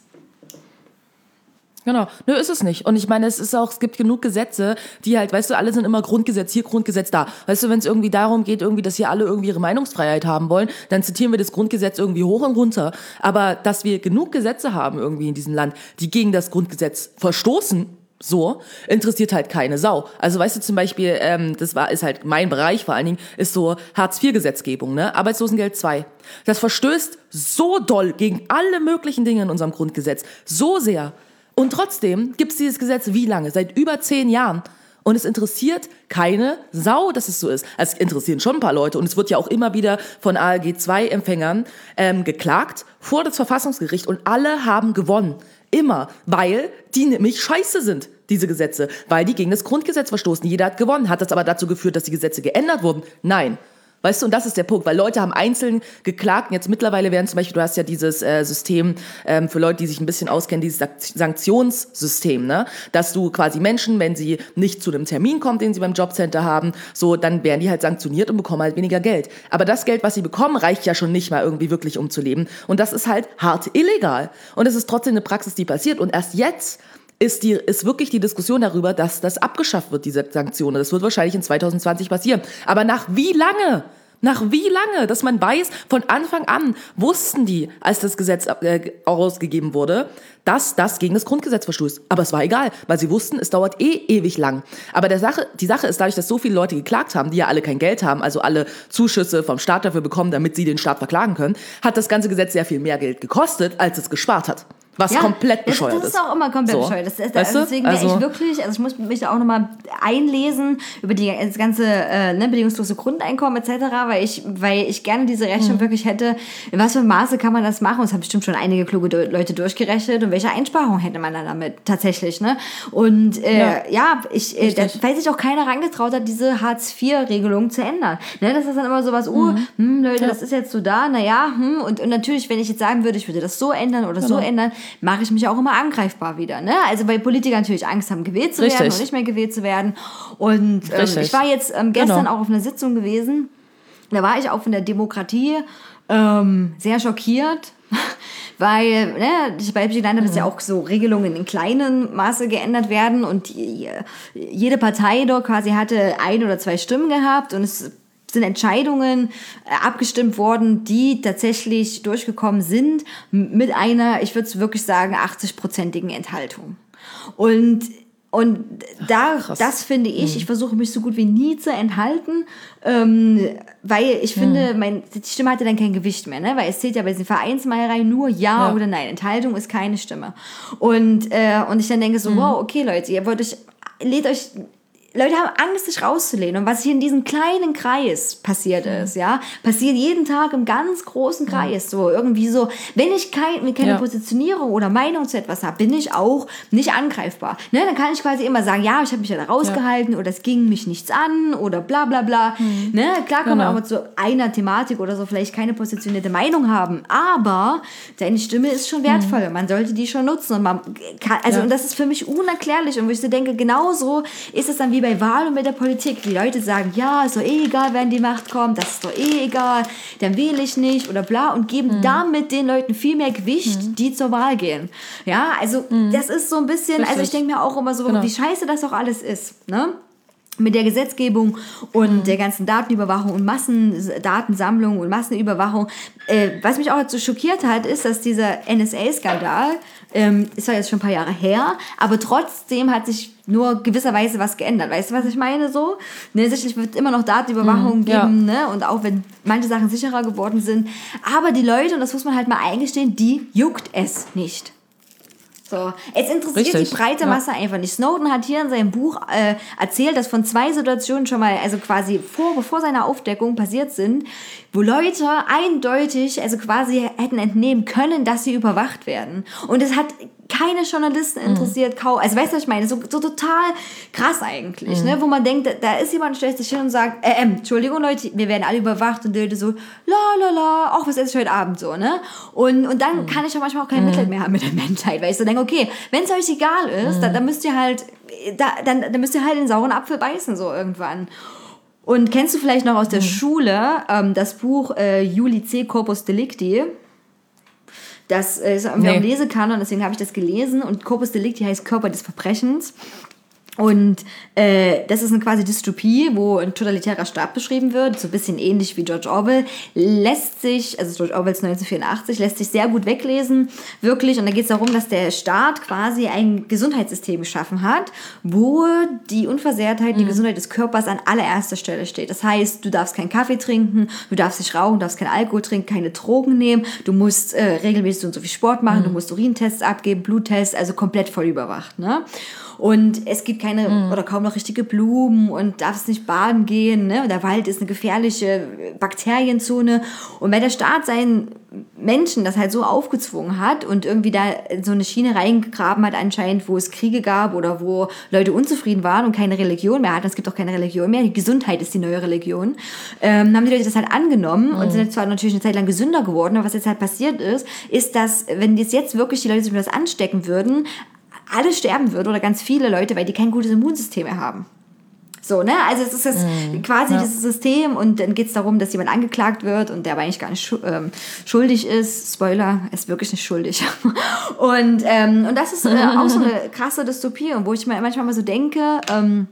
B: Genau, nö, ist es nicht. Und ich meine, es ist auch, es gibt genug Gesetze, die halt, weißt du, alle sind immer Grundgesetz hier, Grundgesetz da. Weißt du, wenn es irgendwie darum geht, irgendwie, dass hier alle irgendwie ihre Meinungsfreiheit haben wollen, dann zitieren wir das Grundgesetz irgendwie hoch und runter. Aber dass wir genug Gesetze haben irgendwie in diesem Land, die gegen das Grundgesetz verstoßen, so, interessiert halt keine Sau. Also weißt du zum Beispiel, ähm, das war ist halt mein Bereich vor allen Dingen, ist so Hartz vier Gesetzgebung, ne? Arbeitslosengeld zwei. Das verstößt so doll gegen alle möglichen Dinge in unserem Grundgesetz. So sehr. Und trotzdem gibt's dieses Gesetz wie lange? Seit über zehn Jahren. Und es interessiert keine Sau, dass es so ist. Also es interessieren schon ein paar Leute. Und es wird ja auch immer wieder von A L G zwei Empfängern ähm, geklagt vor das Verfassungsgericht. Und alle haben gewonnen. Immer. Weil die nämlich scheiße sind, diese Gesetze. Weil die gegen das Grundgesetz verstoßen. Jeder hat gewonnen. Hat das aber dazu geführt, dass die Gesetze geändert wurden? Nein. Weißt du, und das ist der Punkt, weil Leute haben einzeln geklagt. Und jetzt mittlerweile werden zum Beispiel, du hast ja dieses äh, System ähm, für Leute, die sich ein bisschen auskennen, dieses Sanktionssystem, ne? Dass du quasi Menschen, wenn sie nicht zu einem Termin kommen, den sie beim Jobcenter haben, so, dann werden die halt sanktioniert und bekommen halt weniger Geld. Aber das Geld, was sie bekommen, reicht ja schon nicht mal irgendwie wirklich, um zu leben. Und das ist halt hart illegal. Und es ist trotzdem eine Praxis, die passiert. Und erst jetzt ist, die, ist wirklich die Diskussion darüber, dass das abgeschafft wird, diese Sanktionen. Das wird wahrscheinlich in zwanzig zwanzig passieren. Aber nach wie lange? Nach wie lange? Dass man weiß, von Anfang an wussten die, als das Gesetz äh, ausgegeben wurde, dass das gegen das Grundgesetz verstößt. Aber es war egal, weil sie wussten, es dauert eh ewig lang. Aber der Sache, die Sache ist, dadurch, dass so viele Leute geklagt haben, die ja alle kein Geld haben, also alle Zuschüsse vom Staat dafür bekommen, damit sie den Staat verklagen können, hat das ganze Gesetz sehr viel mehr Geld gekostet, als es gespart hat. Was ja, komplett bescheuert ist.
A: Das ist auch immer komplett so. bescheuert. Das ist,
B: weißt du?
A: Deswegen
B: also,
A: wäre ich wirklich, also ich muss mich da auch nochmal einlesen über die, das ganze äh, ne, bedingungslose Grundeinkommen et cetera, weil ich, weil ich gerne diese Rechnung mhm. wirklich hätte, in was für einem Maße kann man das machen? Das haben bestimmt schon einige kluge Leute durchgerechnet und welche Einsparung hätte man dann damit tatsächlich. Ne? Und äh, ja. ja, ich, äh, da, weil sich auch keiner rangetraut hat, diese Hartz vier Regelung zu ändern. Ne? Das ist dann immer so was, oh, mhm. hm, Leute, ja. das ist jetzt so da, naja, hm, und, und natürlich, wenn ich jetzt sagen würde, ich würde das so ändern oder genau. so ändern, mache ich mich auch immer angreifbar wieder. Ne? Also weil Politiker natürlich Angst haben, gewählt zu
B: Richtig.
A: werden oder nicht mehr gewählt zu werden. Und ähm, ich war jetzt ähm, gestern genau. auch auf einer Sitzung gewesen, da war ich auch von der Demokratie ähm, sehr schockiert, weil ne, bei Land hat es ja auch so Regelungen in kleinem Maße geändert werden und die, jede Partei dort quasi hatte ein oder zwei Stimmen gehabt und es sind Entscheidungen abgestimmt worden, die tatsächlich durchgekommen sind mit einer, ich würde es wirklich sagen, achtzig-prozentigen Enthaltung. Und Und da, Ach, das finde ich, hm. ich versuche mich so gut wie nie zu enthalten, ähm, weil ich finde, hm. mein, die Stimme hatte dann kein Gewicht mehr, ne? Weil es zählt ja bei diesen Vereinsmeiereien nur Ja, ja oder Nein. Enthaltung ist keine Stimme. Und, äh, und ich dann denke so, hm. wow, okay Leute, ihr wollt euch, lädt euch... Leute haben Angst, sich rauszulehnen. Und was hier in diesem kleinen Kreis passiert mhm. ist, ja, passiert jeden Tag im ganz großen Kreis. So irgendwie so, wenn ich kein, keine ja. Positionierung oder Meinung zu etwas habe, bin ich auch nicht angreifbar. Ne? Dann kann ich quasi immer sagen, ja, ich habe mich ja da rausgehalten ja. oder es ging mich nichts an oder bla bla bla. Mhm. Ne? Klar kann genau. man auch mal zu einer Thematik oder so vielleicht keine positionierte Meinung haben, aber deine Stimme ist schon wertvoll. Mhm. Man sollte die schon nutzen. Und man kann, also, ja. und das ist für mich unerklärlich. Und wo ich so denke, genauso ist es dann wie bei bei Wahl und mit der Politik. Die Leute sagen, ja, ist doch eh egal, wer in die Macht kommt, das ist doch eh egal, dann wähle ich nicht oder bla und geben mhm. damit den Leuten viel mehr Gewicht, mhm. die zur Wahl gehen. Ja, also mhm. das ist so ein bisschen, Richtig. also ich denke mir auch immer so, genau. wie scheiße das doch alles ist, ne? Mit der Gesetzgebung und mhm. der ganzen Datenüberwachung und Massendatensammlung und Massenüberwachung. Äh, was mich auch jetzt so schockiert hat, ist, dass dieser N S A-Skandal, ähm, ist ja jetzt schon ein paar Jahre her, aber trotzdem hat sich nur gewisserweise was geändert. Weißt du, was ich meine? So? Ne, sicherlich wird immer noch Datenüberwachung mhm, geben, ja. ne? Und auch wenn manche Sachen sicherer geworden sind. Aber die Leute, und das muss man halt mal eingestehen, die juckt es nicht. So, es interessiert Richtig. die breite Masse ja. einfach nicht. Snowden hat hier in seinem Buch äh, erzählt, dass von zwei Situationen schon mal, also quasi vor, bevor seine Aufdeckung passiert sind, wo Leute eindeutig, also quasi hätten entnehmen können, dass sie überwacht werden. Und es hat keine Journalisten interessiert, mhm. kaum, also weißt du, was ich meine? So, so total krass eigentlich, mhm. ne? Wo man denkt, da, da ist jemand, stellt sich hin und sagt, äh, äh, Entschuldigung Leute, wir werden alle überwacht und die Leute so, la la la, auch was esse ich heute Abend so, ne? Und, und dann mhm. kann ich auch manchmal auch kein mhm. Mitleid mehr haben mit der Menschheit, weil ich so denke, okay, wenn es euch egal ist, mhm. dann, dann müsst ihr halt, da, dann, dann müsst ihr halt den sauren Apfel beißen, so irgendwann. Und kennst du vielleicht noch aus der mhm. Schule ähm, das Buch äh, Iulice Corpus Delicti? Das ist irgendwie nee. am Lesekanon, deswegen habe ich das gelesen. Und Corpus Delicti heißt Körper des Verbrechens. Und äh, das ist eine quasi Dystopie, wo ein totalitärer Staat beschrieben wird, so ein bisschen ähnlich wie George Orwell, lässt sich, also George Orwells neunzehnhundertvierundachtzig, lässt sich sehr gut weglesen, wirklich. Und da geht es darum, dass der Staat quasi ein Gesundheitssystem geschaffen hat, wo die Unversehrtheit, mhm. die Gesundheit des Körpers an allererster Stelle steht. Das heißt, du darfst keinen Kaffee trinken, du darfst nicht rauchen, du darfst keinen Alkohol trinken, keine Drogen nehmen, du musst äh, regelmäßig so und so viel Sport machen, mhm. du musst Urintests abgeben, Bluttests, also komplett voll überwacht, ne? Und es gibt keine mhm. oder kaum noch richtige Blumen und darfst nicht baden gehen, ne? Der Wald ist eine gefährliche Bakterienzone. Und wenn der Staat seinen Menschen das halt so aufgezwungen hat und irgendwie da in so eine Schiene reingegraben hat anscheinend, wo es Kriege gab oder wo Leute unzufrieden waren und keine Religion mehr hatten, es gibt auch keine Religion mehr, die Gesundheit ist die neue Religion, ähm, haben die Leute das halt angenommen mhm. und sind jetzt zwar natürlich eine Zeit lang gesünder geworden, aber was jetzt halt passiert ist, ist, dass wenn jetzt, jetzt wirklich die Leute sich mit das anstecken würden, alle sterben würden oder ganz viele Leute, weil die kein gutes Immunsystem mehr haben. So, ne? Also es ist das mm, quasi ja. dieses System und dann geht es darum, dass jemand angeklagt wird und der aber eigentlich gar nicht schu- ähm, schuldig ist. Spoiler, er ist wirklich nicht schuldig. und, ähm, und das ist äh, auch so eine krasse Dystopie, wo ich mir manchmal mal so denke, ähm,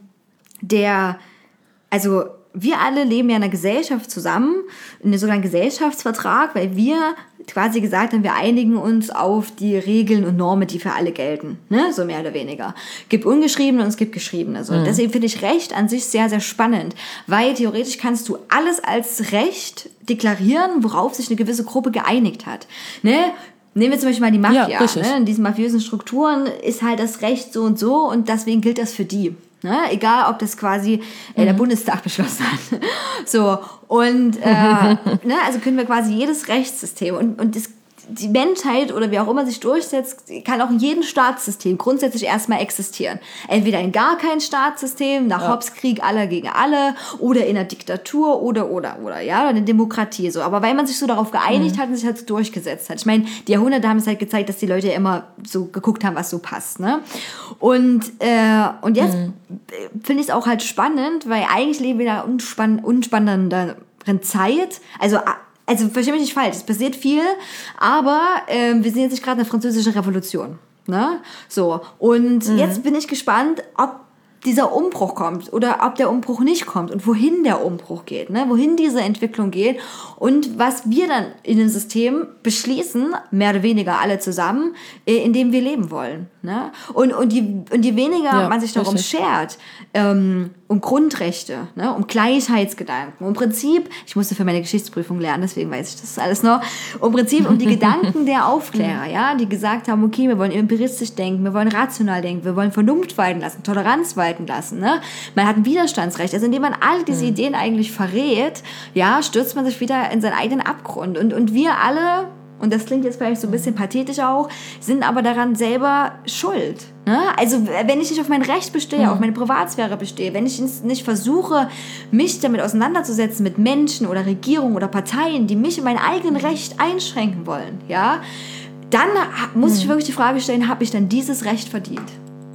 A: der, also wir alle leben ja in einer Gesellschaft zusammen, in einem sogenannten Gesellschaftsvertrag, weil wir quasi gesagt haben, wir einigen uns auf die Regeln und Normen, die für alle gelten, ne? So mehr oder weniger. Es gibt ungeschriebene und es gibt geschriebene. So. Mhm. Deswegen finde ich Recht an sich sehr, sehr spannend, weil theoretisch kannst du alles als Recht deklarieren, worauf sich eine gewisse Gruppe geeinigt hat. Ne? Nehmen wir zum Beispiel mal die Mafia. Ja, ne? In diesen mafiösen Strukturen ist halt das Recht so und so und deswegen gilt das für die. Ne? Egal, ob das quasi äh, mhm. der Bundestag beschlossen hat. So, und äh, ne? also können wir quasi jedes Rechtssystem und, und das, die Menschheit oder wie auch immer sich durchsetzt, kann auch in jedem Staatssystem grundsätzlich erstmal existieren. Entweder in gar kein Staatssystem, nach ja. Hobbes-Krieg aller gegen alle oder in einer Diktatur oder, oder, oder, ja, oder eine Demokratie, so. Aber weil man sich so darauf geeinigt mhm. hat und sich halt so durchgesetzt hat. Ich meine, die Jahrhunderte haben es halt gezeigt, dass die Leute ja immer so geguckt haben, was so passt, ne? Und, äh, und jetzt mhm. finde ich es auch halt spannend, weil eigentlich leben wir in einer unspann- unspannenderen Zeit, also Also, verstehe mich nicht falsch, es passiert viel, aber äh, wir sehen jetzt gerade eine französische Revolution, ne? So, und mhm. jetzt bin ich gespannt, ob dieser Umbruch kommt oder ob der Umbruch nicht kommt und wohin der Umbruch geht, ne? Wohin diese Entwicklung geht und was wir dann in dem System beschließen, mehr oder weniger alle zusammen, in dem wir leben wollen, ne? Und, und, je, und je weniger ja, man sich darum richtig. schert, ähm, um Grundrechte, ne, um Gleichheitsgedanken, um Prinzip, ich musste für meine Geschichtsprüfung lernen, deswegen weiß ich das alles noch, um Prinzip, um die Gedanken der Aufklärer, ja, die gesagt haben, okay, wir wollen empiristisch denken, wir wollen rational denken, wir wollen Vernunft walten lassen, Toleranz walten lassen, ne, man hat ein Widerstandsrecht, also indem man all diese mhm. Ideen eigentlich verrät, ja, stürzt man sich wieder in seinen eigenen Abgrund und, und wir alle, und das klingt jetzt vielleicht so ein bisschen pathetisch auch, sind aber daran selber schuld. Ne? Also wenn ich nicht auf mein Recht bestehe, mhm. auf meine Privatsphäre bestehe, wenn ich nicht versuche, mich damit auseinanderzusetzen mit Menschen oder Regierungen oder Parteien, die mich in mein eigenes Recht einschränken wollen, ja, dann muss mhm. ich wirklich die Frage stellen, habe ich dann dieses Recht verdient?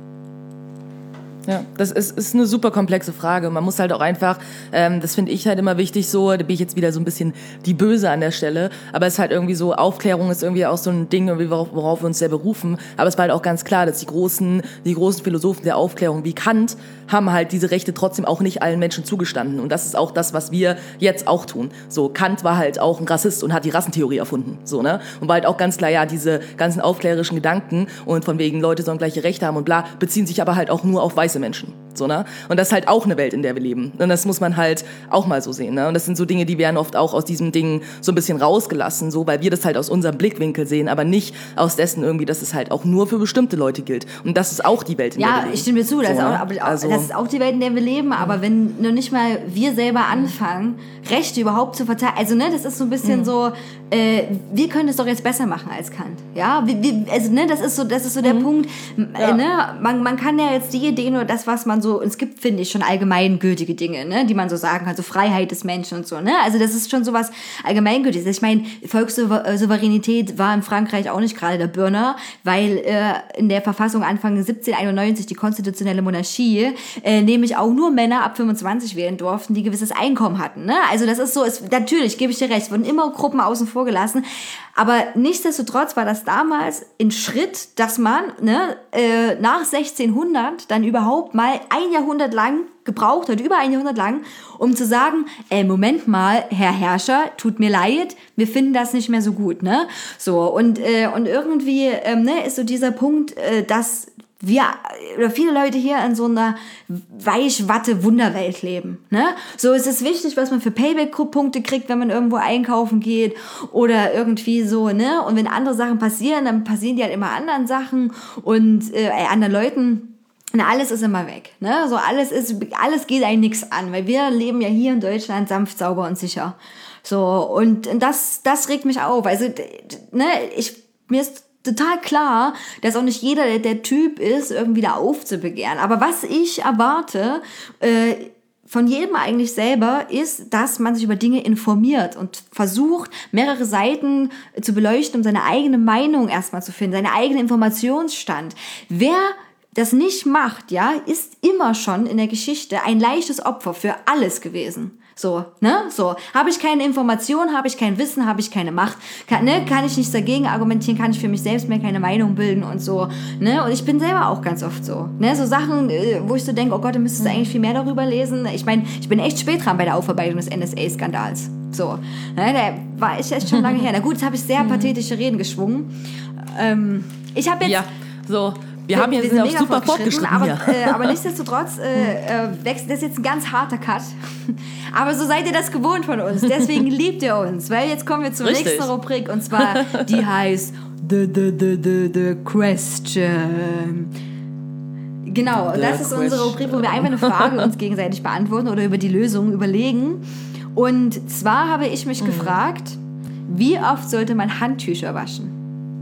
B: Ja, das ist, ist eine super komplexe Frage. Man muss halt auch einfach, ähm, das finde ich halt immer wichtig so, da bin ich jetzt wieder so ein bisschen die Böse an der Stelle, aber es ist halt irgendwie so, Aufklärung ist irgendwie auch so ein Ding, worauf, worauf wir uns sehr berufen, aber es war halt auch ganz klar, dass die großen, die großen Philosophen der Aufklärung wie Kant haben halt diese Rechte trotzdem auch nicht allen Menschen zugestanden und das ist auch das, was wir jetzt auch tun. So, Kant war halt auch ein Rassist und hat die Rassentheorie erfunden, so, ne? Und war halt auch ganz klar, ja, diese ganzen aufklärerischen Gedanken und von wegen, Leute sollen gleiche Rechte haben und bla, beziehen sich aber halt auch nur auf weiße Menschen. So, ne? Und das ist halt auch eine Welt, in der wir leben. Und das muss man halt auch mal so sehen. Ne? Und das sind so Dinge, die werden oft auch aus diesem Ding so ein bisschen rausgelassen, so, weil wir das halt aus unserem Blickwinkel sehen, aber nicht aus dessen irgendwie, dass es halt auch nur für bestimmte Leute gilt. Und das ist auch die Welt, in
A: ja,
B: der wir leben.
A: Ja, ich stimme dir zu. Das, so, ist auch, aber also, das ist auch die Welt, in der wir leben. Aber mhm. wenn noch nicht mal wir selber anfangen, Rechte überhaupt zu verteidigen, also ne, das ist so ein bisschen mhm. so, äh, wir können es doch jetzt besser machen als Kant. Ja, wir, wir, also ne, das ist so, das ist so der mhm. Punkt. Ja. Äh, ne? man, man kann ja jetzt die Ideen oder das, was man so, es gibt, finde ich, schon allgemeingültige Dinge, ne, die man so sagen kann, so Freiheit des Menschen und so, ne, also das ist schon sowas Allgemeingültiges. Ich meine, Volkssouveränität war in Frankreich auch nicht gerade der Burner, weil äh, in der Verfassung Anfang siebzehnhunderteinundneunzig die konstitutionelle Monarchie äh, nämlich auch nur Männer ab fünfundzwanzig wählen durften, die gewisses Einkommen hatten, ne, also das ist so, es, natürlich, gebe ich dir recht, wurden immer Gruppen außen vor gelassen, aber nichtsdestotrotz war das damals ein Schritt, dass man ne, äh, nach sechzehnhundert dann überhaupt mal ein Jahrhundert lang gebraucht hat, über ein Jahrhundert lang, um zu sagen, ey, Moment mal, Herr Herrscher, tut mir leid, wir finden das nicht mehr so gut, ne? So, und, äh, und irgendwie ähm, ne, ist so dieser Punkt, äh, dass wir oder viele Leute hier in so einer Weichwatte-Wunderwelt leben, ne? So ist es wichtig, was man für Payback-Punkte kriegt, wenn man irgendwo einkaufen geht oder irgendwie so, ne? Und wenn andere Sachen passieren, dann passieren die halt immer anderen Sachen und äh, anderen Leuten. Und alles ist immer weg, ne? So alles ist, alles geht einem nichts an, weil wir leben ja hier in Deutschland sanft, sauber und sicher. So, und das, das regt mich auf. Also, ne, ich, mir ist total klar, dass auch nicht jeder der, der Typ ist, irgendwie da aufzubegehren. Aber was ich erwarte, äh, von jedem eigentlich selber, ist, dass man sich über Dinge informiert und versucht, mehrere Seiten zu beleuchten, um seine eigene Meinung erstmal zu finden, seinen eigenen Informationsstand. Wer das nicht macht, ja, ist immer schon in der Geschichte ein leichtes Opfer für alles gewesen. So, ne, so. Habe ich keine Information, habe ich kein Wissen, habe ich keine Macht, kann, ne, kann ich nichts dagegen argumentieren, kann ich für mich selbst mehr keine Meinung bilden und so, ne, und ich bin selber auch ganz oft so, ne, so Sachen, wo ich so denke, oh Gott, du müsstest eigentlich viel mehr darüber lesen. Ich meine, ich bin echt spät dran bei der Aufarbeitung des N S A-Skandals. So, ne, der war echt, echt schon lange her. Na gut, jetzt habe ich sehr pathetische Reden geschwungen. Ähm, ich habe jetzt...
B: Ja, so... Wir, wir haben hier
A: wir
B: sind auch super fortgeschritten,
A: aber,
B: hier.
A: äh, aber nichtsdestotrotz äh, äh, wächst das ist jetzt ein ganz harter Cut. Aber so seid ihr das gewohnt von uns. Deswegen liebt ihr uns. Weil jetzt kommen wir zur
B: Richtig.
A: nächsten Rubrik und zwar die heißt The, the, the, the, the Question. Genau,
B: The
A: das ist unsere
B: question.
A: Rubrik, wo wir einfach eine Frage uns gegenseitig beantworten oder über die Lösung überlegen. Und zwar habe ich mich mhm. gefragt, wie oft sollte man Handtücher waschen?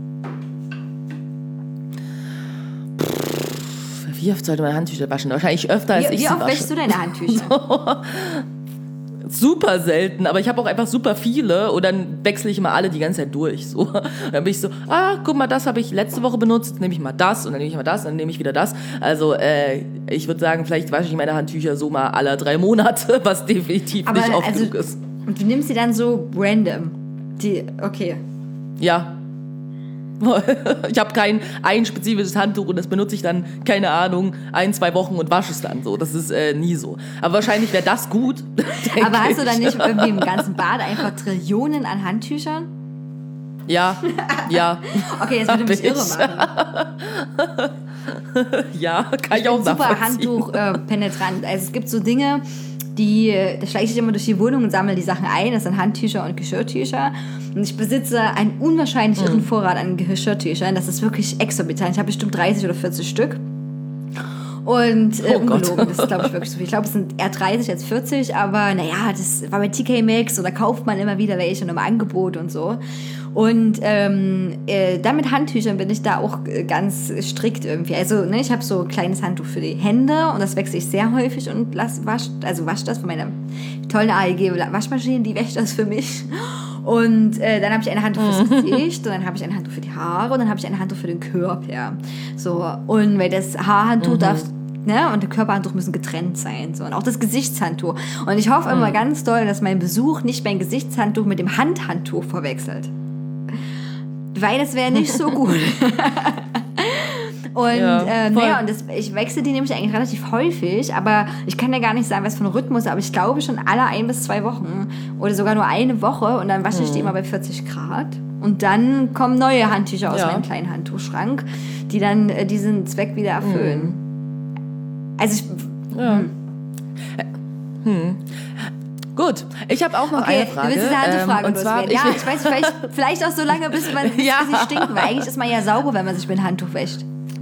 B: Wie oft sollte man Handtücher waschen? Wahrscheinlich öfter, als
A: wie,
B: ich
A: wie
B: sie
A: oft
B: wasche.
A: wäschst du deine Handtücher?
B: Super selten, aber ich habe auch einfach super viele und dann wechsle ich immer alle die ganze Zeit durch. So. Dann bin ich so, ah, guck mal, das habe ich letzte Woche benutzt, jetzt nehme ich mal das und dann nehme ich mal das und dann nehme ich wieder das. Also äh, ich würde sagen, vielleicht wasche ich meine Handtücher so mal alle drei Monate, was definitiv
A: aber
B: nicht oft
A: also,
B: genug ist.
A: Und du nimmst sie dann so random? Die, okay.
B: Ja. Ich habe kein ein spezifisches Handtuch und das benutze ich dann, keine Ahnung, ein, zwei Wochen und wasche es dann so. Das ist äh, nie so. Aber wahrscheinlich wäre das gut.
A: Aber hast du dann
B: ich.
A: nicht irgendwie im ganzen Bad einfach Trillionen an Handtüchern?
B: Ja, ja.
A: Okay, jetzt würde
B: Hab
A: mich irre
B: ich.
A: machen.
B: Ja, kann ich,
A: Ich
B: auch
A: bin super
B: nachvollziehen.
A: Handtuch-penetrant. Also es gibt so Dinge, die, da schleiche ich immer durch die Wohnung und sammle die Sachen ein. Das sind Handtücher und Geschirrtücher. Und ich besitze einen unwahrscheinlich irren Vorrat an Geschirrtüchern. Das ist wirklich exorbitant. Ich habe bestimmt dreißig oder vierzig Stück. Und äh,
B: Oh Gott.
A: ungelogen, das ist, glaube ich, wirklich so viel. Ich glaube, es sind eher dreißig als vierzig, aber naja, das war bei T K Maxx und da kauft man immer wieder welche und im Angebot und so. Und ähm, äh, dann mit Handtüchern bin ich da auch äh, ganz strikt irgendwie. Also ne, ich habe so ein kleines Handtuch für die Hände und das wechsle ich sehr häufig und lass, wasch, also wasche das von meiner tollen A E G-Waschmaschine, die wäscht das für mich. Und äh, dann habe ich ein Handtuch fürs Gesicht und dann habe ich ein Handtuch für die Haare und dann habe ich ein Handtuch für den Körper. So, und weil das Haarhandtuch mhm. darf, ne, und das Körperhandtuch müssen getrennt sein. So, und auch das Gesichtshandtuch. Und ich hoffe mhm. immer ganz doll, dass mein Besuch nicht mein Gesichtshandtuch mit dem Handhandtuch verwechselt. Weil das wäre nicht so gut. Und,
B: Ja,
A: äh,
B: voll.
A: naja, und das, ich wechsle die nämlich eigentlich relativ häufig, aber ich kann ja gar nicht sagen, was für ein Rhythmus, aber ich glaube schon alle ein bis zwei Wochen oder sogar nur eine Woche und dann wasche ich die immer bei vierzig Grad. Und dann kommen neue Handtücher aus
B: Ja.
A: meinem kleinen Handtuchschrank, die dann äh, diesen Zweck wieder erfüllen. Also ich...
B: Ja. Hm. Gut, ich habe auch noch
A: Okay,
B: eine Frage.
A: du willst diese Handtuchfrage
B: ähm, und zwar,
A: loswerden. Ja,
B: ich,
A: ich weiß, vielleicht, vielleicht auch so lange, bis man bis
B: Ja.
A: sie stinken, weil eigentlich ist man ja sauber, wenn man sich mit dem Handtuch wäscht.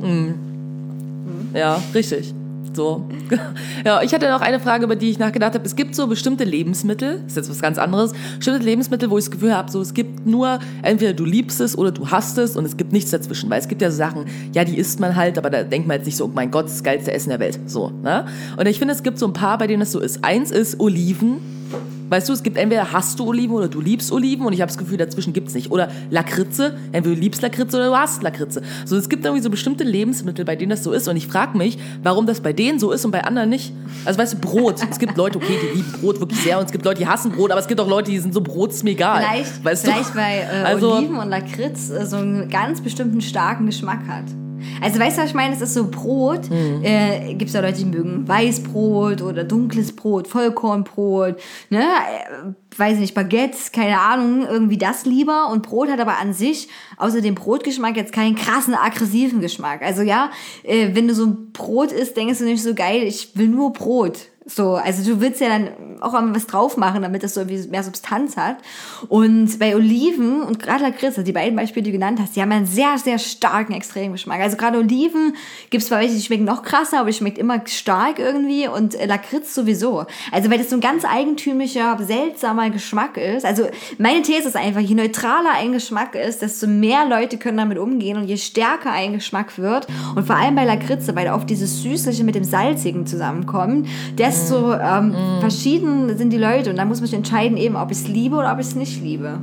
B: Ja, richtig. So. Ja, ich hatte noch eine Frage, über die ich nachgedacht habe. Es gibt so bestimmte Lebensmittel, ist jetzt was ganz anderes, bestimmte Lebensmittel, wo ich das Gefühl habe, so, es gibt nur, entweder du liebst es oder du hasst es und es gibt nichts dazwischen. Weil es gibt ja so Sachen, ja, die isst man halt, aber da denkt man jetzt nicht so, oh mein Gott, das geilste Essen der Welt. So, ne? Und ich finde, es gibt so ein paar, bei denen das so ist. Eins ist Oliven. Weißt du, es gibt entweder hast du Oliven oder du liebst Oliven und ich habe das Gefühl, dazwischen gibt es nicht. Oder Lakritze, entweder du liebst Lakritze oder du hast Lakritze. So, es gibt irgendwie so bestimmte Lebensmittel, bei denen das so ist und ich frage mich, warum das bei denen so ist und bei anderen nicht. Also weißt du, Brot. Es gibt Leute, okay, die lieben Brot wirklich sehr und es gibt Leute, die hassen Brot, aber es gibt auch Leute, die sind so, Brot ist mir egal.
A: Vielleicht,
B: weißt
A: vielleicht
B: du?
A: weil äh,
B: Also-
A: Oliven und Lakritz äh, so einen ganz bestimmten starken Geschmack hat. Also weißt du, was ich meine? Es ist so Brot.
B: Mhm.
A: Äh, gibt es ja Leute, die mögen Weißbrot oder dunkles Brot, Vollkornbrot, ne? Äh, weiß nicht, Baguettes, keine Ahnung, irgendwie das lieber. Und Brot hat aber an sich, außer dem Brotgeschmack, jetzt keinen krassen, aggressiven Geschmack. Also ja, äh, wenn du so ein Brot isst, denkst du nicht so geil, ich will nur Brot. So, also du willst ja dann auch mal was drauf machen, damit das so irgendwie mehr Substanz hat. Und bei Oliven und gerade Lakritz, also die beiden Beispiele, die du genannt hast, die haben einen sehr, sehr starken extremen Geschmack. Also gerade Oliven gibt es zwar welche, die schmecken noch krasser, aber die schmeckt immer stark irgendwie und äh, Lakritz sowieso. Also weil das so ein ganz eigentümlicher, seltsamer Geschmack ist. Also meine These ist einfach, je neutraler ein Geschmack ist, desto mehr Leute können damit umgehen und je stärker ein Geschmack wird und vor allem bei Lakritz, weil oft dieses Süßliche mit dem Salzigen zusammenkommt, desto ähm, mm. verschieden sind die Leute und dann muss man sich entscheiden, eben, ob ich es liebe oder ob ich es nicht liebe.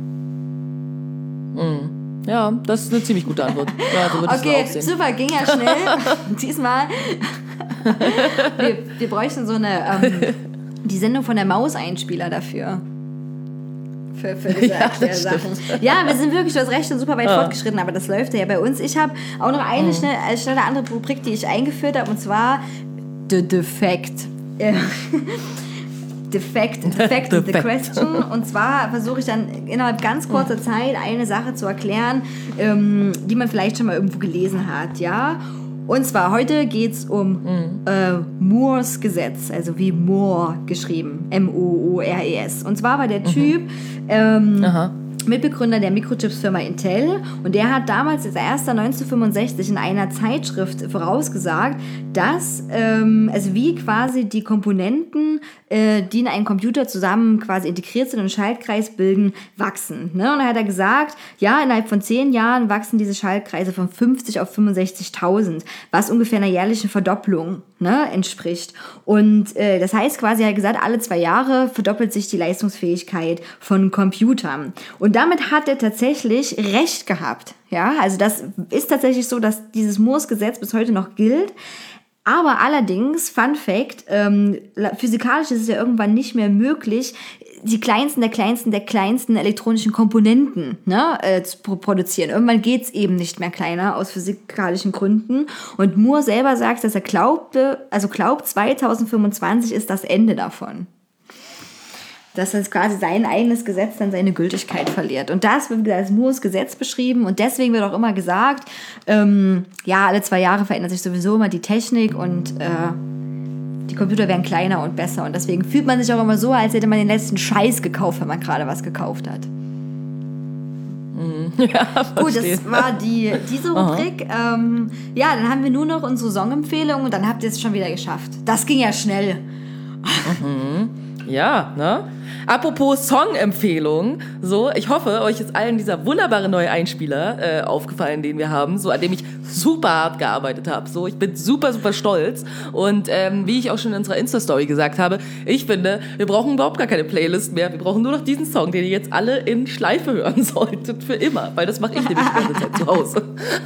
B: Mm. Ja, das ist eine ziemlich gute Antwort. Ja, so würde
A: okay,
B: ich es auch sehen.
A: Super, ging ja schnell. Diesmal. wir, wir bräuchten so eine ähm, die Sendung von der Maus-Einspieler dafür. Für, für diese
B: ja,
A: Erklärsachen. Ja, wir sind wirklich, du hast recht, schon super weit ja. fortgeschritten, aber das läuft ja bei uns. Ich habe auch noch eine mm. schnell, schnelle andere Rubrik, die ich eingeführt habe, und zwar The Defect. Defect, defect is the question. Und zwar versuche ich dann innerhalb ganz kurzer Zeit eine Sache zu erklären, ähm, die man vielleicht schon mal irgendwo gelesen hat, ja. Und zwar heute geht es um mhm. äh, Moores Gesetz, also wie Moore geschrieben, M O O R E S. Und zwar war der Typ mhm. ähm, Mitbegründer der Mikrochips-Firma Intel und der hat damals als erster neunzehnhundertfünfundsechzig in einer Zeitschrift vorausgesagt, dass ähm, also wie quasi die Komponenten, äh, die in einem Computer zusammen quasi integriert sind und einen Schaltkreis bilden, wachsen. Ne? Und dann hat er gesagt, ja, innerhalb von zehn Jahren wachsen diese Schaltkreise von fünfzig auf fünfundsechzigtausend, was ungefähr einer jährlichen Verdopplung, ne, entspricht. Und äh, das heißt quasi, er hat gesagt, alle zwei Jahre verdoppelt sich die Leistungsfähigkeit von Computern. Und damit hat er tatsächlich recht gehabt. Ja, also das ist tatsächlich so, dass dieses Moores Gesetz bis heute noch gilt. Aber allerdings, Fun Fact, ähm, physikalisch ist es ja irgendwann nicht mehr möglich, die kleinsten der kleinsten der kleinsten elektronischen Komponenten ne, äh, zu produzieren. Irgendwann geht's eben nicht mehr kleiner aus physikalischen Gründen. Und Moore selber sagt, dass er glaubte, also glaubt, zweitausendfünfundzwanzig ist das Ende davon. Dass das quasi sein eigenes Gesetz dann seine Gültigkeit verliert. Und das wird als Moores Gesetz beschrieben und deswegen wird auch immer gesagt, ähm, ja, alle zwei Jahre verändert sich sowieso immer die Technik und äh, die Computer werden kleiner und besser und deswegen fühlt man sich auch immer so, als hätte man den letzten Scheiß gekauft, wenn man gerade was gekauft hat.
B: Ja,
A: gut, das war die, diese Rubrik. Ähm, ja, dann haben wir nur noch unsere Songempfehlung und dann habt ihr es schon wieder geschafft. Das ging ja schnell.
B: Mhm. Ja, ne? Apropos Song-Empfehlung, so, ich hoffe, euch ist allen dieser wunderbare neue Einspieler äh, aufgefallen, den wir haben, so, an dem ich super hart gearbeitet habe, so, ich bin super, super stolz und ähm, wie ich auch schon in unserer Insta-Story gesagt habe, ich finde, wir brauchen überhaupt gar keine Playlist mehr, wir brauchen nur noch diesen Song, den ihr jetzt alle in Schleife hören solltet, für immer, weil das mache ich nämlich die ganze Zeit zu Hause.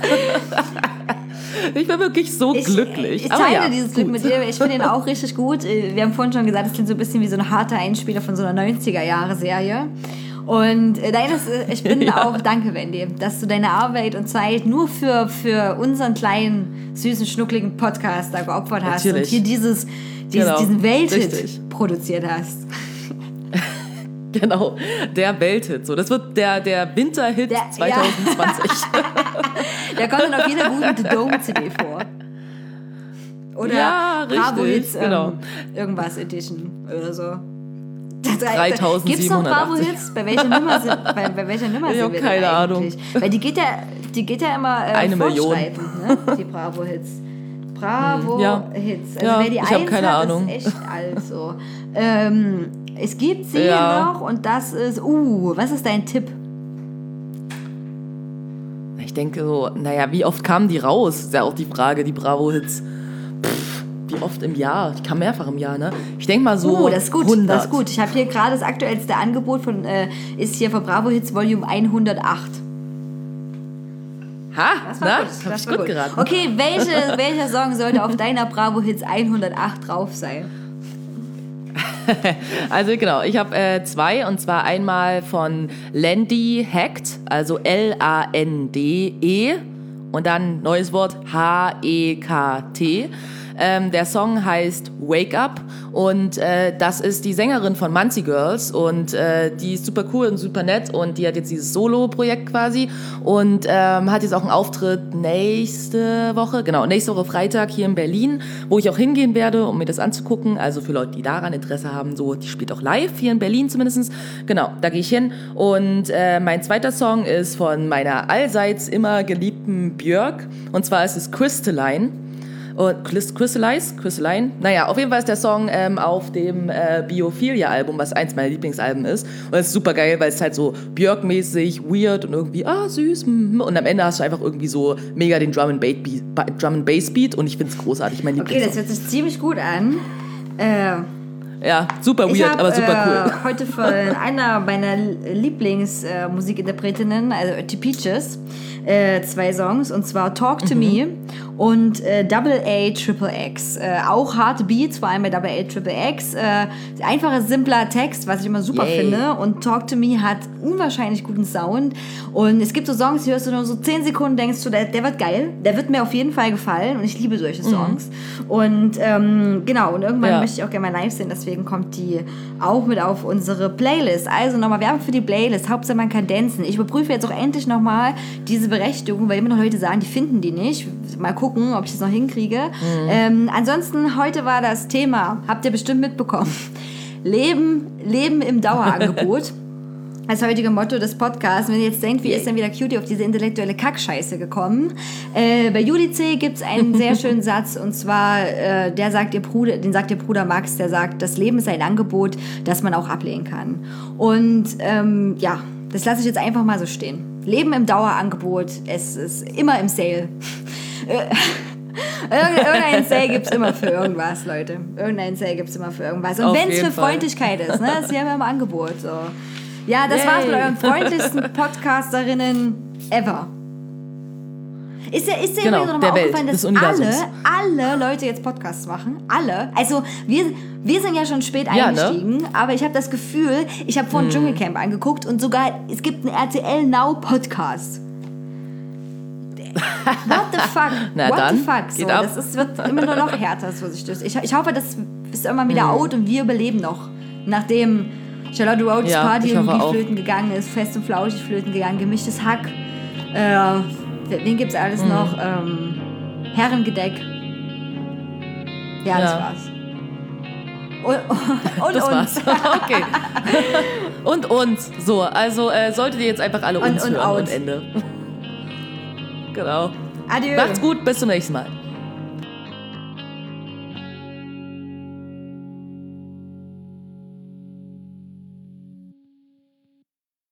B: Ich bin wirklich so
A: ich,
B: glücklich.
A: Ich teile
B: Aber ja,
A: dieses Glück
B: gut.
A: mit dir. Ich finde ihn auch richtig gut. Wir haben vorhin schon gesagt, es klingt so ein bisschen wie so ein harter Einspieler von so einer neunziger-Jahre-Serie. Und deines, ich bin ja. auch, danke Wendy, dass du deine Arbeit und Zeit nur für, für unseren kleinen, süßen, schnuckligen Podcast da geopfert hast. Natürlich. Und hier dieses, dieses,
B: genau.
A: diesen Welthit
B: Richtig.
A: produziert hast.
B: Genau, der Welthit. So, das wird der, der Winterhit der, zwanzig zwanzig.
A: Ja. Der kommt dann auf jeder guten The Dome-C D vor. Oder
B: ja,
A: Bravo Hits, ähm,
B: genau.
A: irgendwas Edition oder so.
B: dreitausendsiebenhundertachtzig.
A: Gibt es noch Bravo Hits? Bei welcher Nummer sind, bei, bei welcher Nummer
B: ich
A: sind
B: habe
A: wir
B: keine
A: denn
B: Ahnung.
A: eigentlich? Weil die geht ja, die geht ja immer äh,
B: Eine Million.
A: Ne? Die Bravo Hits. Bravo
B: ja.
A: Hits. Also
B: ja,
A: wer die
B: ich habe keine
A: hat,
B: Ahnung.
A: ist echt alt so. Ähm, es gibt sie
B: ja.
A: noch und das ist, uh, was ist dein Tipp?
B: Ich denke so, naja, wie oft kamen die raus? Ist ja auch die Frage, die Bravo-Hits. Pff, wie oft im Jahr? Ich kam mehrfach im Jahr, ne? Ich denke mal so
A: uh, das ist gut,
B: hundert.
A: Das ist gut. Ich habe hier gerade das aktuellste Angebot von, äh, ist hier von Bravo Hits Volume hundertacht.
B: Ha,
A: das war
B: na,
A: gut.
B: hab
A: Das
B: ich
A: war
B: gut
A: gut
B: geraten.
A: Okay, welche, welcher Song sollte auf deiner Bravo Hits hundertacht drauf sein?
B: Also genau, ich habe äh, zwei und zwar einmal von Landy Hekt, also L A N D E und dann neues Wort H E K T. Ähm, der Song heißt Wake Up und äh, das ist die Sängerin von Muncie Girls und äh, die ist super cool und super nett und die hat jetzt dieses Solo-Projekt quasi und ähm, hat jetzt auch einen Auftritt nächste Woche, genau, nächste Woche Freitag hier in Berlin, wo ich auch hingehen werde, um mir das anzugucken. Also für Leute, die daran Interesse haben, so, die spielt auch live hier in Berlin zumindest. Genau, da gehe ich hin. Und äh, mein zweiter Song ist von meiner allseits immer geliebten Björk. Und zwar ist es Crystalline. Und Crystallize? Crystalline? Naja, auf jeden Fall ist der Song ähm, auf dem äh, Biophilia-Album, was eins meiner Lieblingsalben ist. Und es ist super geil, weil es halt so Björk-mäßig, weird und irgendwie, ah, süß. Mm, und am Ende hast du einfach irgendwie so mega den Drum and Bass Beat, Drum and Bass Beat und ich find's großartig. Mein
A: Okay, das hört sich ziemlich gut an. Äh,
B: ja, super weird,
A: hab,
B: aber super
A: äh,
B: cool.
A: heute von einer meiner Lieblingsmusikinterpretinnen, äh, also T Peaches, äh, zwei Songs, und zwar Talk to mhm. Me und äh, Double A Triple X. Äh, auch harte Beats, vor allem bei Double A Triple X. Äh, einfacher, simpler Text, was ich immer super
B: Yay.
A: finde. Und Talk to Me hat unwahrscheinlich guten Sound. Und es gibt so Songs, die hörst du nur so zehn Sekunden, denkst du, der, der wird geil, der wird mir auf jeden Fall gefallen. Und ich liebe solche Songs. Mhm. Und ähm, genau, und irgendwann ja. möchte ich auch gerne mal live sehen, deswegen kommt die auch mit auf unsere Playlist. Also nochmal Werbung für die Playlist. Hauptsache man kann dancen. Ich überprüfe jetzt auch endlich nochmal diese Berechtigung, weil immer noch Leute sagen, die finden die nicht. Mal gucken, ob ich das noch hinkriege. Mhm. Ähm, ansonsten, heute war das Thema, habt ihr bestimmt mitbekommen, Leben, Leben im Dauerangebot. Als heutige Motto des Podcasts. Wenn ihr jetzt denkt, wie ist denn wieder Cutie auf diese intellektuelle Kackscheiße gekommen? Äh, bei Judy C. gibt es einen sehr schönen Satz, und zwar, äh, der sagt ihr Bruder, den sagt ihr Bruder Max, der sagt, das Leben ist ein Angebot, das man auch ablehnen kann. Und ähm, ja, das lasse ich jetzt einfach mal so stehen. Leben im Dauerangebot, es ist immer im Sale. Irgendein Sale gibt es immer für irgendwas, Leute. Irgendein Sale gibt es immer für irgendwas. Und wenn es für Fall. Freundlichkeit ist, ne, ist ja immer im Angebot. So. Ja, das Yay. war's mit euren freundlichsten Podcasterinnen ever. Ist ja, ist ja
B: genau,
A: immer noch mal aufgefallen,
B: Welt,
A: dass alle, alle Leute jetzt Podcasts machen. Alle. Also wir, wir sind ja schon spät ja, eingestiegen, ne? Aber ich habe das Gefühl, ich habe vorhin hm. Dschungelcamp angeguckt und sogar, es gibt einen R T L Now Podcast. What the fuck?
B: Na
A: What
B: dann,
A: the fuck? So, das ist, wird immer nur noch härter, das was ich das. Ich, ich hoffe, das ist irgendwann wieder hm. out und wir überleben noch. Nachdem Charlotte Rhodes ja, Party irgendwie flöten gegangen ist, fest und flauschig flöten gegangen, gemischtes Hack. Äh, wen gibt's alles mhm. noch? Ähm, Herrengedeck. Ja, ja, das war's. Und, und
B: das
A: uns.
B: war's. Okay. Und uns. So, also äh, solltet ihr jetzt einfach alle uns und, und hören out. Und Ende. Genau.
A: Adieu.
B: Macht's gut, bis zum nächsten Mal.